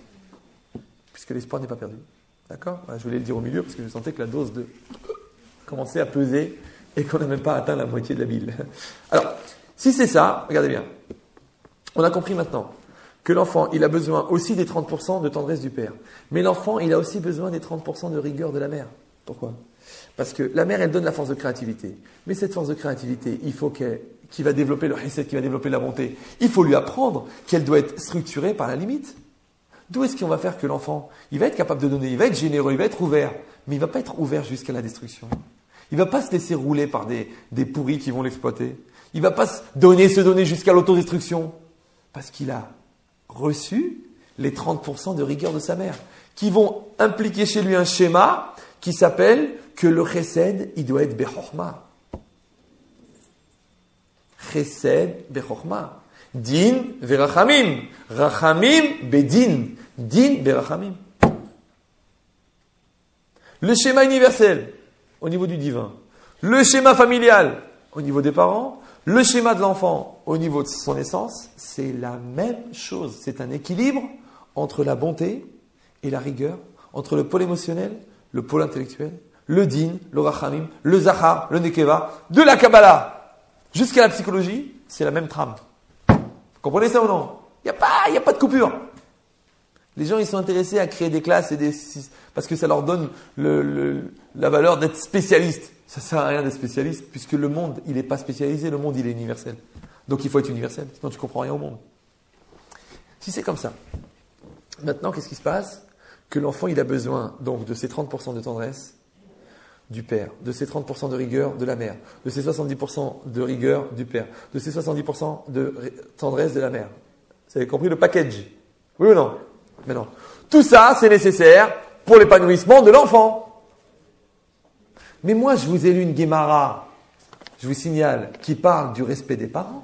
B: Puisque l'espoir n'est pas perdu. D'accord? Je voulais le dire au milieu parce que je sentais que la dose de commençait à peser et qu'on n'a même pas atteint la moitié de la bile. Alors, si c'est ça, regardez bien. On a compris maintenant que l'enfant, il a besoin aussi des 30% de tendresse du père. Mais l'enfant, il a aussi besoin des 30% de rigueur de la mère. Pourquoi? Parce que la mère, elle donne la force de créativité. Mais cette force de créativité, il faut qui va développer le hesed, qui va développer la bonté. Il faut lui apprendre qu'elle doit être structurée par la limite. D'où est-ce qu'on va faire que l'enfant, il va être capable de donner, il va être généreux, il va être ouvert, mais il ne va pas être ouvert jusqu'à la destruction. Il ne va pas se laisser rouler par des pourris qui vont l'exploiter. Il ne va pas se donner jusqu'à l'autodestruction. Parce qu'il a reçu les 30% de rigueur de sa mère, qui vont impliquer chez lui un schéma qui s'appelle que le chesed, il doit être bechorma. Chesed, bechorma. Din verachamim. Rachamim bedin. Din verachamim. Le schéma universel, au niveau du divin. Le schéma familial, au niveau des parents. Le schéma de l'enfant, au niveau de son essence, c'est la même chose. C'est un équilibre entre la bonté et la rigueur, entre le pôle émotionnel, le pôle intellectuel, le din, le rachamim, le zachar, le nekeva, de la Kabbalah jusqu'à la psychologie, c'est la même trame. Vous comprenez ça ou non? Il n'y a pas de coupure. Les gens, ils sont intéressés à créer des classes parce que ça leur donne la valeur d'être spécialiste. Ça sert à rien d'être spécialiste puisque le monde, il n'est pas spécialisé, le monde, il est universel. Donc il faut être universel, sinon tu ne comprends rien au monde. Si c'est comme ça, maintenant, qu'est-ce qui se passe? Que l'enfant, il a besoin donc de ces 30% de tendresse du père, de ces 30% de rigueur de la mère, de ces 70% de rigueur du père, de ces 70% de tendresse de la mère. Vous avez compris le package? Oui ou non? Mais non. Tout ça, c'est nécessaire pour l'épanouissement de l'enfant. Mais moi, je vous ai lu une Guémara, je vous signale, qui parle du respect des parents.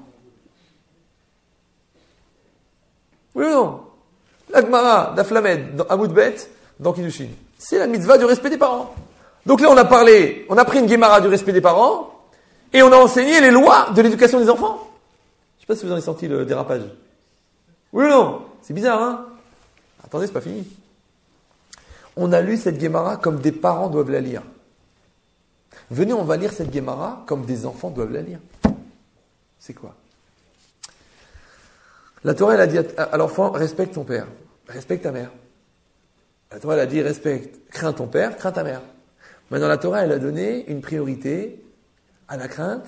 B: Oui ou non? La Guémara d'Aflamed, dans Amoudbet, dans Kiddushin. C'est la mitzvah du respect des parents. Donc là, on a pris une Guémara du respect des parents, et on a enseigné les lois de l'éducation des enfants. Je ne sais pas si vous en avez senti le dérapage. Oui ou non? C'est bizarre, hein? Attendez, c'est pas fini. On a lu cette Guémara comme des parents doivent la lire. Venez, on va lire cette Guémara comme des enfants doivent la lire. C'est quoi? La Torah, elle a dit à l'enfant, respecte ton père, respecte ta mère. La Torah, elle a dit, crains ton père, crains ta mère. Maintenant, la Torah, elle a donné une priorité à la crainte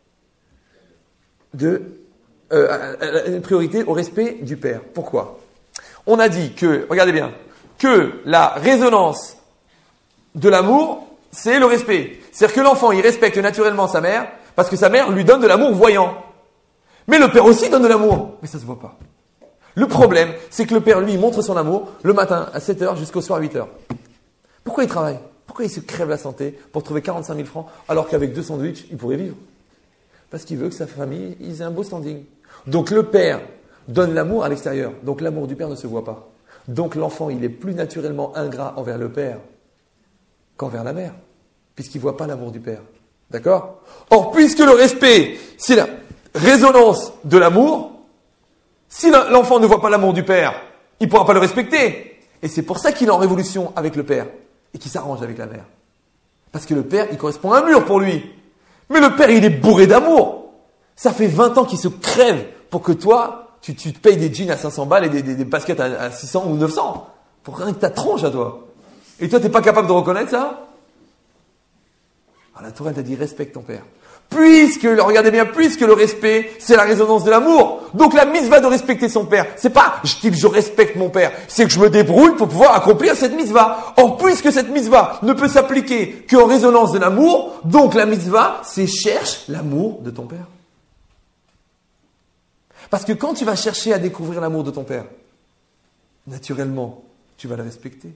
B: une priorité au respect du père. Pourquoi? On a dit que, regardez bien, que la résonance de l'amour, c'est le respect. C'est-à-dire que l'enfant, il respecte naturellement sa mère, parce que sa mère lui donne de l'amour voyant. Mais le père aussi donne de l'amour, mais ça se voit pas. Le problème, c'est que le père, lui, il montre son amour le matin à 7h jusqu'au soir à 8h. Pourquoi il travaille? Pourquoi il se crève la santé pour trouver 45 000 francs, alors qu'avec 2 sandwichs, il pourrait vivre? Parce qu'il veut que sa famille, ils aient un beau standing. Donc le père donne l'amour à l'extérieur. Donc l'amour du père ne se voit pas. Donc l'enfant, il est plus naturellement ingrat envers le père qu'envers la mère, puisqu'il ne voit pas l'amour du père. D'accord? Or, puisque le respect, c'est la résonance de l'amour, si l'enfant ne voit pas l'amour du père, il ne pourra pas le respecter. Et c'est pour ça qu'il est en révolution avec le père et qu'il s'arrange avec la mère. Parce que le père, il correspond à un mur pour lui. Mais le père, il est bourré d'amour. Ça fait 20 ans qu'il se crève pour que toi, tu te payes des jeans à 500 balles et des baskets à 600 ou 900. Pour rien que ta tronche à toi. Et toi, t'es pas capable de reconnaître ça? Alors la Torah t'a dit, respecte ton père. Regardez bien, puisque le respect, c'est la résonance de l'amour. Donc la mitzvah de respecter son père, c'est pas, je respecte mon père, c'est que je me débrouille pour pouvoir accomplir cette mitzvah. Or, puisque cette mitzvah ne peut s'appliquer qu'en résonance de l'amour, donc la mitzvah, c'est cherche l'amour de ton père. Parce que quand tu vas chercher à découvrir l'amour de ton père, naturellement, tu vas le respecter.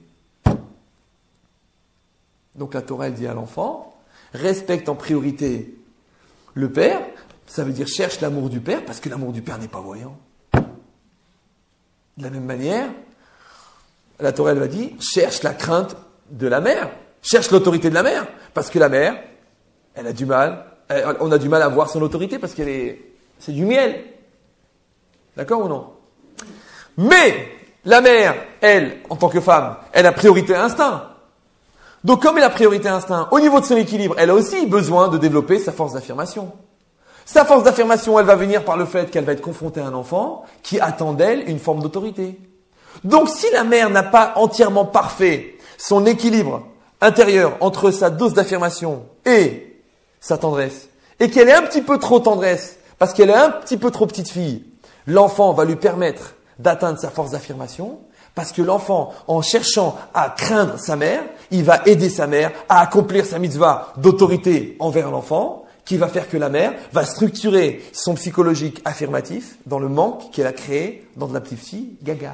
B: Donc la Torah, elle dit à l'enfant, respecte en priorité le père, ça veut dire cherche l'amour du père, parce que l'amour du père n'est pas voyant. De la même manière, la Torah, elle va dire, cherche la crainte de la mère, cherche l'autorité de la mère, parce que la mère, elle a du mal, on a du mal à voir son autorité, parce c'est du miel. D'accord ou non? Mais la mère, elle, en tant que femme, elle a priorité à instinct. Donc comme elle a priorité à instinct, au niveau de son équilibre, elle a aussi besoin de développer sa force d'affirmation. Sa force d'affirmation, elle va venir par le fait qu'elle va être confrontée à un enfant qui attend d'elle une forme d'autorité. Donc si la mère n'a pas entièrement parfait son équilibre intérieur entre sa dose d'affirmation et sa tendresse, et qu'elle est un petit peu trop tendresse, parce qu'elle est un petit peu trop petite fille, l'enfant va lui permettre d'atteindre sa force d'affirmation, parce que l'enfant, en cherchant à craindre sa mère, il va aider sa mère à accomplir sa mitzvah d'autorité envers l'enfant, qui va faire que la mère va structurer son psychologique affirmatif dans le manque qu'elle a créé dans de la petite fille gaga.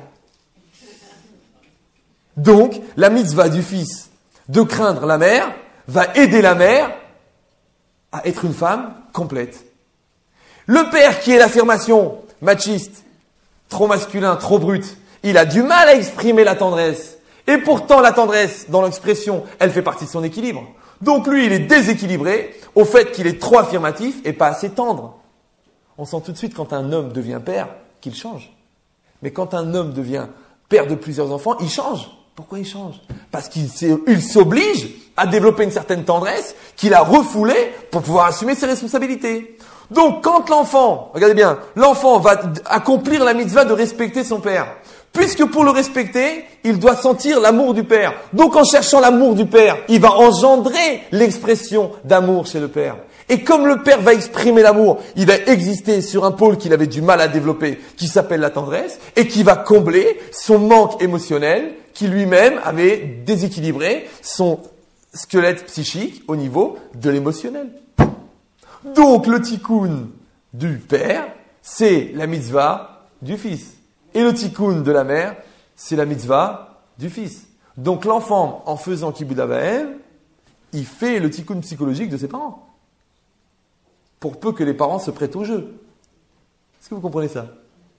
B: Donc, la mitzvah du fils de craindre la mère va aider la mère à être une femme complète. Le père qui est l'affirmation machiste, trop masculin, trop brut, il a du mal à exprimer la tendresse. Et pourtant, la tendresse, dans l'expression, elle fait partie de son équilibre. Donc lui, il est déséquilibré au fait qu'il est trop affirmatif et pas assez tendre. On sent tout de suite quand un homme devient père qu'il change. Mais quand un homme devient père de plusieurs enfants, il change. Pourquoi il change? Parce qu'il s'oblige à développer une certaine tendresse qu'il a refoulée pour pouvoir assumer ses responsabilités. Donc quand l'enfant, regardez bien, l'enfant va accomplir la mitzvah de respecter son père. Puisque pour le respecter, il doit sentir l'amour du père. Donc en cherchant l'amour du père, il va engendrer l'expression d'amour chez le père. Et comme le père va exprimer l'amour, il va exister sur un pôle qu'il avait du mal à développer, qui s'appelle la tendresse, et qui va combler son manque émotionnel, qui lui-même avait déséquilibré son squelette psychique au niveau de l'émotionnel. Donc le tikkun du père, c'est la mitzvah du fils. Et le tikkun de la mère, c'est la mitzvah du fils. Donc l'enfant, en faisant kibud avael, il fait le tikkun psychologique de ses parents. Pour peu que les parents se prêtent au jeu. Est-ce que vous comprenez ça?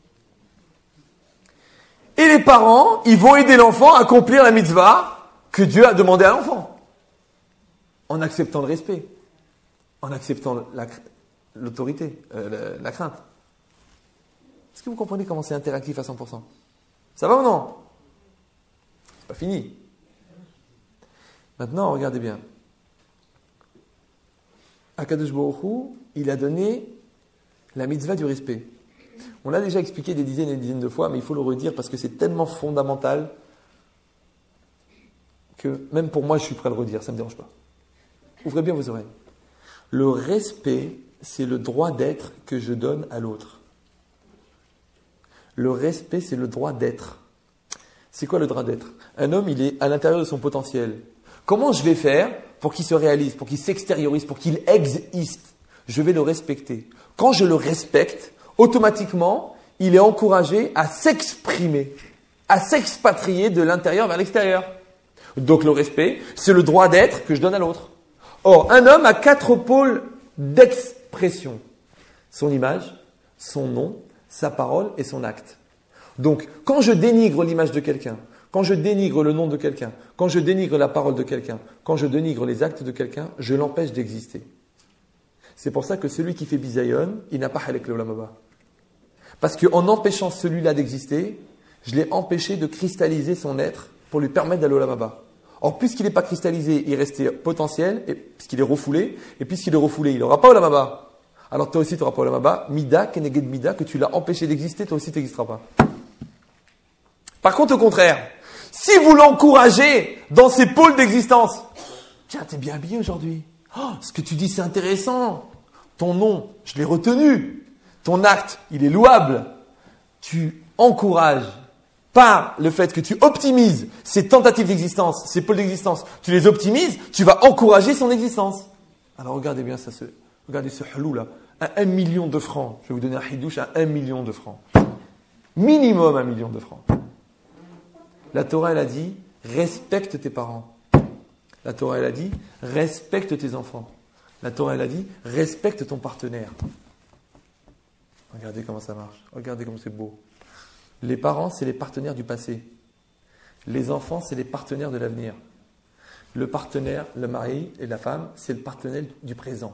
B: Et les parents, ils vont aider l'enfant à accomplir la mitzvah que Dieu a demandé à l'enfant. En acceptant le respect. En acceptant l'autorité, la crainte. Est-ce que vous comprenez comment c'est interactif à 100%? Ça va ou non? C'est pas fini. Maintenant, regardez bien. Akadosh Baruch Hu, il a donné la mitzvah du respect. On l'a déjà expliqué des dizaines et des dizaines de fois, mais il faut le redire parce que c'est tellement fondamental que même pour moi, je suis prêt à le redire, ça ne me dérange pas. Ouvrez bien vos oreilles. Le respect, c'est le droit d'être que je donne à l'autre. Le respect, c'est le droit d'être. C'est quoi le droit d'être? Un homme, il est à l'intérieur de son potentiel. Comment je vais faire pour qu'il se réalise, pour qu'il s'extériorise, pour qu'il existe? Je vais le respecter. Quand je le respecte, automatiquement, il est encouragé à s'exprimer, à s'expatrier de l'intérieur vers l'extérieur. Donc le respect, c'est le droit d'être que je donne à l'autre. Or, un homme a 4 pôles d'expression. Son image, son nom, sa parole et son acte. Donc, quand je dénigre l'image de quelqu'un, quand je dénigre le nom de quelqu'un, quand je dénigre la parole de quelqu'un, quand je dénigre les actes de quelqu'un, je l'empêche d'exister. C'est pour ça que celui qui fait bisayon, il n'a pas halek le olam haba. Parce qu'en empêchant celui-là d'exister, je l'ai empêché de cristalliser son être pour lui permettre d'aller au olam haba. Or, puisqu'il n'est pas cristallisé, il est resté potentiel, et puisqu'il est refoulé, et puisqu'il est refoulé, il n'aura pas olam haba. Alors toi aussi, tu n'auras pas olam haba. Mida, keneged mida, que tu l'as empêché d'exister, toi aussi, tu n'existeras pas. Par contre, au contraire, si vous l'encouragez dans ses pôles d'existence, tiens, t'es bien habillé aujourd'hui. Oh, ce que tu dis, c'est intéressant. Ton nom, je l'ai retenu. Ton acte, il est louable. Tu encourages par le fait que tu optimises ces tentatives d'existence, ces pôles d'existence, tu les optimises, tu vas encourager son existence. Alors regardez bien ça, regardez ce halou là, à 1 million de francs. Je vais vous donner un hidouche à 1 million de francs. Minimum 1 million de francs. La Torah, elle a dit, respecte tes parents. La Torah, elle a dit, respecte tes enfants. La Torah, elle a dit, respecte ton partenaire. Regardez comment ça marche. Regardez comme c'est beau. Les parents, c'est les partenaires du passé. Les enfants, c'est les partenaires de l'avenir. Le partenaire, le mari et la femme, c'est le partenaire du présent.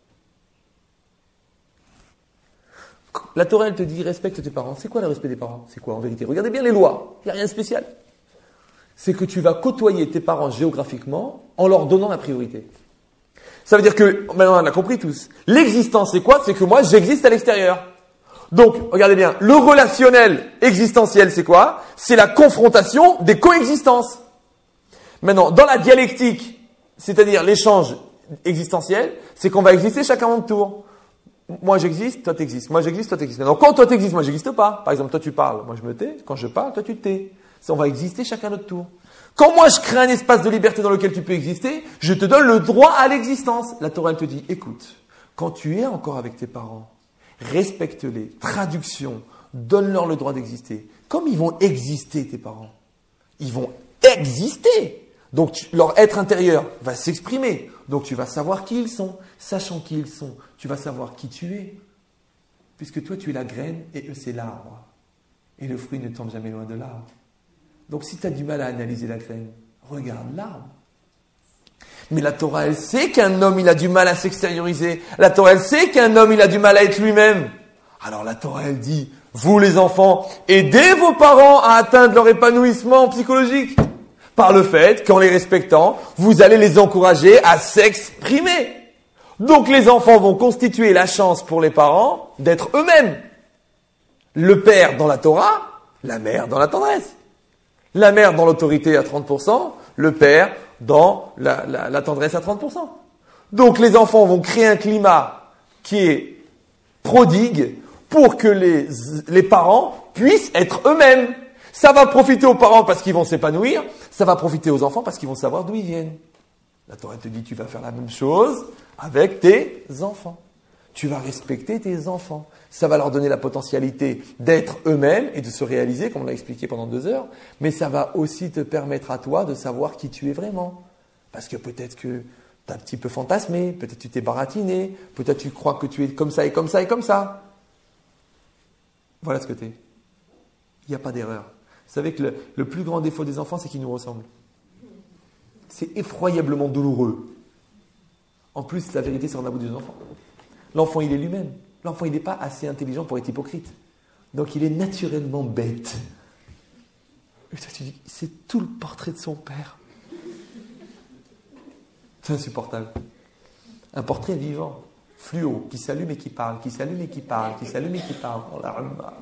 B: La Torah, elle te dit, respecte tes parents. C'est quoi le respect des parents? C'est quoi en vérité? Regardez bien les lois. Il n'y a rien de spécial. C'est que tu vas côtoyer tes parents géographiquement en leur donnant la priorité. Ça veut dire que, maintenant on a compris tous, l'existence c'est quoi? C'est que moi j'existe à l'extérieur. Donc, regardez bien, le relationnel existentiel c'est quoi? C'est la confrontation des coexistences. Maintenant, dans la dialectique, c'est-à-dire l'échange existentiel, c'est qu'on va exister chacun à notre tour. Moi j'existe, toi t'existes. Moi j'existe, toi t'existes. Donc quand toi t'existes, moi j'existe pas. Par exemple, toi tu parles, moi je me tais. Quand je parle, toi tu te tais. On va exister chacun à notre tour. Quand moi je crée un espace de liberté dans lequel tu peux exister, je te donne le droit à l'existence. La Torah elle te dit, écoute, quand tu es encore avec tes parents, respecte-les. Traduction, donne-leur le droit d'exister. Comme ils vont exister tes parents, ils vont exister. Donc leur être intérieur va s'exprimer. Donc tu vas savoir qui ils sont. Sachant qui ils sont, tu vas savoir qui tu es. Puisque toi, tu es la graine et eux, c'est l'arbre. Et le fruit ne tombe jamais loin de l'arbre. Donc, si tu as du mal à analyser la graine, regarde l'arbre. Mais la Torah, elle sait qu'un homme, il a du mal à s'extérioriser. La Torah, elle sait qu'un homme, il a du mal à être lui-même. Alors, la Torah, elle dit, vous les enfants, aidez vos parents à atteindre leur épanouissement psychologique. Par le fait qu'en les respectant, vous allez les encourager à s'exprimer. Donc, les enfants vont constituer la chance pour les parents d'être eux-mêmes. Le père dans la Torah, la mère dans la tendresse. La mère dans l'autorité à 30%, le père dans la tendresse à 30%. Donc les enfants vont créer un climat qui est prodigue pour que les parents puissent être eux-mêmes. Ça va profiter aux parents parce qu'ils vont s'épanouir, ça va profiter aux enfants parce qu'ils vont savoir d'où ils viennent. La Torah te dit, tu vas faire la même chose avec tes enfants. Tu vas respecter tes enfants. Ça va leur donner la potentialité d'être eux-mêmes et de se réaliser, comme on l'a expliqué pendant 2 heures. Mais ça va aussi te permettre à toi de savoir qui tu es vraiment. Parce que peut-être que tu as un petit peu fantasmé, peut-être que tu t'es baratiné, peut-être que tu crois que tu es comme ça et comme ça et comme ça. Voilà ce que tu es. Il n'y a pas d'erreur. Vous savez que le plus grand défaut des enfants, c'est qu'ils nous ressemblent. C'est effroyablement douloureux. En plus, la vérité, c'est en bout des enfants. L'enfant, il est lui-même. L'enfant, il n'est pas assez intelligent pour être hypocrite. Donc, il est naturellement bête. Et toi, tu dis, c'est tout le portrait de son père. C'est insupportable. Un portrait vivant, fluo, qui s'allume et qui parle, qui s'allume et qui parle, qui s'allume et qui parle. Oh la rumba.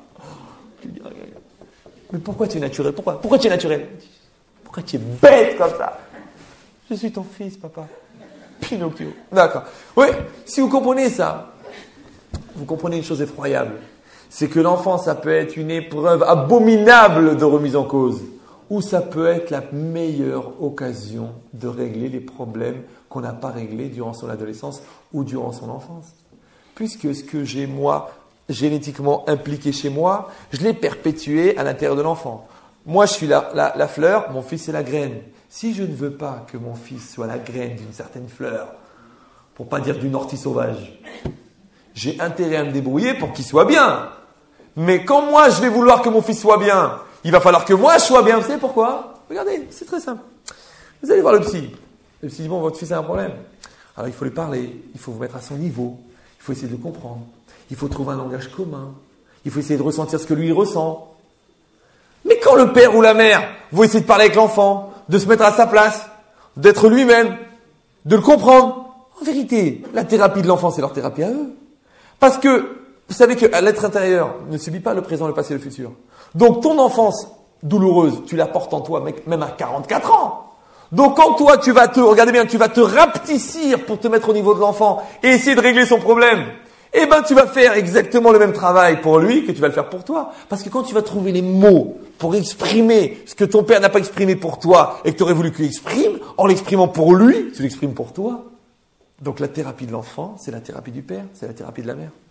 B: Mais pourquoi tu es naturel? Pourquoi tu es naturel? Pourquoi tu es bête comme ça? Je suis ton fils, papa. Pinocchio. D'accord. Oui, si vous comprenez ça, vous comprenez une chose effroyable. C'est que l'enfant, ça peut être une épreuve abominable de remise en cause. Ou ça peut être la meilleure occasion de régler les problèmes qu'on n'a pas réglés durant son adolescence ou durant son enfance. Puisque ce que j'ai, moi, génétiquement impliqué chez moi, je l'ai perpétué à l'intérieur de l'enfant. Moi, je suis la fleur, mon fils est la graine. Si je ne veux pas que mon fils soit la graine d'une certaine fleur, pour pas dire d'une ortie sauvage, j'ai intérêt à me débrouiller pour qu'il soit bien. Mais quand moi, je vais vouloir que mon fils soit bien, il va falloir que moi, je sois bien. Vous savez pourquoi? Regardez, c'est très simple. Vous allez voir le psy. Le psy dit, bon, votre fils a un problème. Alors, il faut lui parler. Il faut vous mettre à son niveau. Il faut essayer de le comprendre. Il faut trouver un langage commun. Il faut essayer de ressentir ce que lui il ressent. Mais quand le père ou la mère vont essayer de parler avec l'enfant, de se mettre à sa place, d'être lui-même, de le comprendre, en vérité, la thérapie de l'enfant, c'est leur thérapie à eux. Parce que, vous savez qu'à l'être intérieur ne subit pas le présent, le passé et le futur. Donc, ton enfance douloureuse, tu la portes en toi, même à 44 ans. Donc, quand toi, regardez bien, tu vas te rapetissir pour te mettre au niveau de l'enfant et essayer de régler son problème, eh ben, tu vas faire exactement le même travail pour lui que tu vas le faire pour toi. Parce que quand tu vas trouver les mots pour exprimer ce que ton père n'a pas exprimé pour toi et que tu aurais voulu qu'il exprime, en l'exprimant pour lui, tu l'exprimes pour toi. Donc, la thérapie de l'enfant, c'est la thérapie du père, c'est la thérapie de la mère.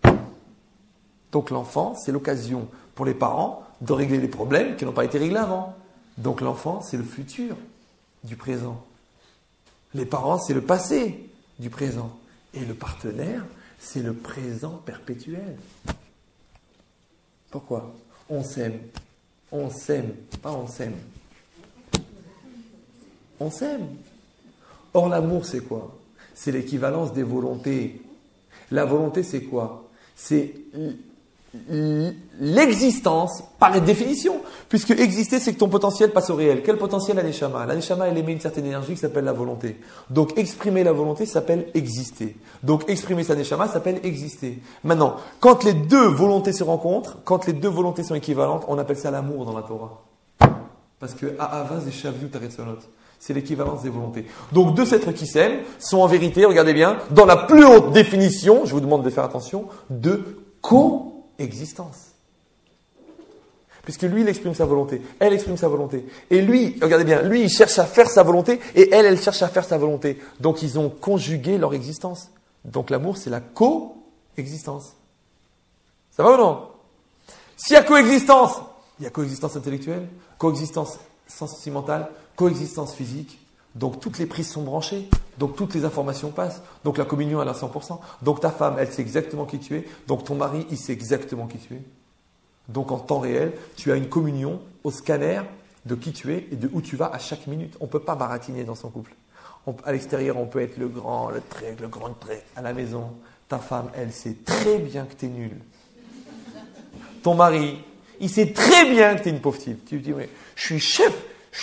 B: Donc, l'enfant, c'est l'occasion pour les parents de régler les problèmes qui n'ont pas été réglés avant. Donc, l'enfant, c'est le futur du présent. Les parents, c'est le passé du présent. Et le partenaire, c'est le présent perpétuel. Pourquoi? On s'aime. On s'aime, pas on s'aime. On s'aime. Or, l'amour, c'est quoi? C'est l'équivalence des volontés. La volonté, c'est quoi? C'est l'existence par définition. Puisque exister, c'est que ton potentiel passe au réel. Quel potentiel a l'Neshama? La Neshama, elle émet une certaine énergie qui s'appelle la volonté. Donc, exprimer la volonté s'appelle exister. Donc, exprimer sa Neshama s'appelle exister. Maintenant, quand les deux volontés se rencontrent, quand les deux volontés sont équivalentes, on appelle ça l'amour dans la Torah. Parce que Ahava et Shavlut Aretzonot, c'est l'équivalence des volontés. Donc, deux êtres qui s'aiment sont en vérité, regardez bien, dans la plus haute définition, je vous demande de faire attention, de coexistence. Puisque lui, il exprime sa volonté, elle exprime sa volonté. Et lui, regardez bien, lui, il cherche à faire sa volonté et elle cherche à faire sa volonté. Donc, ils ont conjugué leur existence. Donc, l'amour, c'est la coexistence. Ça va ou non? S'il y a coexistence, il y a coexistence intellectuelle, coexistence sentimentale, coexistence physique. Donc, toutes les prises sont branchées. Donc toutes les informations passent. Donc la communion, elle a 100%. Donc ta femme, elle sait exactement qui tu es. Donc ton mari, il sait exactement qui tu es. Donc en temps réel, tu as une communion au scanner de qui tu es et de où tu vas à chaque minute. On ne peut pas baratiner dans son couple. À l'extérieur, on peut être le grand trait. À la maison, ta femme, elle sait très bien que tu es nul. Ton mari, il sait très bien que tu es une pauvre type. Tu dis, mais je suis chef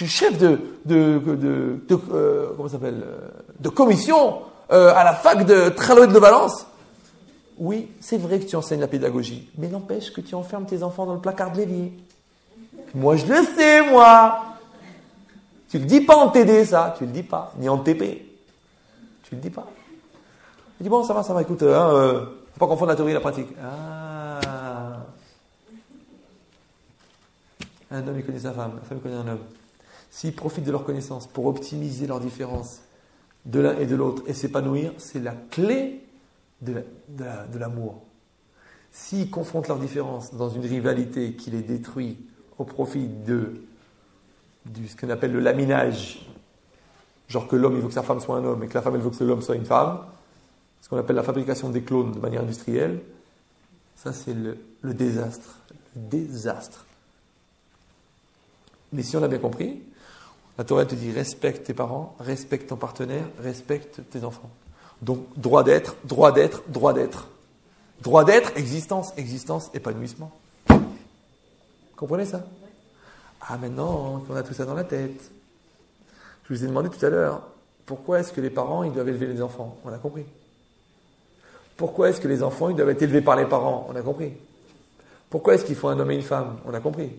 B: comment ça s'appelle, de commission à la fac de Tralloët de Valence. Oui, c'est vrai que tu enseignes la pédagogie, mais n'empêche que tu enfermes tes enfants dans le placard de l'évier. Moi, je le sais, moi. Tu le dis pas en TD, ça. Tu le dis pas. Ni en TP. Tu le dis pas. Tu dis, bon, ça va, écoute, faut pas confondre la théorie et la pratique. Ah. Un homme, il connaît sa femme. La femme, connaît un homme. S'ils profitent de leur connaissance pour optimiser leurs différences de l'un et de l'autre et s'épanouir, c'est la clé de l'amour. S'ils confrontent leurs différences dans une rivalité qui les détruit au profit de ce qu'on appelle le laminage, genre que l'homme il veut que sa femme soit un homme et que la femme elle veut que l'homme soit une femme, ce qu'on appelle la fabrication des clones de manière industrielle, ça c'est le désastre. Le désastre. Mais si on l'a bien compris, la Torah te dit respecte tes parents, respecte ton partenaire, respecte tes enfants. Donc droit d'être, existence, épanouissement. Comprenez ça? Ah maintenant, on a tout ça dans la tête. Je vous ai demandé tout à l'heure, pourquoi est-ce que les parents ils doivent élever les enfants? On a compris. Pourquoi est-ce que les enfants ils doivent être élevés par les parents? On a compris. Pourquoi est-ce qu'il faut un homme et une femme? On a compris.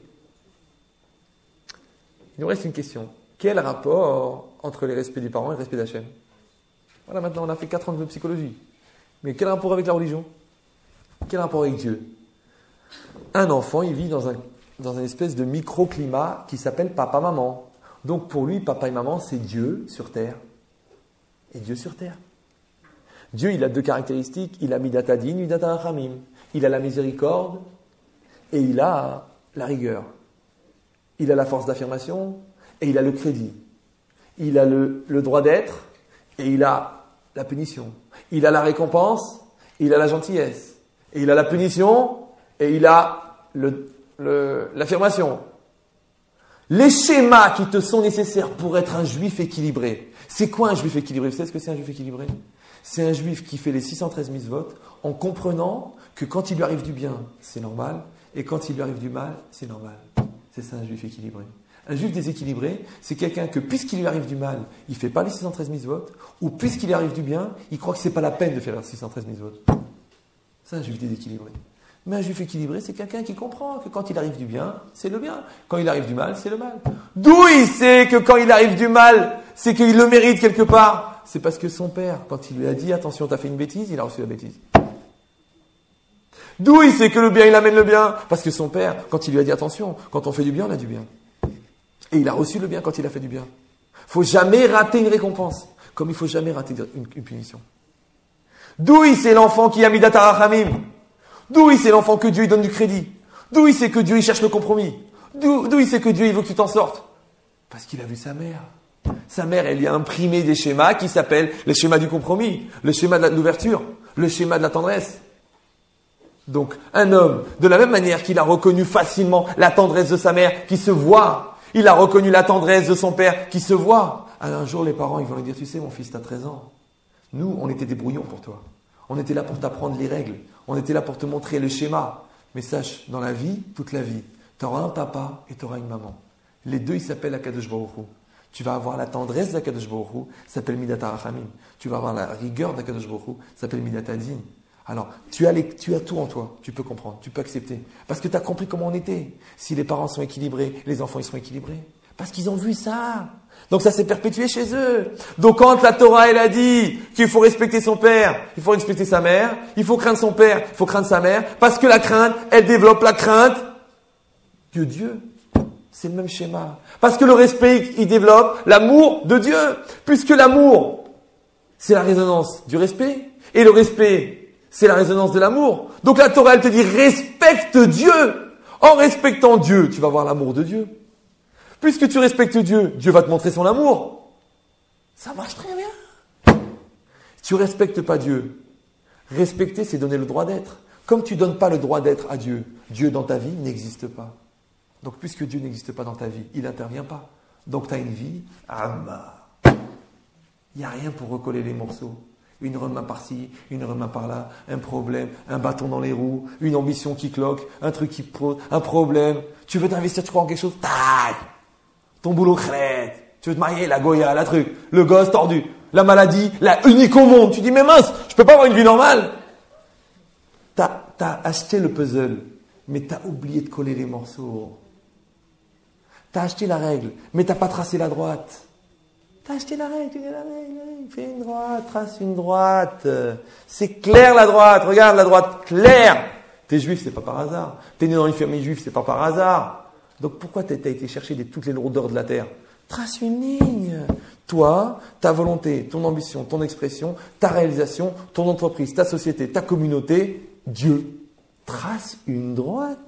B: Il nous reste une question. Quel rapport entre les respects des parents et le respect d'Hachem? Voilà, maintenant on a fait 4 ans de psychologie. Mais quel rapport avec la religion? Quel rapport avec Dieu? Un enfant, il vit dans une espèce de microclimat qui s'appelle papa-maman. Donc pour lui, papa et maman, c'est Dieu sur terre. Et Dieu sur terre. Dieu, il a 2 caractéristiques. Il a Midat Hadin, Midat Rachamim. Il a la miséricorde et il a la rigueur. Il a la force d'affirmation et il a le crédit. Il a le droit d'être et il a la punition. Il a la récompense et il a la gentillesse. Et il a la punition et il a l'affirmation. Les schémas qui te sont nécessaires pour être un juif équilibré. C'est quoi un juif équilibré? Vous savez ce que c'est un juif équilibré? C'est un juif qui fait les 613 mitzvot en comprenant que quand il lui arrive du bien, c'est normal, et quand il lui arrive du mal, c'est normal. C'est ça un juif équilibré. Un juif déséquilibré, c'est quelqu'un que puisqu'il lui arrive du mal, il ne fait pas les 613 mitzvot, ou puisqu'il lui arrive du bien, il croit que ce n'est pas la peine de faire les 613 mitzvot. C'est un juif déséquilibré. Mais un juif équilibré, c'est quelqu'un qui comprend que quand il arrive du bien, c'est le bien. Quand il arrive du mal, c'est le mal. D'où il sait que quand il arrive du mal, c'est qu'il le mérite quelque part? C'est parce que son père, quand il lui a dit « Attention, t'as fait une bêtise », il a reçu la bêtise. D'où il sait que le bien, il amène le bien? Parce que son père, quand il lui a dit « Attention, quand on fait du bien, on a du bien ». Et il a reçu le bien quand il a fait du bien. Il ne faut jamais rater une récompense, comme il ne faut jamais rater une punition. D'où il sait l'enfant qui a mis Rachamim? D'où il sait l'enfant que Dieu lui donne du crédit? D'où il sait que Dieu il cherche le compromis? D'où il sait que Dieu il veut que tu t'en sortes? Parce qu'il a vu sa mère. Sa mère, elle lui a imprimé des schémas qui s'appellent les schémas du compromis, le schéma de l'ouverture, le schéma de la tendresse. Donc, un homme, de la même manière qu'il a reconnu facilement la tendresse de sa mère qui se voit, il a reconnu la tendresse de son père qui se voit. Alors, un jour, les parents, ils vont lui dire, tu sais, mon fils, t'as 13 ans. Nous, on était des brouillons pour toi. On était là pour t'apprendre les règles. On était là pour te montrer le schéma. Mais sache, dans la vie, toute la vie, tu auras un papa et tu auras une maman. Les deux, ils s'appellent Akadosh Baruch Hu. Tu vas avoir la tendresse d'Akadosh Baruch Hu, ça s'appelle Midat Rachamim. Tu vas avoir la rigueur d'Akadosh Baruch Hu, ça s'appelle Midat Hadin. Alors, tu as tout en toi, tu peux comprendre, tu peux accepter. Parce que tu as compris comment on était. Si les parents sont équilibrés, les enfants ils seront équilibrés. Parce qu'ils ont vu ça. Donc ça s'est perpétué chez eux. Donc quand la Torah elle a dit qu'il faut respecter son père, il faut respecter sa mère, il faut craindre son père, il faut craindre sa mère, parce que la crainte, elle développe la crainte de Dieu. C'est le même schéma. Parce que le respect, il développe l'amour de Dieu. Puisque l'amour, c'est la résonance du respect. Et le respect, c'est la résonance de l'amour. Donc la Torah, elle te dit, respecte Dieu. En respectant Dieu, tu vas voir l'amour de Dieu. Puisque tu respectes Dieu, Dieu va te montrer son amour. Ça marche très bien. Tu respectes pas Dieu. Respecter, c'est donner le droit d'être. Comme tu donnes pas le droit d'être à Dieu, Dieu dans ta vie n'existe pas. Donc, puisque Dieu n'existe pas dans ta vie, il n'intervient pas. Donc, tu as une vie, il n'y a rien pour recoller les morceaux. Une main par-ci, une main par-là, un problème, un bâton dans les roues, une ambition qui cloque, un truc qui pose, un problème. Tu veux t'investir, tu crois en quelque chose, taille. Ton boulot crête. Tu veux te marier, la Goya, la truc, le gosse tordu, la maladie, la unique au monde. Tu dis, mais mince, je peux pas avoir une vie normale. T'as acheté le puzzle, mais t'as oublié de coller les morceaux. T'as acheté la règle, mais t'as pas tracé la droite. T'as acheté la règle, tu dis la règle, fais une droite, trace une droite. C'est clair la droite, regarde la droite, claire. T'es juif, c'est pas par hasard. T'es né dans une famille juive, c'est pas par hasard. Donc pourquoi t'as été chercher toutes les lourdeurs de la terre? Trace une ligne. Toi, ta volonté, ton ambition, ton expression, ta réalisation, ton entreprise, ta société, ta communauté, Dieu. Trace une droite.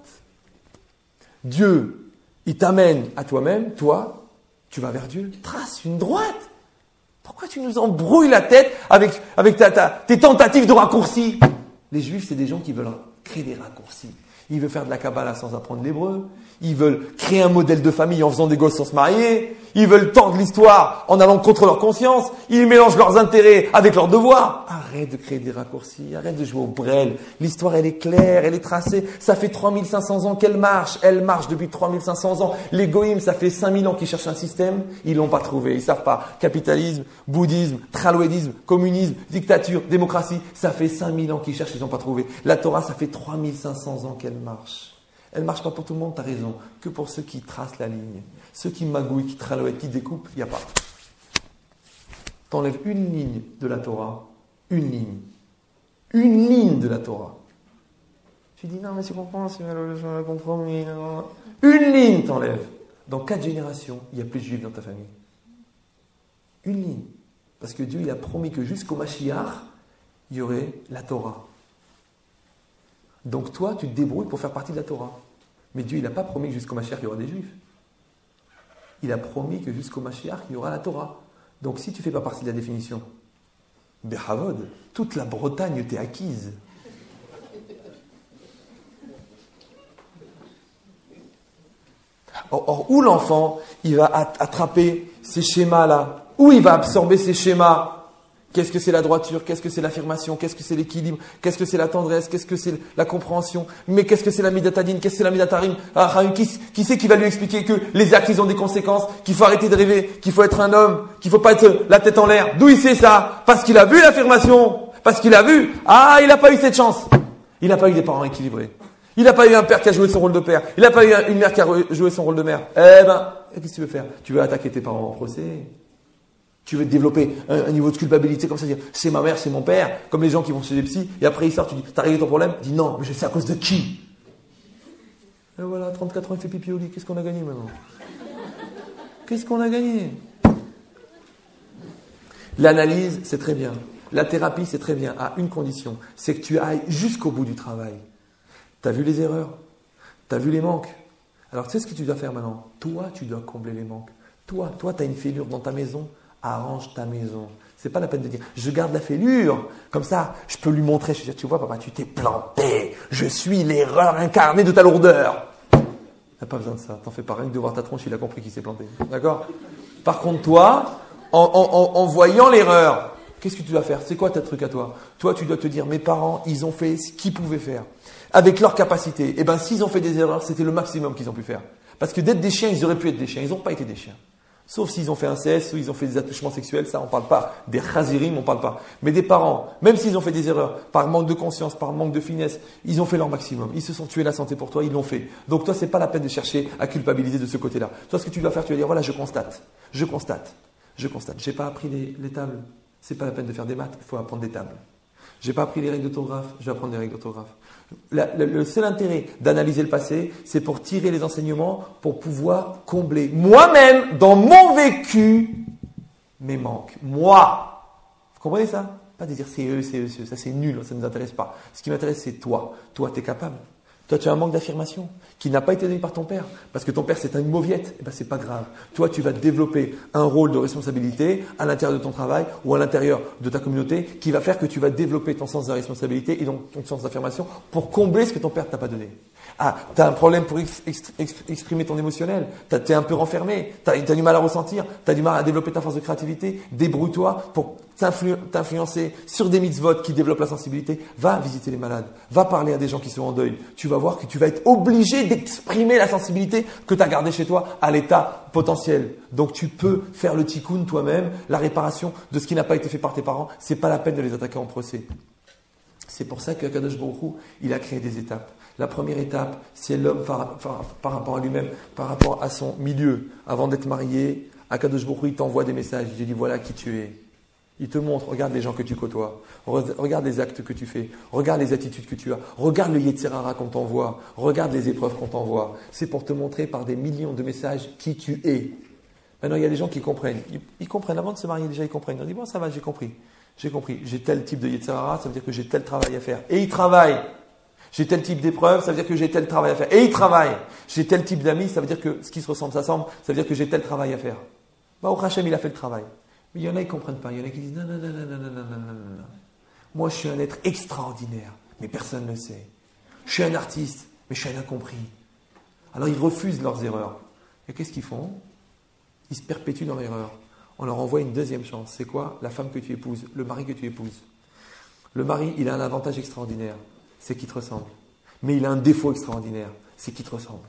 B: Dieu, il t'amène à toi-même, toi, tu vas vers Dieu. Trace une droite. Pourquoi tu nous embrouilles la tête avec tes tentatives de raccourcis? Les Juifs, c'est des gens qui veulent créer des raccourcis. Ils veulent faire de la Kabbalah sans apprendre l'hébreu. Ils veulent créer un modèle de famille en faisant des gosses sans se marier. Ils veulent tordre l'histoire en allant contre leur conscience. Ils mélangent leurs intérêts avec leurs devoirs. Arrête de créer des raccourcis. Arrête de jouer au brel. L'histoire, elle est claire, elle est tracée. Ça fait 3500 ans qu'elle marche. Elle marche depuis 3500 ans. Les goïms, ça fait 5000 ans qu'ils cherchent un système. Ils l'ont pas trouvé. Ils savent pas. Capitalisme, bouddhisme, tralouédisme, communisme, dictature, démocratie. Ça fait 5000 ans qu'ils cherchent, ils n'ont pas trouvé. La Torah, ça fait 3500 ans qu'elle marche. Elle ne marche pas pour tout le monde, tu as raison. Que pour ceux qui tracent la ligne. Ceux qui magouillent, qui tralouettent, qui découpent, il n'y a pas. T'enlèves une ligne de la Torah. Une ligne. Une ligne de la Torah. Tu dis, non, mais tu comprends, c'est un compromis. Non. Une ligne t'enlèves. Dans 4 générations, il y a plus de juifs dans ta famille. Une ligne. Parce que Dieu, il a promis que jusqu'au Mashiach, il y aurait la Torah. Donc toi, tu te débrouilles pour faire partie de la Torah. Mais Dieu, il n'a pas promis que jusqu'au Mashiach, il y aura des Juifs. Il a promis que jusqu'au Mashiach, il y aura la Torah. Donc si tu ne fais pas partie de la définition, Behavod, toute la Bretagne t'est acquise. Or, où l'enfant, il va attraper ces schémas-là? Où il va absorber ces schémas? Qu'est-ce que c'est la droiture? Qu'est-ce que c'est l'affirmation? Qu'est-ce que c'est l'équilibre? Qu'est-ce que c'est la tendresse? Qu'est-ce que c'est la compréhension? Mais qu'est-ce que c'est la midatadine? Qu'est-ce que c'est la midatarim? Qui c'est qui va lui expliquer que les actes, ils ont des conséquences? Qu'il faut arrêter de rêver? Qu'il faut être un homme? Qu'il faut pas être la tête en l'air? D'où il sait ça? Parce qu'il a vu l'affirmation. Parce qu'il a vu. Il n'a pas eu cette chance. Il n'a pas eu des parents équilibrés. Il n'a pas eu un père qui a joué son rôle de père. Il n'a pas eu une mère qui a joué son rôle de mère. Qu'est-ce que tu veux faire? Tu veux attaquer tes parents en procès? Tu veux développer un niveau de culpabilité comme ça, dire c'est ma mère, c'est mon père, comme les gens qui vont chez les psys, et après ils sortent, tu dis t'as réglé ton problème? Il dit non, mais je sais à cause de qui? Et voilà, 34 ans, il fait pipi au lit, qu'est-ce qu'on a gagné maintenant? Qu'est-ce qu'on a gagné? L'analyse, c'est très bien. La thérapie, c'est très bien, à une condition, c'est que tu ailles jusqu'au bout du travail. T'as vu les erreurs? T'as vu les manques? Alors tu sais ce que tu dois faire maintenant? Toi, tu dois combler les manques. Toi, t'as une fêlure dans ta maison. Arrange ta maison. C'est pas la peine de dire, je garde la fêlure. Comme ça, je peux lui montrer. Je dis, tu vois, papa, tu t'es planté. Je suis l'erreur incarnée de ta lourdeur. T'as pas besoin de ça. T'en fais pas, rien que de voir ta tronche, il a compris qu'il s'est planté. D'accord? Par contre, toi, en voyant l'erreur, qu'est-ce que tu dois faire? C'est quoi ta truc à toi? Toi, tu dois te dire, mes parents, ils ont fait ce qu'ils pouvaient faire. Avec leur capacité. Et s'ils ont fait des erreurs, c'était le maximum qu'ils ont pu faire. Parce que d'être des chiens, ils auraient pu être des chiens. Ils n'ont pas été des chiens. Sauf s'ils ont fait un CS ou ils ont fait des attouchements sexuels, ça on parle pas. Des chazirim, on parle pas. Mais des parents, même s'ils ont fait des erreurs, par manque de conscience, par manque de finesse, ils ont fait leur maximum. Ils se sont tués la santé pour toi, ils l'ont fait. Donc toi, c'est pas la peine de chercher à culpabiliser de ce côté-là. Toi, ce que tu dois faire, tu vas dire, voilà, je constate. J'ai pas appris les tables. C'est pas la peine de faire des maths, il faut apprendre des tables. J'ai pas appris les règles d'orthographe, je vais apprendre les règles d'orthographe. Le seul intérêt d'analyser le passé, c'est pour tirer les enseignements, pour pouvoir combler moi-même, dans mon vécu, mes manques. Moi. Vous comprenez ça? Pas de dire c'est eux, ça c'est nul, ça ne nous intéresse pas. Ce qui m'intéresse, c'est toi. Toi, tu es capable. Toi, tu as un manque d'affirmation qui n'a pas été donné par ton père. Parce que ton père, c'est une mauviette. Eh ben, c'est pas grave. Toi, tu vas développer un rôle de responsabilité à l'intérieur de ton travail ou à l'intérieur de ta communauté qui va faire que tu vas développer ton sens de la responsabilité et donc ton sens d'affirmation pour combler ce que ton père t'a pas donné. Ah, tu as un problème pour exprimer ton émotionnel. Tu es un peu renfermé. Tu as du mal à ressentir. Tu as du mal à développer ta force de créativité. Débrouille-toi pour t'influencer sur des mitzvot qui développent la sensibilité. Va visiter les malades. Va parler à des gens qui sont en deuil. Tu vas voir que tu vas être obligé d'exprimer la sensibilité que tu as gardée chez toi à l'état potentiel. Donc tu peux faire le tikkun toi-même, la réparation de ce qui n'a pas été fait par tes parents. C'est pas la peine de les attaquer en procès. C'est pour ça que Kadosh Baruch Hu, il a créé des étapes. La première étape, c'est l'homme par rapport à lui-même, par rapport à son milieu. Avant d'être marié, Akadosh Baruch Hu, il t'envoie des messages. Il te dit voilà qui tu es. Il te montre, regarde les gens que tu côtoies, regarde les actes que tu fais, regarde les attitudes que tu as, regarde le Yetzer Hara qu'on t'envoie, regarde les épreuves qu'on t'envoie. C'est pour te montrer par des millions de messages qui tu es. Maintenant, il y a des gens qui comprennent. Ils comprennent, avant de se marier déjà, ils comprennent. Ils disent bon, ça va, j'ai compris. J'ai tel type de Yetzer Hara, ça veut dire que j'ai tel travail à faire. Et ils travaillent. J'ai tel type d'épreuve, ça veut dire que j'ai tel travail à faire. Et ils travaillent. J'ai tel type d'amis, ça veut dire que ce qui se ressemble s'assemble, ça veut dire que j'ai tel travail à faire. Bah, au Hachem, il a fait le travail. Mais il y en a, ils ne comprennent pas. Il y en a qui disent non, non, non, non, non, non, non, non, non, non. Moi, je suis un être extraordinaire, mais personne ne le sait. Je suis un artiste, mais je suis un incompris. Alors, ils refusent leurs erreurs. Et qu'est-ce qu'ils font? Ils se perpétuent dans l'erreur. On leur envoie une deuxième chance. C'est quoi? La femme que tu épouses, le mari que tu épouses. Le mari, il a un avantage extraordinaire. C'est qu'il te ressemble. Mais il a un défaut extraordinaire. C'est qu'il te ressemble.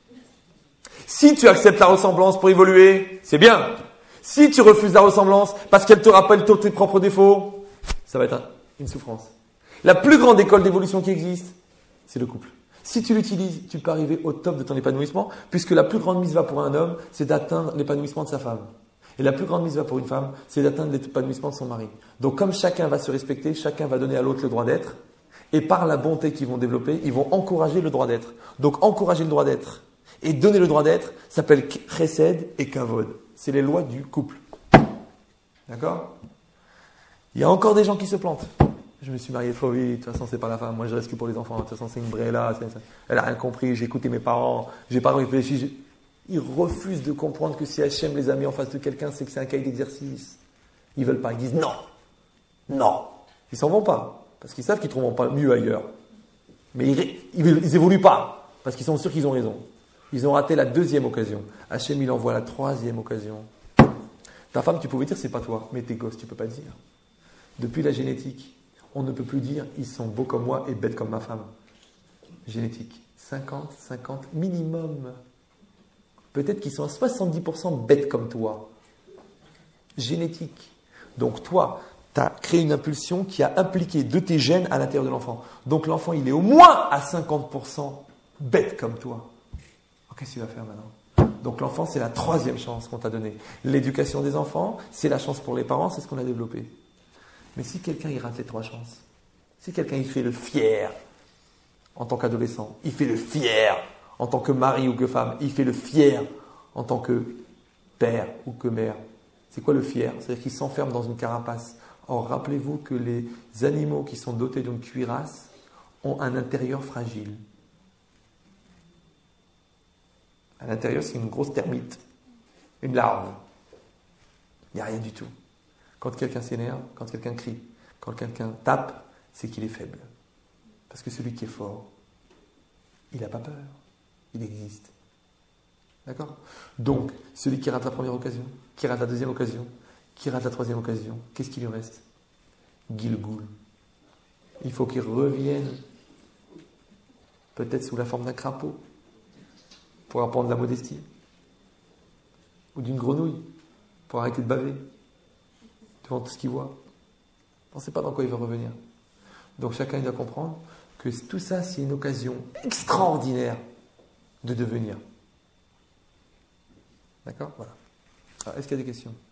B: Si tu acceptes la ressemblance pour évoluer, c'est bien. Si tu refuses la ressemblance parce qu'elle te rappelle tous tes propres défauts, ça va être une souffrance. La plus grande école d'évolution qui existe, c'est le couple. Si tu l'utilises, tu peux arriver au top de ton épanouissement, puisque la plus grande mitzvah pour un homme, c'est d'atteindre l'épanouissement de sa femme. Et la plus grande mitzvah pour une femme, c'est d'atteindre l'épanouissement de son mari. Donc comme chacun va se respecter, chacun va donner à l'autre le droit d'être, et par la bonté qu'ils vont développer, ils vont encourager le droit d'être. Donc encourager le droit d'être et donner le droit d'être s'appelle chesed et kavod. C'est les lois du couple. D'accord? Il y a encore des gens qui se plantent. Je me suis marié trop vite, de toute façon c'est pas la femme, moi je reste que pour les enfants, de toute façon c'est une brella, elle a rien compris, j'ai écouté mes parents, j'ai pas réfléchi. Ils refusent de comprendre que si Hachem les a mis en face de quelqu'un, c'est que c'est un cahier d'exercice. Ils veulent pas, ils disent non, non. Ils s'en vont pas, parce qu'ils savent qu'ils trouveront pas mieux ailleurs. Mais ils évoluent pas, parce qu'ils sont sûrs qu'ils ont raison. Ils ont raté la deuxième occasion. Hachem il envoie la troisième occasion. Ta femme, tu pouvais dire c'est pas toi, mais tes gosses, tu peux pas dire. Depuis la génétique, on ne peut plus dire ils sont beaux comme moi et bêtes comme ma femme. Génétique. 50 minimum. Peut-être qu'ils sont à 70% bêtes comme toi. Génétique. Donc toi, tu as créé une impulsion qui a impliqué de tes gènes à l'intérieur de l'enfant. Donc l'enfant, il est au moins à 50% bête comme toi. Alors, qu'est-ce que tu vas faire maintenant? Donc l'enfant, c'est la troisième chance qu'on t'a donnée. L'éducation des enfants, c'est la chance pour les parents, c'est ce qu'on a développé. Mais si quelqu'un il rate les trois chances, si quelqu'un il fait le fier en tant qu'adolescent, il fait le fier en tant que mari ou que femme, il fait le fier en tant que père ou que mère. C'est quoi le fier? C'est-à-dire qu'il s'enferme dans une carapace. Or, rappelez-vous que les animaux qui sont dotés d'une cuirasse ont un intérieur fragile. À l'intérieur, c'est une grosse termite, une larve. Il n'y a rien du tout. Quand quelqu'un s'énerve, quand quelqu'un crie, quand quelqu'un tape, c'est qu'il est faible. Parce que celui qui est fort, il n'a pas peur. Il existe. D'accord? Donc, celui qui rate la première occasion, qui rate la deuxième occasion, qui rate la troisième occasion, qu'est-ce qu'il lui reste? Gilgoul. Il faut qu'il revienne, peut-être sous la forme d'un crapaud, pour apprendre la modestie, ou d'une grenouille, pour arrêter de baver devant tout ce qu'il voit. On ne sait pas dans quoi il va revenir. Donc chacun doit comprendre que tout ça, c'est une occasion extraordinaire de devenir. D'accord? Voilà. Alors, est-ce qu'il y a des questions?